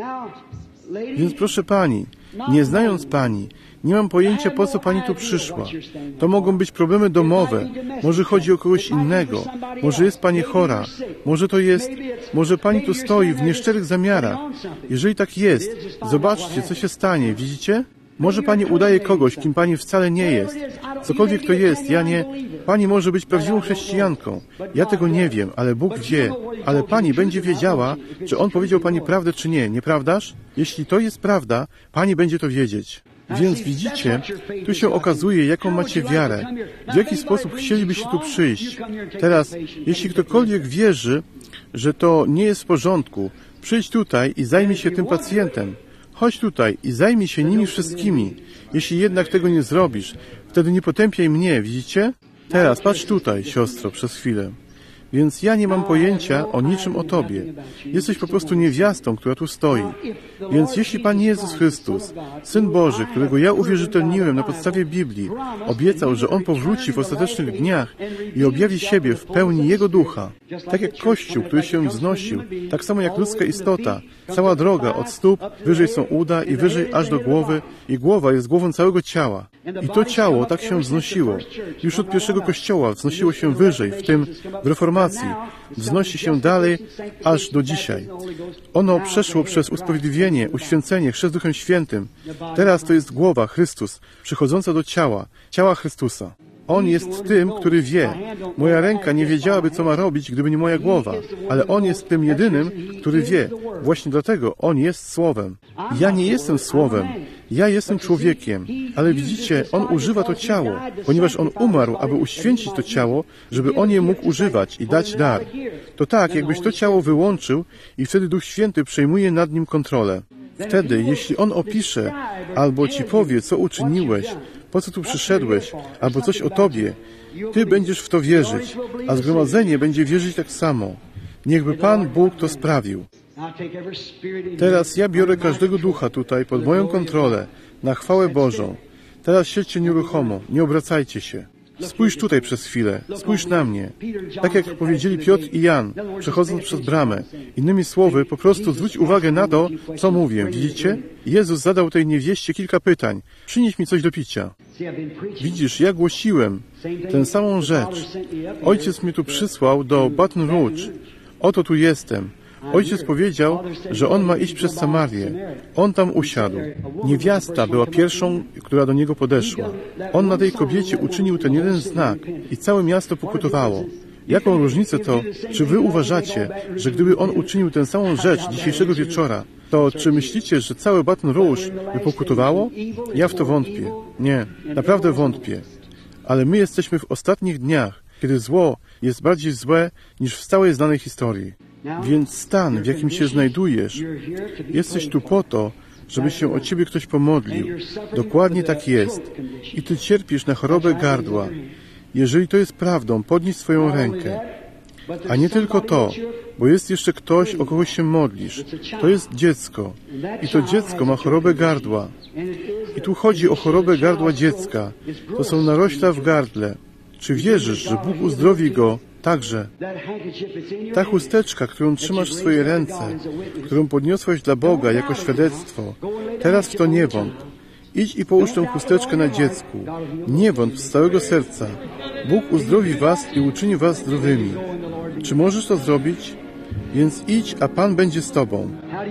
Więc proszę Pani, nie znając Pani, nie mam pojęcia, po co Pani tu przyszła. To mogą być problemy domowe, może chodzi o kogoś innego, może jest Pani chora, może Pani tu stoi w nieszczerych zamiarach. Jeżeli tak jest, zobaczcie, co się stanie, widzicie? Może Pani udaje kogoś, kim Pani wcale nie jest. Cokolwiek to jest, Pani może być prawdziwą chrześcijanką. Ja tego nie wiem, ale Bóg wie. Ale Pani będzie wiedziała, czy On powiedział Pani prawdę, czy nie, nieprawdaż? Jeśli to jest prawda, Pani będzie to wiedzieć. Więc widzicie, tu się okazuje, jaką macie wiarę. W jaki sposób chcielibyście tu przyjść. Teraz, jeśli ktokolwiek wierzy, że to nie jest w porządku, przyjdź tutaj i zajmij się tym pacjentem. Chodź tutaj i zajmij się nimi wszystkimi. Jeśli jednak tego nie zrobisz, wtedy nie potępiaj mnie, widzicie? Teraz patrz tutaj, siostro, przez chwilę. Więc ja nie mam pojęcia o niczym o Tobie. Jesteś po prostu niewiastą, która tu stoi. Więc jeśli Pan Jezus Chrystus, Syn Boży, którego ja uwierzytelniłem na podstawie Biblii, obiecał, że On powróci w ostatecznych dniach i objawi siebie w pełni Jego Ducha, tak jak Kościół, który się wznosił, tak samo jak ludzka istota, cała droga od stóp, wyżej są uda i wyżej aż do głowy i głowa jest głową całego ciała. I to ciało tak się wznosiło. Już od pierwszego Kościoła wznosiło się wyżej, w tym w reformacji. Wznosi się dalej aż do dzisiaj. Ono przeszło przez usprawiedliwienie, uświęcenie, chrzest Duchem Świętym. Teraz to jest głowa, Chrystus, przychodząca do ciała Chrystusa. On jest tym, który wie. Moja ręka nie wiedziałaby, co ma robić, gdyby nie moja głowa. Ale On jest tym jedynym, który wie. Właśnie dlatego On jest Słowem. Ja nie jestem Słowem. Ja jestem człowiekiem. Ale widzicie, On używa to ciało, ponieważ On umarł, aby uświęcić to ciało, żeby On je mógł używać i dać dar. To tak, jakbyś to ciało wyłączył i wtedy Duch Święty przejmuje nad nim kontrolę. Wtedy, jeśli On opisze albo Ci powie, co uczyniłeś, po co tu przyszedłeś, albo coś o Tobie, Ty będziesz w to wierzyć, a zgromadzenie będzie wierzyć tak samo. Niechby Pan Bóg to sprawił. Teraz ja biorę każdego ducha tutaj pod moją kontrolę, na chwałę Bożą. Teraz siedźcie nieruchomo, nie obracajcie się. Spójrz tutaj przez chwilę, spójrz na mnie. Tak jak powiedzieli Piotr i Jan, przechodząc przez bramę. Innymi słowy, po prostu zwróć uwagę na to, co mówię. Widzicie? Jezus zadał tej niewieście kilka pytań. Przynieś mi coś do picia. Widzisz, ja głosiłem tę samą rzecz. Ojciec mnie tu przysłał do Baton Rouge. Oto tu jestem. Ojciec powiedział, że on ma iść przez Samarię. On tam usiadł. Niewiasta była pierwszą, która do niego podeszła. On na tej kobiecie uczynił ten jeden znak i całe miasto pokutowało. Jaką różnicę to, czy wy uważacie, że gdyby on uczynił tę samą rzecz dzisiejszego wieczora, to czy myślicie, że całe Baton Rouge by pokutowało? Ja w to wątpię. Nie, naprawdę wątpię. Ale my jesteśmy w ostatnich dniach, kiedy zło jest bardziej złe niż w całej znanej historii. Więc stan, w jakim się znajdujesz, jesteś tu po to, żeby się o ciebie ktoś pomodlił. Dokładnie tak jest. I ty cierpisz na chorobę gardła. Jeżeli to jest prawdą, podnieś swoją rękę. A nie tylko to, bo jest jeszcze ktoś, o kogo się modlisz. To jest dziecko. I to dziecko ma chorobę gardła. I tu chodzi o chorobę gardła dziecka. To są narośla w gardle. Czy wierzysz, że Bóg uzdrowi go także? Ta chusteczka, którą trzymasz w swojej ręce, którą podniosłeś dla Boga jako świadectwo, teraz w to nie wątp. Idź i połóż tę chusteczkę na dziecku. Nie wątp z całego serca. Bóg uzdrowi was i uczyni was zdrowymi. Czy możesz to zrobić? Więc idź, a Pan będzie z tobą.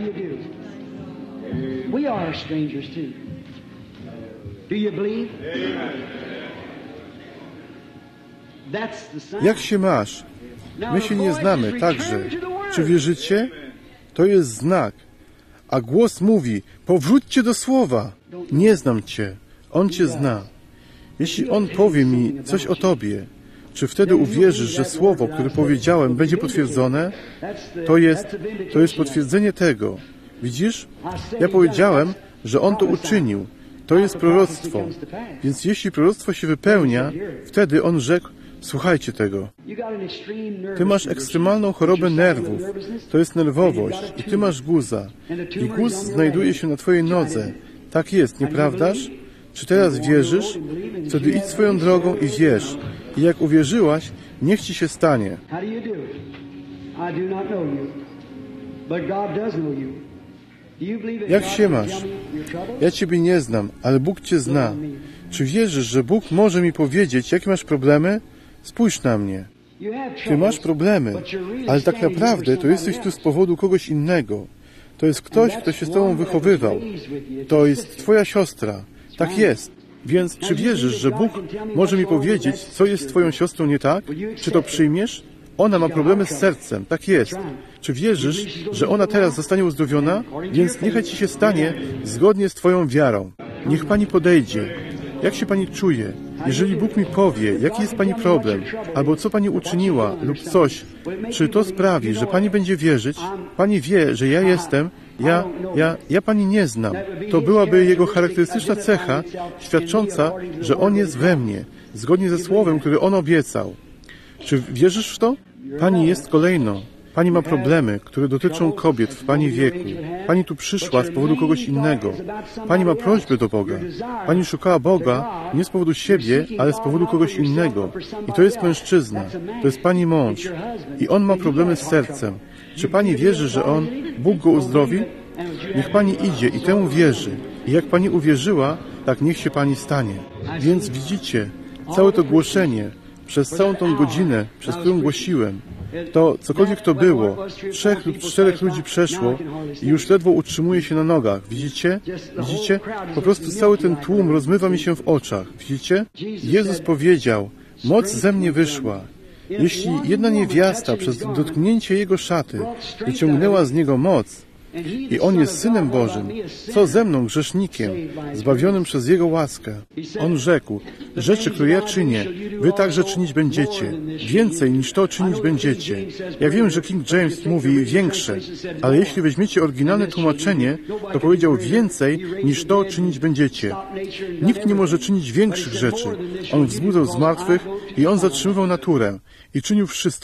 Jak się masz? My się nie znamy także. Czy wierzycie? To jest znak. A głos mówi, powróćcie do słowa. Nie znam Cię. On Cię zna. Jeśli On powie mi coś o Tobie, czy wtedy uwierzysz, że słowo, które powiedziałem, będzie potwierdzone? To jest potwierdzenie tego. Widzisz? Ja powiedziałem, że On to uczynił. To jest proroctwo. Więc jeśli proroctwo się wypełnia, wtedy On rzekł, słuchajcie tego. Ty masz ekstremalną chorobę nerwów. To jest nerwowość. I ty masz guza. I guz znajduje się na twojej nodze. Tak jest, nieprawdaż? Czy teraz wierzysz? Wtedy idź swoją drogą i wierz. I jak uwierzyłaś, niech ci się stanie. Jak się masz? Ja Ciebie nie znam, ale Bóg Cię zna. Czy wierzysz, że Bóg może mi powiedzieć, jakie masz problemy? Spójrz na mnie. Ty masz problemy, ale tak naprawdę to jesteś tu z powodu kogoś innego. To jest ktoś, kto się z Tobą wychowywał. To jest Twoja siostra. Tak jest. Więc czy wierzysz, że Bóg może mi powiedzieć, co jest z Twoją siostrą nie tak? Czy to przyjmiesz? Ona ma problemy z sercem. Tak jest. Czy wierzysz, że ona teraz zostanie uzdrowiona? Więc niechaj Ci się stanie zgodnie z Twoją wiarą. Niech Pani podejdzie. Jak się Pani czuje? Jeżeli Bóg mi powie, jaki jest Pani problem, albo co Pani uczyniła, lub coś, czy to sprawi, że Pani będzie wierzyć? Pani wie, że ja jestem, ja Pani nie znam. To byłaby Jego charakterystyczna cecha, świadcząca, że On jest we mnie, zgodnie ze słowem, które On obiecał. Czy wierzysz w to? Pani jest kolejno. Pani ma problemy, które dotyczą kobiet w Pani wieku. Pani tu przyszła z powodu kogoś innego. Pani ma prośbę do Boga. Pani szukała Boga nie z powodu siebie, ale z powodu kogoś innego. I to jest mężczyzna. To jest Pani mąż. I on ma problemy z sercem. Czy Pani wierzy, że Bóg go uzdrowi? Niech Pani idzie i temu wierzy. I jak Pani uwierzyła, tak niech się Pani stanie. Więc widzicie, całe to głoszenie, przez całą tą godzinę, przez którą głosiłem, to cokolwiek to było, 3 lub 4 ludzi przeszło i już ledwo utrzymuje się na nogach. Widzicie? Widzicie? Po prostu cały ten tłum rozmywa mi się w oczach. Widzicie? Jezus powiedział, moc ze mnie wyszła. Jeśli jedna niewiasta przez dotknięcie Jego szaty wyciągnęła z Niego moc, i On jest Synem Bożym, co ze mną, grzesznikiem, zbawionym przez Jego łaskę? On rzekł, rzeczy, które ja czynię, wy także czynić będziecie. Więcej niż to czynić będziecie. Ja wiem, że King James mówi większe, ale jeśli weźmiecie oryginalne tłumaczenie, to powiedział więcej niż to czynić będziecie. Nikt nie może czynić większych rzeczy. On wzbudzał zmartwych i On zatrzymywał naturę i czynił wszystko.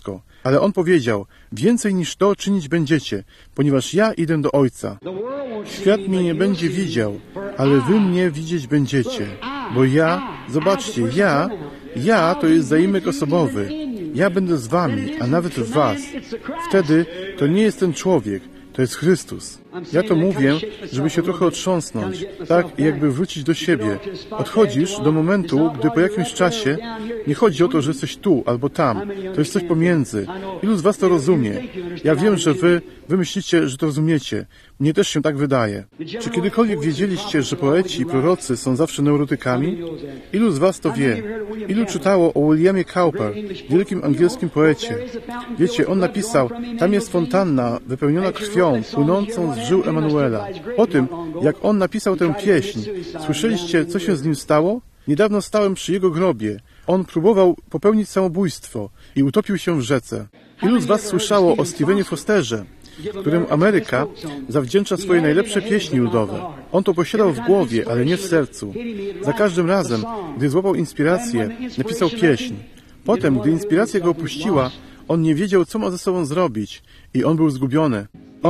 Ale On powiedział, więcej niż to czynić będziecie, ponieważ ja idę do Ojca. Świat mnie nie będzie widział, ale wy mnie widzieć będziecie. Bo ja, zobaczcie, ja to jest zaimek osobowy. Ja będę z wami, a nawet w was. Wtedy to nie jest ten człowiek, to jest Chrystus. Ja to mówię, żeby się trochę otrząsnąć, tak jakby wrócić do siebie. Odchodzisz do momentu, gdy po jakimś czasie nie chodzi o to, że jesteś tu albo tam. To jest coś pomiędzy. Ilu z was to rozumie? Ja wiem, że wy myślicie, że to rozumiecie. Mnie też się tak wydaje. Czy kiedykolwiek wiedzieliście, że poeci i prorocy są zawsze neurotykami? Ilu z was to wie? Ilu czytało o Williamie Cowper, wielkim angielskim poecie? Wiecie, on napisał, tam jest fontanna wypełniona krwią, płynącą z żył Emanuela. O tym, jak on napisał tę pieśń, słyszeliście, co się z nim stało? Niedawno stałem przy jego grobie. On próbował popełnić samobójstwo i utopił się w rzece. Ilu z was słyszało o Stevenie Fosterze, któremu Ameryka zawdzięcza swoje najlepsze pieśni ludowe? On to posiadał w głowie, ale nie w sercu. Za każdym razem, gdy złapał inspirację, napisał pieśń. Potem, gdy inspiracja go opuściła, on nie wiedział, co ma ze sobą zrobić i on był zgubiony.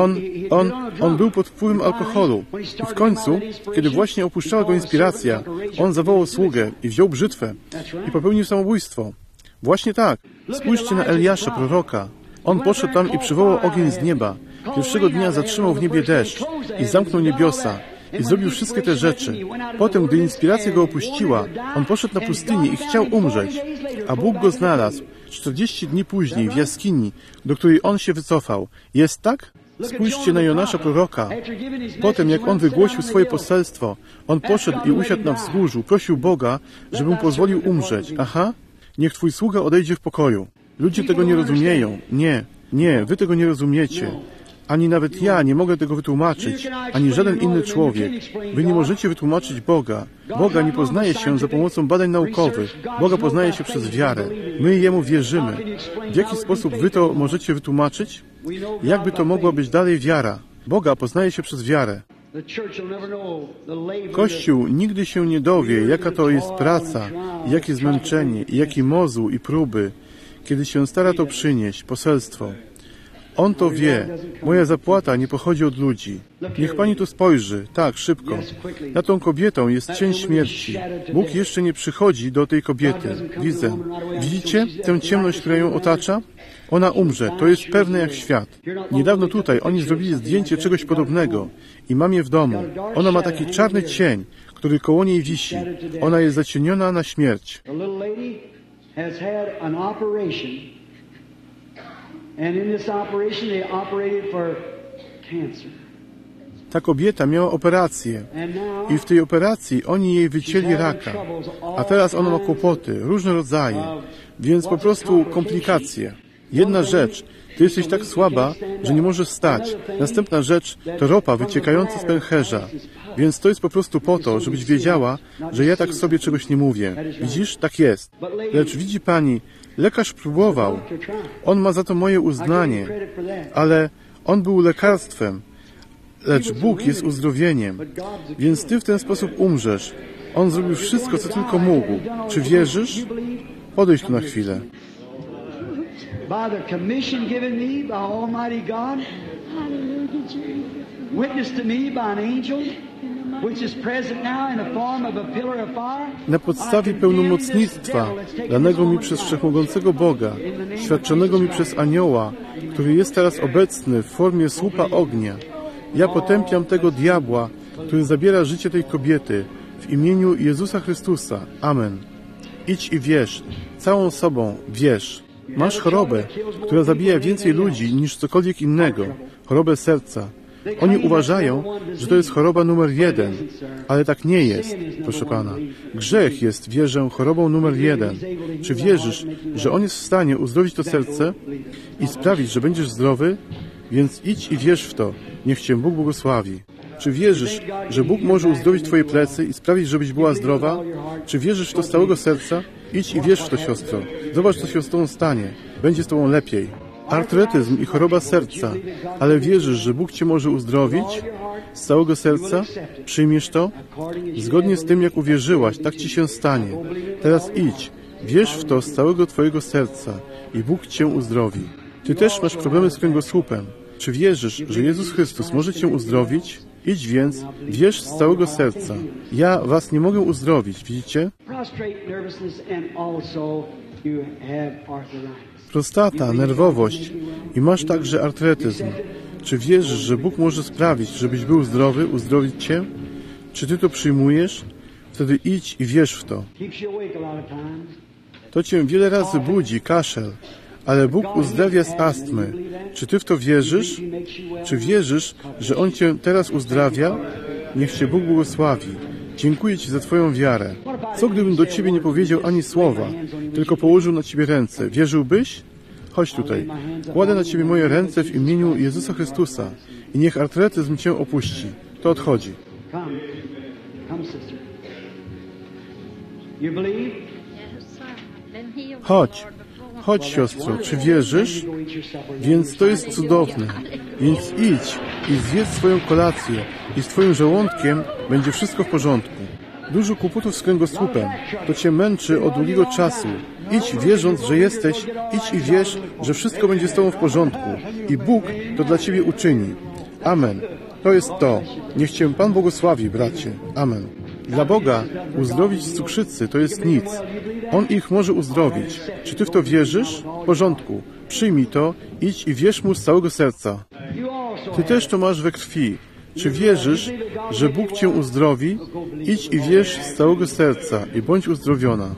On był pod wpływem alkoholu i w końcu, kiedy właśnie opuszczała go inspiracja, on zawołał sługę i wziął brzytwę i popełnił samobójstwo. Właśnie tak. Spójrzcie na Eliasza, proroka. On poszedł tam i przywołał ogień z nieba. Pierwszego dnia zatrzymał w niebie deszcz i zamknął niebiosa i zrobił wszystkie te rzeczy. Potem, gdy inspiracja go opuściła, on poszedł na pustynię i chciał umrzeć, a Bóg go znalazł 40 dni później w jaskini, do której on się wycofał. Jest tak? Spójrzcie na Jonasza proroka. Potem, jak on wygłosił swoje poselstwo, on poszedł i usiadł na wzgórzu, prosił Boga, żeby mu pozwolił umrzeć. Aha, niech twój sługa odejdzie w pokoju. Ludzie tego nie rozumieją. Nie, wy tego nie rozumiecie. Ani nawet ja nie mogę tego wytłumaczyć, ani żaden inny człowiek. Wy nie możecie wytłumaczyć Boga. Boga nie poznaje się za pomocą badań naukowych. Boga poznaje się przez wiarę. My Jemu wierzymy. W jaki sposób wy to możecie wytłumaczyć? Jakby to mogła być dalej wiara? Boga poznaje się przez wiarę. Kościół nigdy się nie dowie, jaka to jest praca, jakie zmęczenie, jaki mozuł i próby, kiedy się stara to przynieść, poselstwo. On to wie. Moja zapłata nie pochodzi od ludzi. Niech pani tu spojrzy. Tak, szybko. Na tą kobietą jest cień śmierci. Bóg jeszcze nie przychodzi do tej kobiety. Widzę. Widzicie tę ciemność, która ją otacza? Ona umrze. To jest pewne jak świat. Niedawno tutaj oni zrobili zdjęcie czegoś podobnego i mam je w domu. Ona ma taki czarny cień, który koło niej wisi. Ona jest zacieniona na śmierć. And in this operation they operated for cancer. Ta kobieta miała operację i w tej operacji oni jej wycięli raka. A teraz ona ma kłopoty, różne rodzaje, więc po prostu komplikacje. Jedna rzecz, ty jesteś tak słaba, że nie możesz wstać. Następna rzecz to ropa wyciekająca z pęcherza. Więc to jest po prostu po to, żebyś wiedziała, że ja tak sobie czegoś nie mówię. Widzisz? Tak jest. Lecz widzi pani, lekarz próbował. On ma za to moje uznanie, ale on był lekarstwem. Lecz Bóg jest uzdrowieniem. Więc ty w ten sposób umrzesz. On zrobił wszystko, co tylko mógł. Czy wierzysz? Podejdź tu na chwilę. By the commission given me by Almighty God, witnessed to me by an angel, which is present now in the form of a pillar of fire. Na podstawie pełnomocnictwa danego mi przez Wszechmogącego Boga, świadczonego mi przez anioła, który jest teraz obecny w formie słupa ognia, ja potępiam tego diabła, który zabiera życie tej kobiety w imieniu Jezusa Chrystusa. Amen. Idź i wierz, całą sobą wierz. Masz chorobę, która zabija więcej ludzi niż cokolwiek innego, chorobę serca. Oni uważają, że to jest choroba numer 1, ale tak nie jest, proszę Pana. Grzech jest, wierzę, chorobą numer 1. Czy wierzysz, że On jest w stanie uzdrowić to serce i sprawić, że będziesz zdrowy? Więc idź i wierz w to. Niech Cię Bóg błogosławi. Czy wierzysz, że Bóg może uzdrowić Twoje plecy i sprawić, żebyś była zdrowa? Czy wierzysz w to z całego serca? Idź i wierz w to, siostro. Zobacz, co się z Tobą stanie. Będzie z Tobą lepiej. Artretyzm i choroba serca. Ale wierzysz, że Bóg Cię może uzdrowić? Z całego serca? Przyjmiesz to? Zgodnie z tym, jak uwierzyłaś, tak Ci się stanie. Teraz idź. Wierz w to z całego Twojego serca i Bóg Cię uzdrowi. Ty też masz problemy z kręgosłupem. Czy wierzysz, że Jezus Chrystus może Cię uzdrowić? Idź więc, wierz z całego serca. Ja was nie mogę uzdrowić, widzicie? Prostata, nerwowość i masz także artretyzm. Czy wierzysz, że Bóg może sprawić, żebyś był zdrowy, uzdrowić Cię? Czy Ty to przyjmujesz? Wtedy idź i wierz w to. To Cię wiele razy budzi, kaszel, ale Bóg uzdrawia z astmy. Czy Ty w to wierzysz? Czy wierzysz, że On Cię teraz uzdrawia? Niech Cię Bóg błogosławi. Dziękuję Ci za Twoją wiarę. Co gdybym do Ciebie nie powiedział ani słowa, tylko położył na Ciebie ręce? Wierzyłbyś? Chodź tutaj. Kładę na Ciebie moje ręce w imieniu Jezusa Chrystusa i niech artretyzm Cię opuści. To odchodzi. Chodź. Chodź, siostro. Czy wierzysz? Więc to jest cudowne. Więc idź i zjedz swoją kolację i z Twoim żołądkiem będzie wszystko w porządku. Dużo kłopotów z kręgosłupem. To Cię męczy od długiego czasu. Idź wierząc, że jesteś. Idź i wierz, że wszystko będzie z Tobą w porządku. I Bóg to dla Ciebie uczyni. Amen. To jest to. Niech Cię Pan błogosławi, bracie. Amen. Dla Boga uzdrowić z cukrzycy to jest nic. On ich może uzdrowić. Czy Ty w to wierzysz? W porządku. Przyjmij to, idź i wierz Mu z całego serca. Ty też to masz we krwi. Czy wierzysz, że Bóg Cię uzdrowi? Idź i wierz z całego serca i bądź uzdrowiona.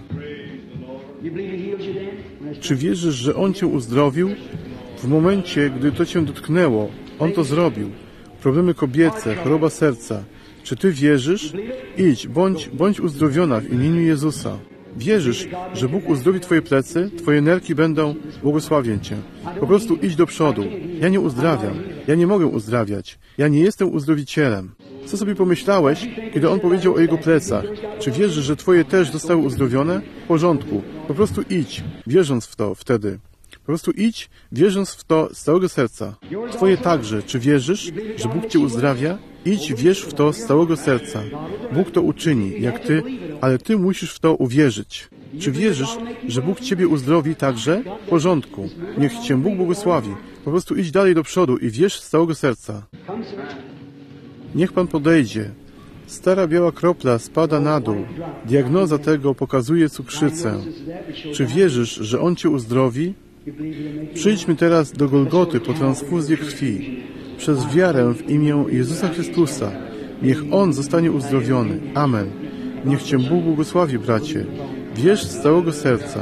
Czy wierzysz, że On Cię uzdrowił? W momencie, gdy to Cię dotknęło, On to zrobił. Problemy kobiece, choroba serca. Czy Ty wierzysz? Idź, bądź uzdrowiona w imieniu Jezusa. Wierzysz, że Bóg uzdrowi Twoje plecy, Twoje nerki będą, błogosławię Cię. Po prostu idź do przodu. Ja nie uzdrawiam. Ja nie mogę uzdrawiać. Ja nie jestem uzdrowicielem. Co sobie pomyślałeś, kiedy On powiedział o Jego plecach? Czy wierzysz, że Twoje też zostały uzdrowione? W porządku. Po prostu idź, wierząc w to wtedy. Po prostu idź, wierząc w to z całego serca. Twoje także. Czy wierzysz, że Bóg Cię uzdrawia? Idź, wierz w to z całego serca. Bóg to uczyni, jak Ty, ale Ty musisz w to uwierzyć. Czy wierzysz, że Bóg Ciebie uzdrowi także? W porządku. Niech Cię Bóg błogosławi. Po prostu idź dalej do przodu i wierz z całego serca. Niech Pan podejdzie. Stara biała kropla spada na dół. Diagnoza tego pokazuje cukrzycę. Czy wierzysz, że On Cię uzdrowi? Przyjdźmy teraz do Golgoty po transfuzję krwi. Przez wiarę w imię Jezusa Chrystusa. Niech On zostanie uzdrowiony. Amen. Niech Cię Bóg błogosławi, bracie. Wierz z całego serca.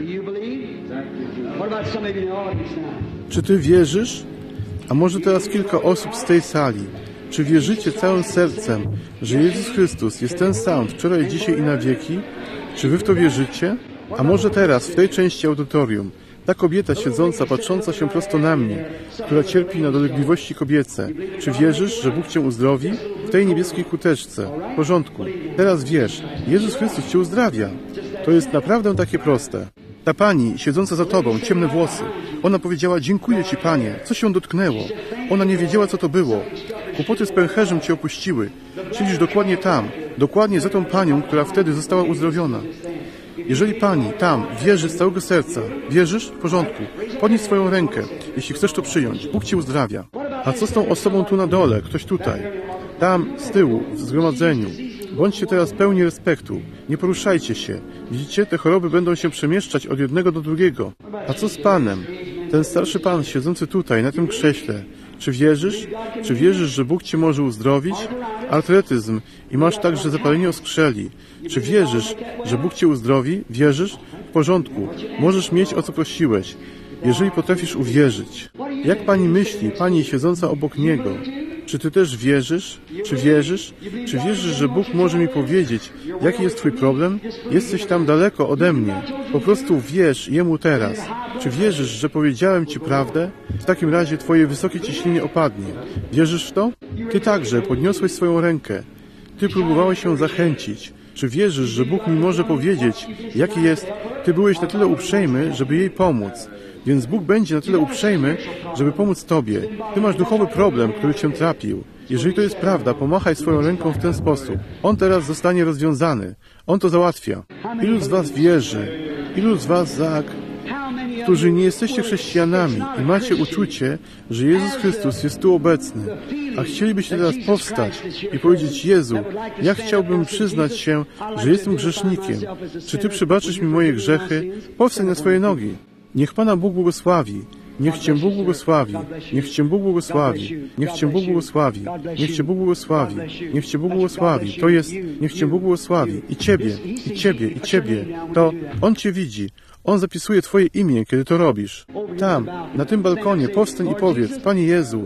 Czy Ty wierzysz? A może teraz kilka osób z tej sali. Czy wierzycie całym sercem, że Jezus Chrystus jest ten sam wczoraj, dzisiaj i na wieki? Czy Wy w to wierzycie? A może teraz, w tej części audytorium, ta kobieta siedząca, patrząca się prosto na mnie, która cierpi na dolegliwości kobiece. Czy wierzysz, że Bóg Cię uzdrowi? W tej niebieskiej kuteczce. W porządku. Teraz wierz. Jezus Chrystus Cię uzdrawia. To jest naprawdę takie proste. Ta pani, siedząca za Tobą, ciemne włosy. Ona powiedziała, dziękuję Ci, Panie. Co się dotknęło? Ona nie wiedziała, co to było. Kłopoty z pęcherzem Cię opuściły. Siedzisz dokładnie tam, dokładnie za tą panią, która wtedy została uzdrowiona. Jeżeli Pani tam wierzy z całego serca, wierzysz? W porządku. Podnieś swoją rękę, jeśli chcesz to przyjąć. Bóg Cię uzdrawia. A co z tą osobą tu na dole? Ktoś tutaj. Tam, z tyłu, w zgromadzeniu. Bądźcie teraz pełni respektu. Nie poruszajcie się. Widzicie, te choroby będą się przemieszczać od jednego do drugiego. A co z Panem? Ten starszy Pan siedzący tutaj, na tym krześle. Czy wierzysz? Czy wierzysz, że Bóg Cię może uzdrowić? Artretyzm i masz także zapalenie oskrzeli. Czy wierzysz, że Bóg Cię uzdrowi? Wierzysz? W porządku. Możesz mieć, o co prosiłeś, jeżeli potrafisz uwierzyć. Jak Pani myśli, Pani siedząca obok Niego? Czy Ty też wierzysz? Czy wierzysz? Czy wierzysz, że Bóg może mi powiedzieć, jaki jest Twój problem? Jesteś tam daleko ode mnie. Po prostu wierz Jemu teraz. Czy wierzysz, że powiedziałem Ci prawdę? W takim razie Twoje wysokie ciśnienie opadnie. Wierzysz w to? Ty także podniosłeś swoją rękę. Ty próbowałeś się zachęcić. Czy wierzysz, że Bóg mi może powiedzieć, jaki jest? Ty byłeś na tyle uprzejmy, żeby jej pomóc. Więc Bóg będzie na tyle uprzejmy, żeby pomóc Tobie. Ty masz duchowy problem, który Cię trapił. Jeżeli to jest prawda, pomachaj swoją ręką w ten sposób. On teraz zostanie rozwiązany. On to załatwia. Ilu z Was wierzy? Ilu z Was, Zak? którzy nie jesteście chrześcijanami i macie uczucie, że Jezus Chrystus jest tu obecny, a chcielibyście teraz powstać i powiedzieć: Jezu, ja chciałbym przyznać się, że jestem grzesznikiem. Czy Ty przebaczysz mi moje grzechy? Powstań na swoje nogi. Niech Pana Bóg błogosławi. Niech Cię Bóg błogosławi. Niech Cię Bóg błogosławi. Niech Cię Bóg błogosławi. Niech Cię Bóg błogosławi. Niech Cię Bóg błogosławi. To jest, niech Cię Bóg błogosławi. I Ciebie, i Ciebie, i Ciebie. To On Cię widzi. On zapisuje Twoje imię, kiedy to robisz. Tam, na tym balkonie, powstań i powiedz: Panie Jezu,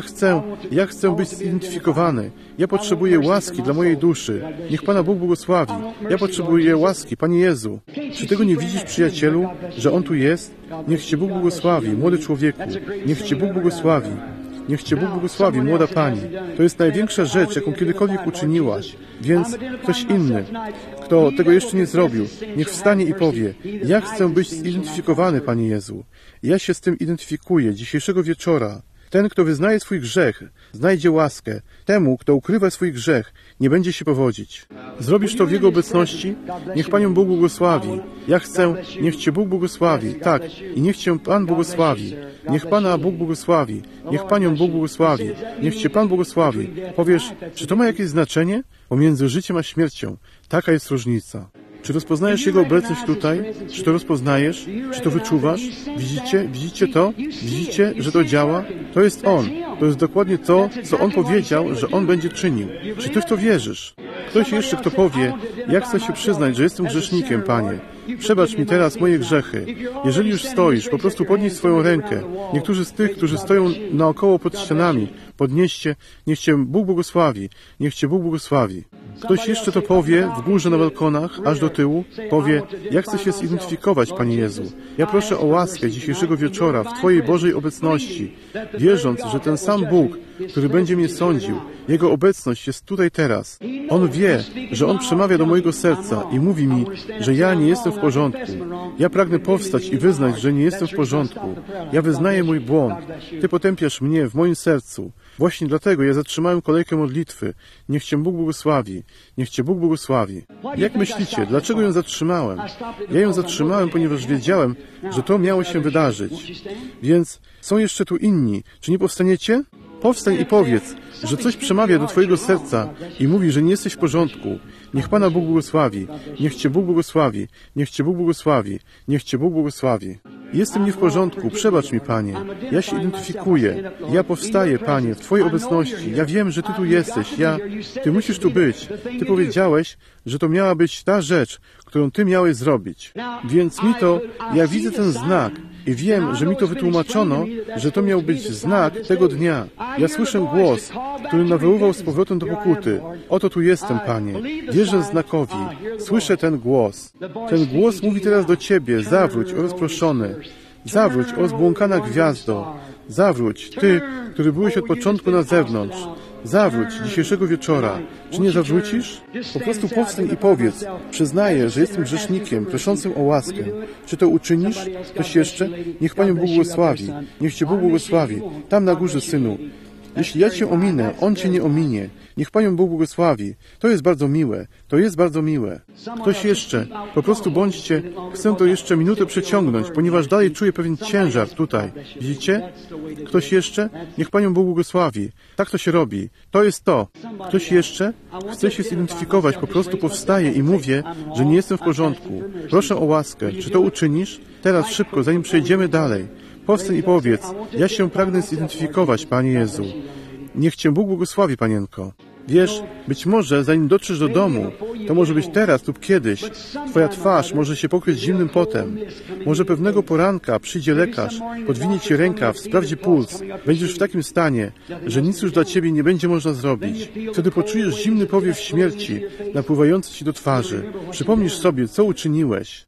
ja chcę być zidentyfikowany. Ja potrzebuję łaski dla mojej duszy. Niech Pana Bóg błogosławi. Ja potrzebuję łaski, Panie Jezu. Czy tego nie widzisz, przyjacielu, że On tu jest? Niech Cię Bóg błogosławi, młody człowieku. Niech Cię Bóg błogosławi. Niech Cię Bóg błogosławi, młoda Pani. To jest największa rzecz, jaką kiedykolwiek uczyniłaś. Więc ktoś inny, kto tego jeszcze nie zrobił, niech wstanie i powie: ja chcę być zidentyfikowany, Panie Jezu. Ja się z tym identyfikuję dzisiejszego wieczora. Ten, kto wyznaje swój grzech, znajdzie łaskę. Temu, kto ukrywa swój grzech, nie będzie się powodzić. Zrobisz to w Jego obecności? Niech Panią Bóg błogosławi. Ja chcę, niech Cię Bóg błogosławi. Tak, i niech Cię Pan błogosławi. Niech Pana Bóg błogosławi. Niech Panią Bóg błogosławi. Niech Cię Pan błogosławi. Powiesz: czy to ma jakieś znaczenie? Pomiędzy życiem a śmiercią. Taka jest różnica. Czy rozpoznajesz Jego obecność tutaj? Czy to rozpoznajesz? Czy to wyczuwasz? Widzicie? Widzicie to? Widzicie, że to działa? To jest On. To jest dokładnie to, co On powiedział, że On będzie czynił. Czy Ty w to wierzysz? Ktoś jeszcze, kto powie: ja chcę się przyznać, że jestem grzesznikiem, Panie. Przebacz mi teraz moje grzechy. Jeżeli już stoisz, po prostu podnieś swoją rękę. Niektórzy z tych, którzy stoją naokoło pod ścianami, podnieście: niech Cię Bóg błogosławi. Niech Cię Bóg błogosławi. Ktoś jeszcze to powie w górze na balkonach, aż do tyłu, powie: ja chcę się zidentyfikować, Panie Jezu. Ja proszę o łaskę dzisiejszego wieczora w Twojej Bożej obecności, wierząc, że ten sam Bóg, który będzie mnie sądził, Jego obecność jest tutaj teraz. On wie, że On przemawia do mojego serca i mówi mi, że ja nie jestem w porządku. Ja pragnę powstać i wyznać, że nie jestem w porządku. Ja wyznaję mój błąd. Ty potępiasz mnie w moim sercu. Właśnie dlatego ja zatrzymałem kolejkę modlitwy. Niech Cię Bóg błogosławi. Niech Cię Bóg błogosławi. Jak myślicie, dlaczego ją zatrzymałem? Ja ją zatrzymałem, ponieważ wiedziałem, że to miało się wydarzyć. Więc są jeszcze tu inni. Czy nie powstaniecie? Powstań i powiedz, że coś przemawia do Twojego serca i mówi, że nie jesteś w porządku. Niech Pana Bóg błogosławi. Niech Cię Bóg błogosławi. Niech Cię Bóg błogosławi. Niech Cię Bóg błogosławi. Jestem nie w porządku. Przebacz mi, Panie. Ja się identyfikuję. Ja powstaję, Panie, w Twojej obecności. Ja wiem, że Ty tu jesteś. Ty musisz tu być. Ty powiedziałeś, że to miała być ta rzecz, którą Ty miałeś zrobić. Więc ja widzę ten znak i wiem, że mi to wytłumaczono, że to miał być znak tego dnia. Ja słyszę głos, który nawoływał z powrotem do pokuty. Oto tu jestem, Panie. Wierzę znakowi. Słyszę ten głos. Ten głos mówi teraz do Ciebie: zawróć, o rozproszony. Zawróć, o zbłąkana gwiazdo. Zawróć, Ty, który byłeś od początku na zewnątrz. Zawróć dzisiejszego wieczora. Czy nie zawrócisz? Po prostu powstań i powiedz: przyznaję, że jestem grzesznikiem, proszącym o łaskę. Czy to uczynisz? Ktoś jeszcze? Niech Panią Bóg błogosławi. Niech Cię Bóg błogosławi. Tam na górze, synu. Jeśli ja Cię ominę, On Cię nie ominie. Niech Panią Bóg błogosławi. To jest bardzo miłe. To jest bardzo miłe. Ktoś jeszcze? Po prostu bądźcie. Chcę to jeszcze minutę przeciągnąć, ponieważ dalej czuję pewien ciężar tutaj. Widzicie? Ktoś jeszcze? Niech Panią Bóg błogosławi. Tak to się robi. To jest to. Ktoś jeszcze? Chcę się zidentyfikować. Po prostu powstaję i mówię, że nie jestem w porządku. Proszę o łaskę. Czy to uczynisz? Teraz szybko, zanim przejdziemy dalej. Powstań i powiedz: ja się pragnę zidentyfikować, Panie Jezu. Niech Cię Bóg błogosławi, Panienko. Wiesz, być może zanim dotrzesz do domu, to może być teraz lub kiedyś, Twoja twarz może się pokryć zimnym potem. Może pewnego poranka przyjdzie lekarz, podwinie Ci rękaw, sprawdzi puls. Będziesz w takim stanie, że nic już dla Ciebie nie będzie można zrobić. Wtedy poczujesz zimny powiew śmierci napływający Ci do twarzy. Przypomnisz sobie, co uczyniłeś.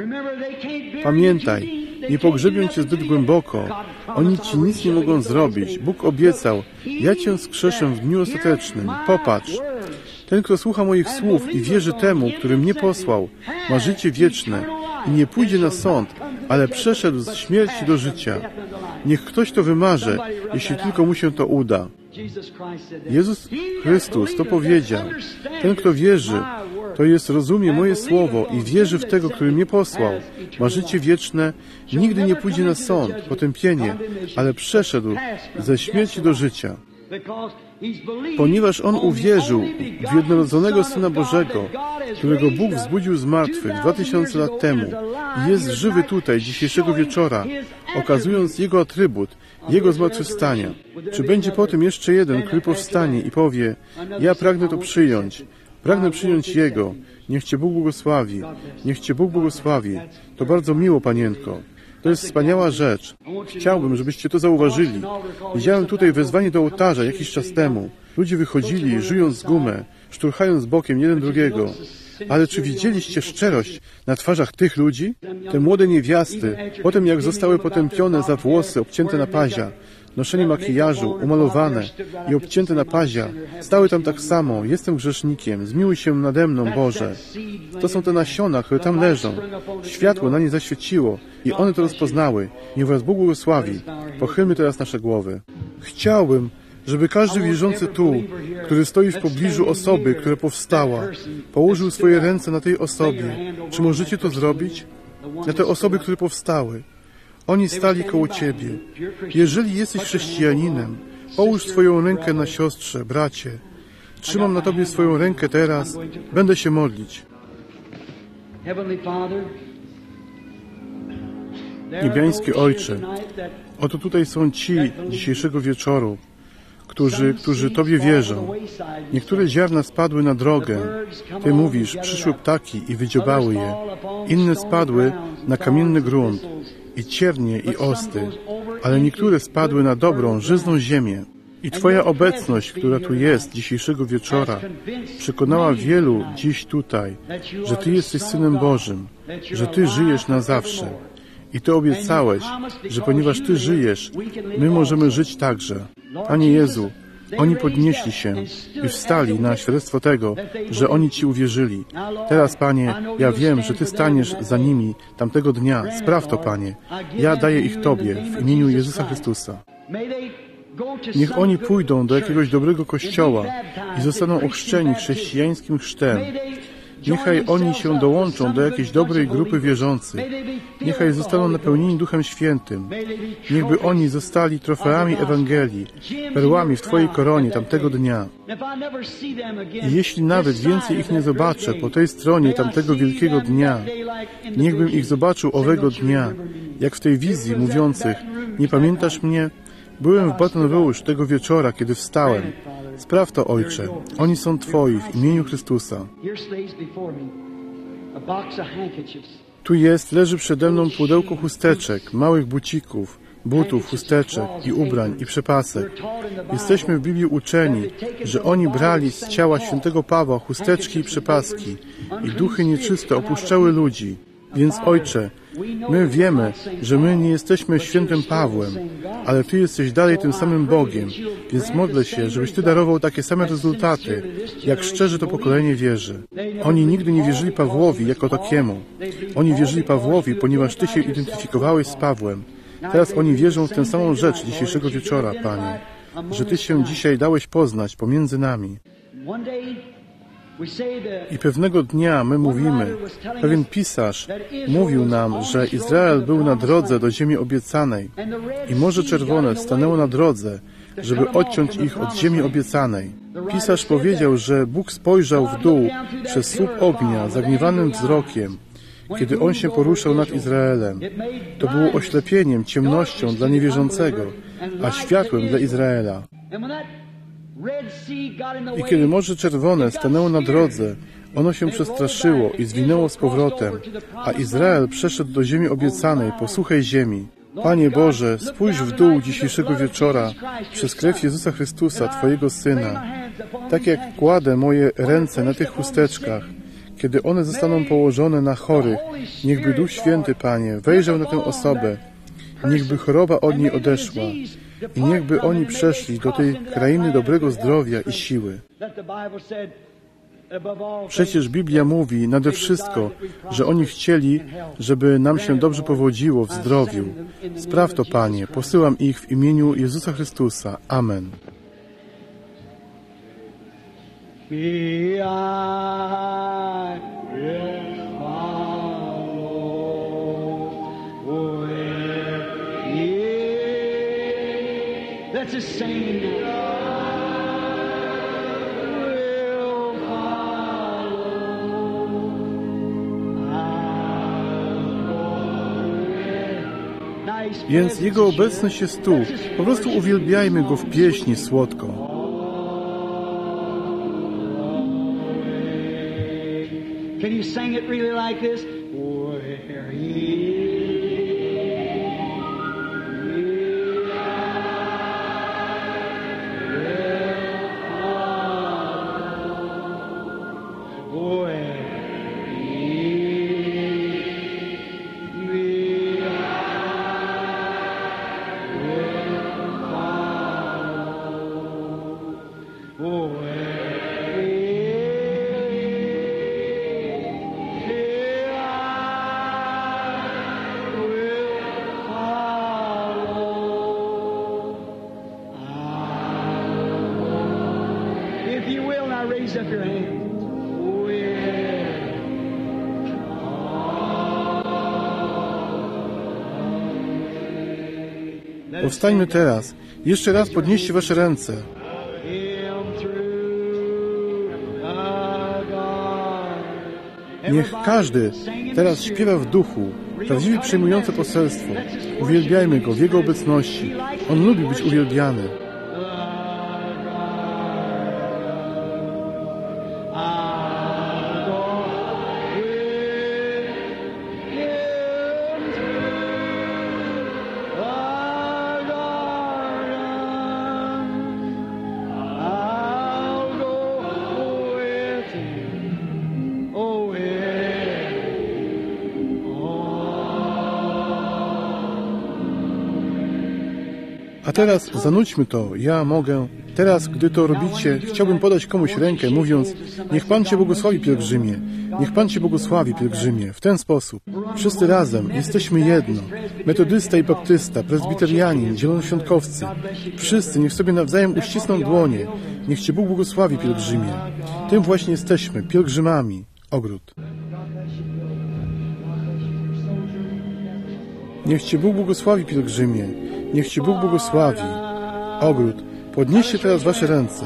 Pamiętaj, nie pogrzebią Cię zbyt głęboko. Oni Ci nic nie mogą zrobić. Bóg obiecał: ja Cię skrzeszę w dniu ostatecznym. Popatrz. Ten, kto słucha moich słów i wierzy temu, który mnie posłał, ma życie wieczne i nie pójdzie na sąd, ale przeszedł z śmierci do życia. Niech ktoś to wymarze, jeśli tylko mu się to uda. Jezus Chrystus to powiedział: ten, kto wierzy, to jest rozumie moje słowo i wierzy w tego, który mnie posłał, ma życie wieczne, nigdy nie pójdzie na sąd, potępienie, ale przeszedł ze śmierci do życia. Ponieważ on uwierzył w jednorodzonego Syna Bożego, którego Bóg wzbudził z martwych 2000 lat temu i jest żywy tutaj, dzisiejszego wieczora, okazując Jego atrybut, Jego zmartwychwstania. Czy będzie potem jeszcze jeden, który powstanie i powie, ja pragnę to przyjąć, pragnę przyjąć Jego, niech Cię Bóg błogosławi, niech Cię Bóg błogosławi. To bardzo miło, Panienko. To jest wspaniała rzecz. Chciałbym, żebyście to zauważyli. Widziałem tutaj wezwanie do ołtarza jakiś czas temu. Ludzie wychodzili, żując gumę, szturchając bokiem jeden drugiego. Ale czy widzieliście szczerość na twarzach tych ludzi? Te młode niewiasty, potem jak zostały potępione za włosy obcięte na pazia, noszenie makijażu, umalowane i obcięte na pazia, stały tam tak samo. Jestem grzesznikiem, zmiłuj się nade mną, Boże. To są te nasiona, które tam leżą. Światło na nie zaświeciło i one to rozpoznały. Niech Was Bóg błogosławi. Pochylmy teraz nasze głowy. Chciałbym, żeby każdy wierzący tu, który stoi w pobliżu osoby, która powstała, położył swoje ręce na tej osobie. Czy możecie to zrobić? Na te osoby, które powstały. Oni stali koło Ciebie. Jeżeli jesteś chrześcijaninem, połóż swoją rękę na siostrze, bracie. Trzymam na Tobie swoją rękę teraz. Będę się modlić. Niebiański Ojcze, oto tutaj są ci dzisiejszego wieczoru, którzy Tobie wierzą. Niektóre ziarna spadły na drogę. Ty mówisz, przyszły ptaki i wydziobały je. Inne spadły na kamienny grunt i ciernie i osty, ale niektóre spadły na dobrą, żyzną ziemię. I Twoja obecność, która tu jest dzisiejszego wieczora, przekonała wielu dziś tutaj, że Ty jesteś Synem Bożym, że Ty żyjesz na zawsze. I Ty obiecałeś, że ponieważ Ty żyjesz, my możemy żyć także. Panie Jezu, oni podnieśli się i wstali na świadectwo tego, że oni Ci uwierzyli. Teraz, Panie, ja wiem, że Ty staniesz za nimi tamtego dnia. Spraw to, Panie. Ja daję ich Tobie w imieniu Jezusa Chrystusa. Niech oni pójdą do jakiegoś dobrego kościoła i zostaną ochrzczeni chrześcijańskim chrztem. Niechaj oni się dołączą do jakiejś dobrej grupy wierzących. Niechaj zostaną napełnieni Duchem Świętym. Niechby oni zostali trofeami Ewangelii, perłami w Twojej koronie tamtego dnia. I jeśli nawet więcej ich nie zobaczę po tej stronie tamtego wielkiego dnia, niechbym ich zobaczył owego dnia, jak w tej wizji mówiących, nie pamiętasz mnie? Byłem w Baton Rouge tego wieczora, kiedy wstałem. Spraw to, Ojcze. Oni są Twoi w imieniu Chrystusa. Tu leży przede mną pudełko chusteczek, małych bucików, butów, chusteczek i ubrań i przepasek. Jesteśmy w Biblii uczeni, że oni brali z ciała świętego Pawła chusteczki i przepaski i duchy nieczyste opuszczały ludzi. Więc Ojcze, my wiemy, że my nie jesteśmy świętym Pawłem, ale Ty jesteś dalej tym samym Bogiem, więc modlę się, żebyś Ty darował takie same rezultaty, jak szczerze to pokolenie wierzy. Oni nigdy nie wierzyli Pawłowi jako takiemu. Oni wierzyli Pawłowi, ponieważ Ty się identyfikowałeś z Pawłem. Teraz oni wierzą w tę samą rzecz dzisiejszego wieczora, Panie, że Ty się dzisiaj dałeś poznać pomiędzy nami. I pewnego dnia my mówimy, pewien pisarz mówił nam, że Izrael był na drodze do ziemi obiecanej i Morze Czerwone stanęło na drodze, żeby odciąć ich od ziemi obiecanej. Pisarz powiedział, że Bóg spojrzał w dół przez słup ognia zagniewanym wzrokiem, kiedy On się poruszał nad Izraelem. To było oślepieniem, ciemnością dla niewierzącego, a światłem dla Izraela. I kiedy Morze Czerwone stanęło na drodze, ono się przestraszyło i zwinęło z powrotem, a Izrael przeszedł do ziemi obiecanej, po suchej ziemi. Panie Boże, spójrz w dół dzisiejszego wieczora przez krew Jezusa Chrystusa, Twojego Syna. Tak jak kładę moje ręce na tych chusteczkach, kiedy one zostaną położone na chorych, niechby Duch Święty, Panie, wejrzał na tę osobę, niechby choroba od niej odeszła i niechby oni przeszli do tej krainy dobrego zdrowia i siły. Przecież Biblia mówi nade wszystko, że oni chcieli, żeby nam się dobrze powodziło w zdrowiu. Spraw to, Panie, posyłam ich w imieniu Jezusa Chrystusa. Amen. Be I Let's just sing now. Więc Jego obecność jest tu. Po prostu uwielbiajmy Go w pieśni słodko. Can you sing it really like this? Where He raise up your hand. Powstańmy teraz. Jeszcze raz podnieście wasze ręce. Niech każdy teraz śpiewa w duchu, prawdziwie przyjmujące poselstwo. Uwielbiajmy Go w Jego obecności. On lubi być uwielbiany. A teraz zanudźmy to. Ja mogę. Teraz, gdy to robicie, chciałbym podać komuś rękę, mówiąc: niech Pan Cię błogosławi, pielgrzymie. Niech Pan Cię błogosławi, pielgrzymie. W ten sposób. Wszyscy razem jesteśmy jedno. Metodysta i baptysta, prezbiterianin, zielonoświątkowcy. Wszyscy niech sobie nawzajem uścisną dłonie. Niech Cię Bóg błogosławi, pielgrzymie. Tym właśnie jesteśmy, pielgrzymami. Ogród. Niech Cię Bóg błogosławi, pielgrzymie. Niech Cię Bóg błogosławi. Ogród. Podnieście teraz wasze ręce.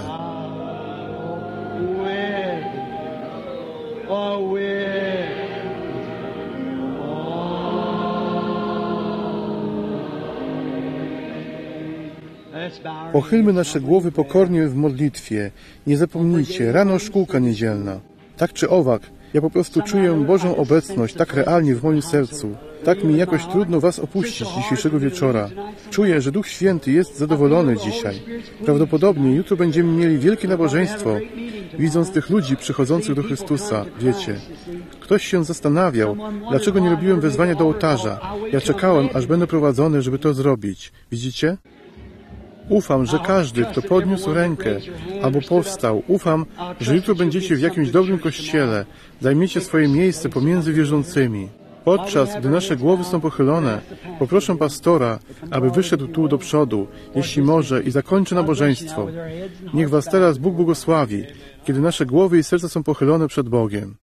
Pochylmy nasze głowy pokornie w modlitwie. Nie zapomnijcie, rano szkółka niedzielna. Tak czy owak, ja po prostu czuję Bożą obecność tak realnie w moim sercu. Tak mi jakoś trudno Was opuścić dzisiejszego wieczora. Czuję, że Duch Święty jest zadowolony dzisiaj. Prawdopodobnie jutro będziemy mieli wielkie nabożeństwo, widząc tych ludzi przychodzących do Chrystusa. Wiecie, ktoś się zastanawiał, dlaczego nie robiłem wezwania do ołtarza. Ja czekałem, aż będę prowadzony, żeby to zrobić. Widzicie? Ufam, że każdy, kto podniósł rękę albo powstał, ufam, że jutro będziecie w jakimś dobrym kościele, zajmiecie swoje miejsce pomiędzy wierzącymi. Podczas gdy nasze głowy są pochylone, poproszę pastora, aby wyszedł tu do przodu, jeśli może, i zakończy nabożeństwo. Niech Was teraz Bóg błogosławi, kiedy nasze głowy i serca są pochylone przed Bogiem.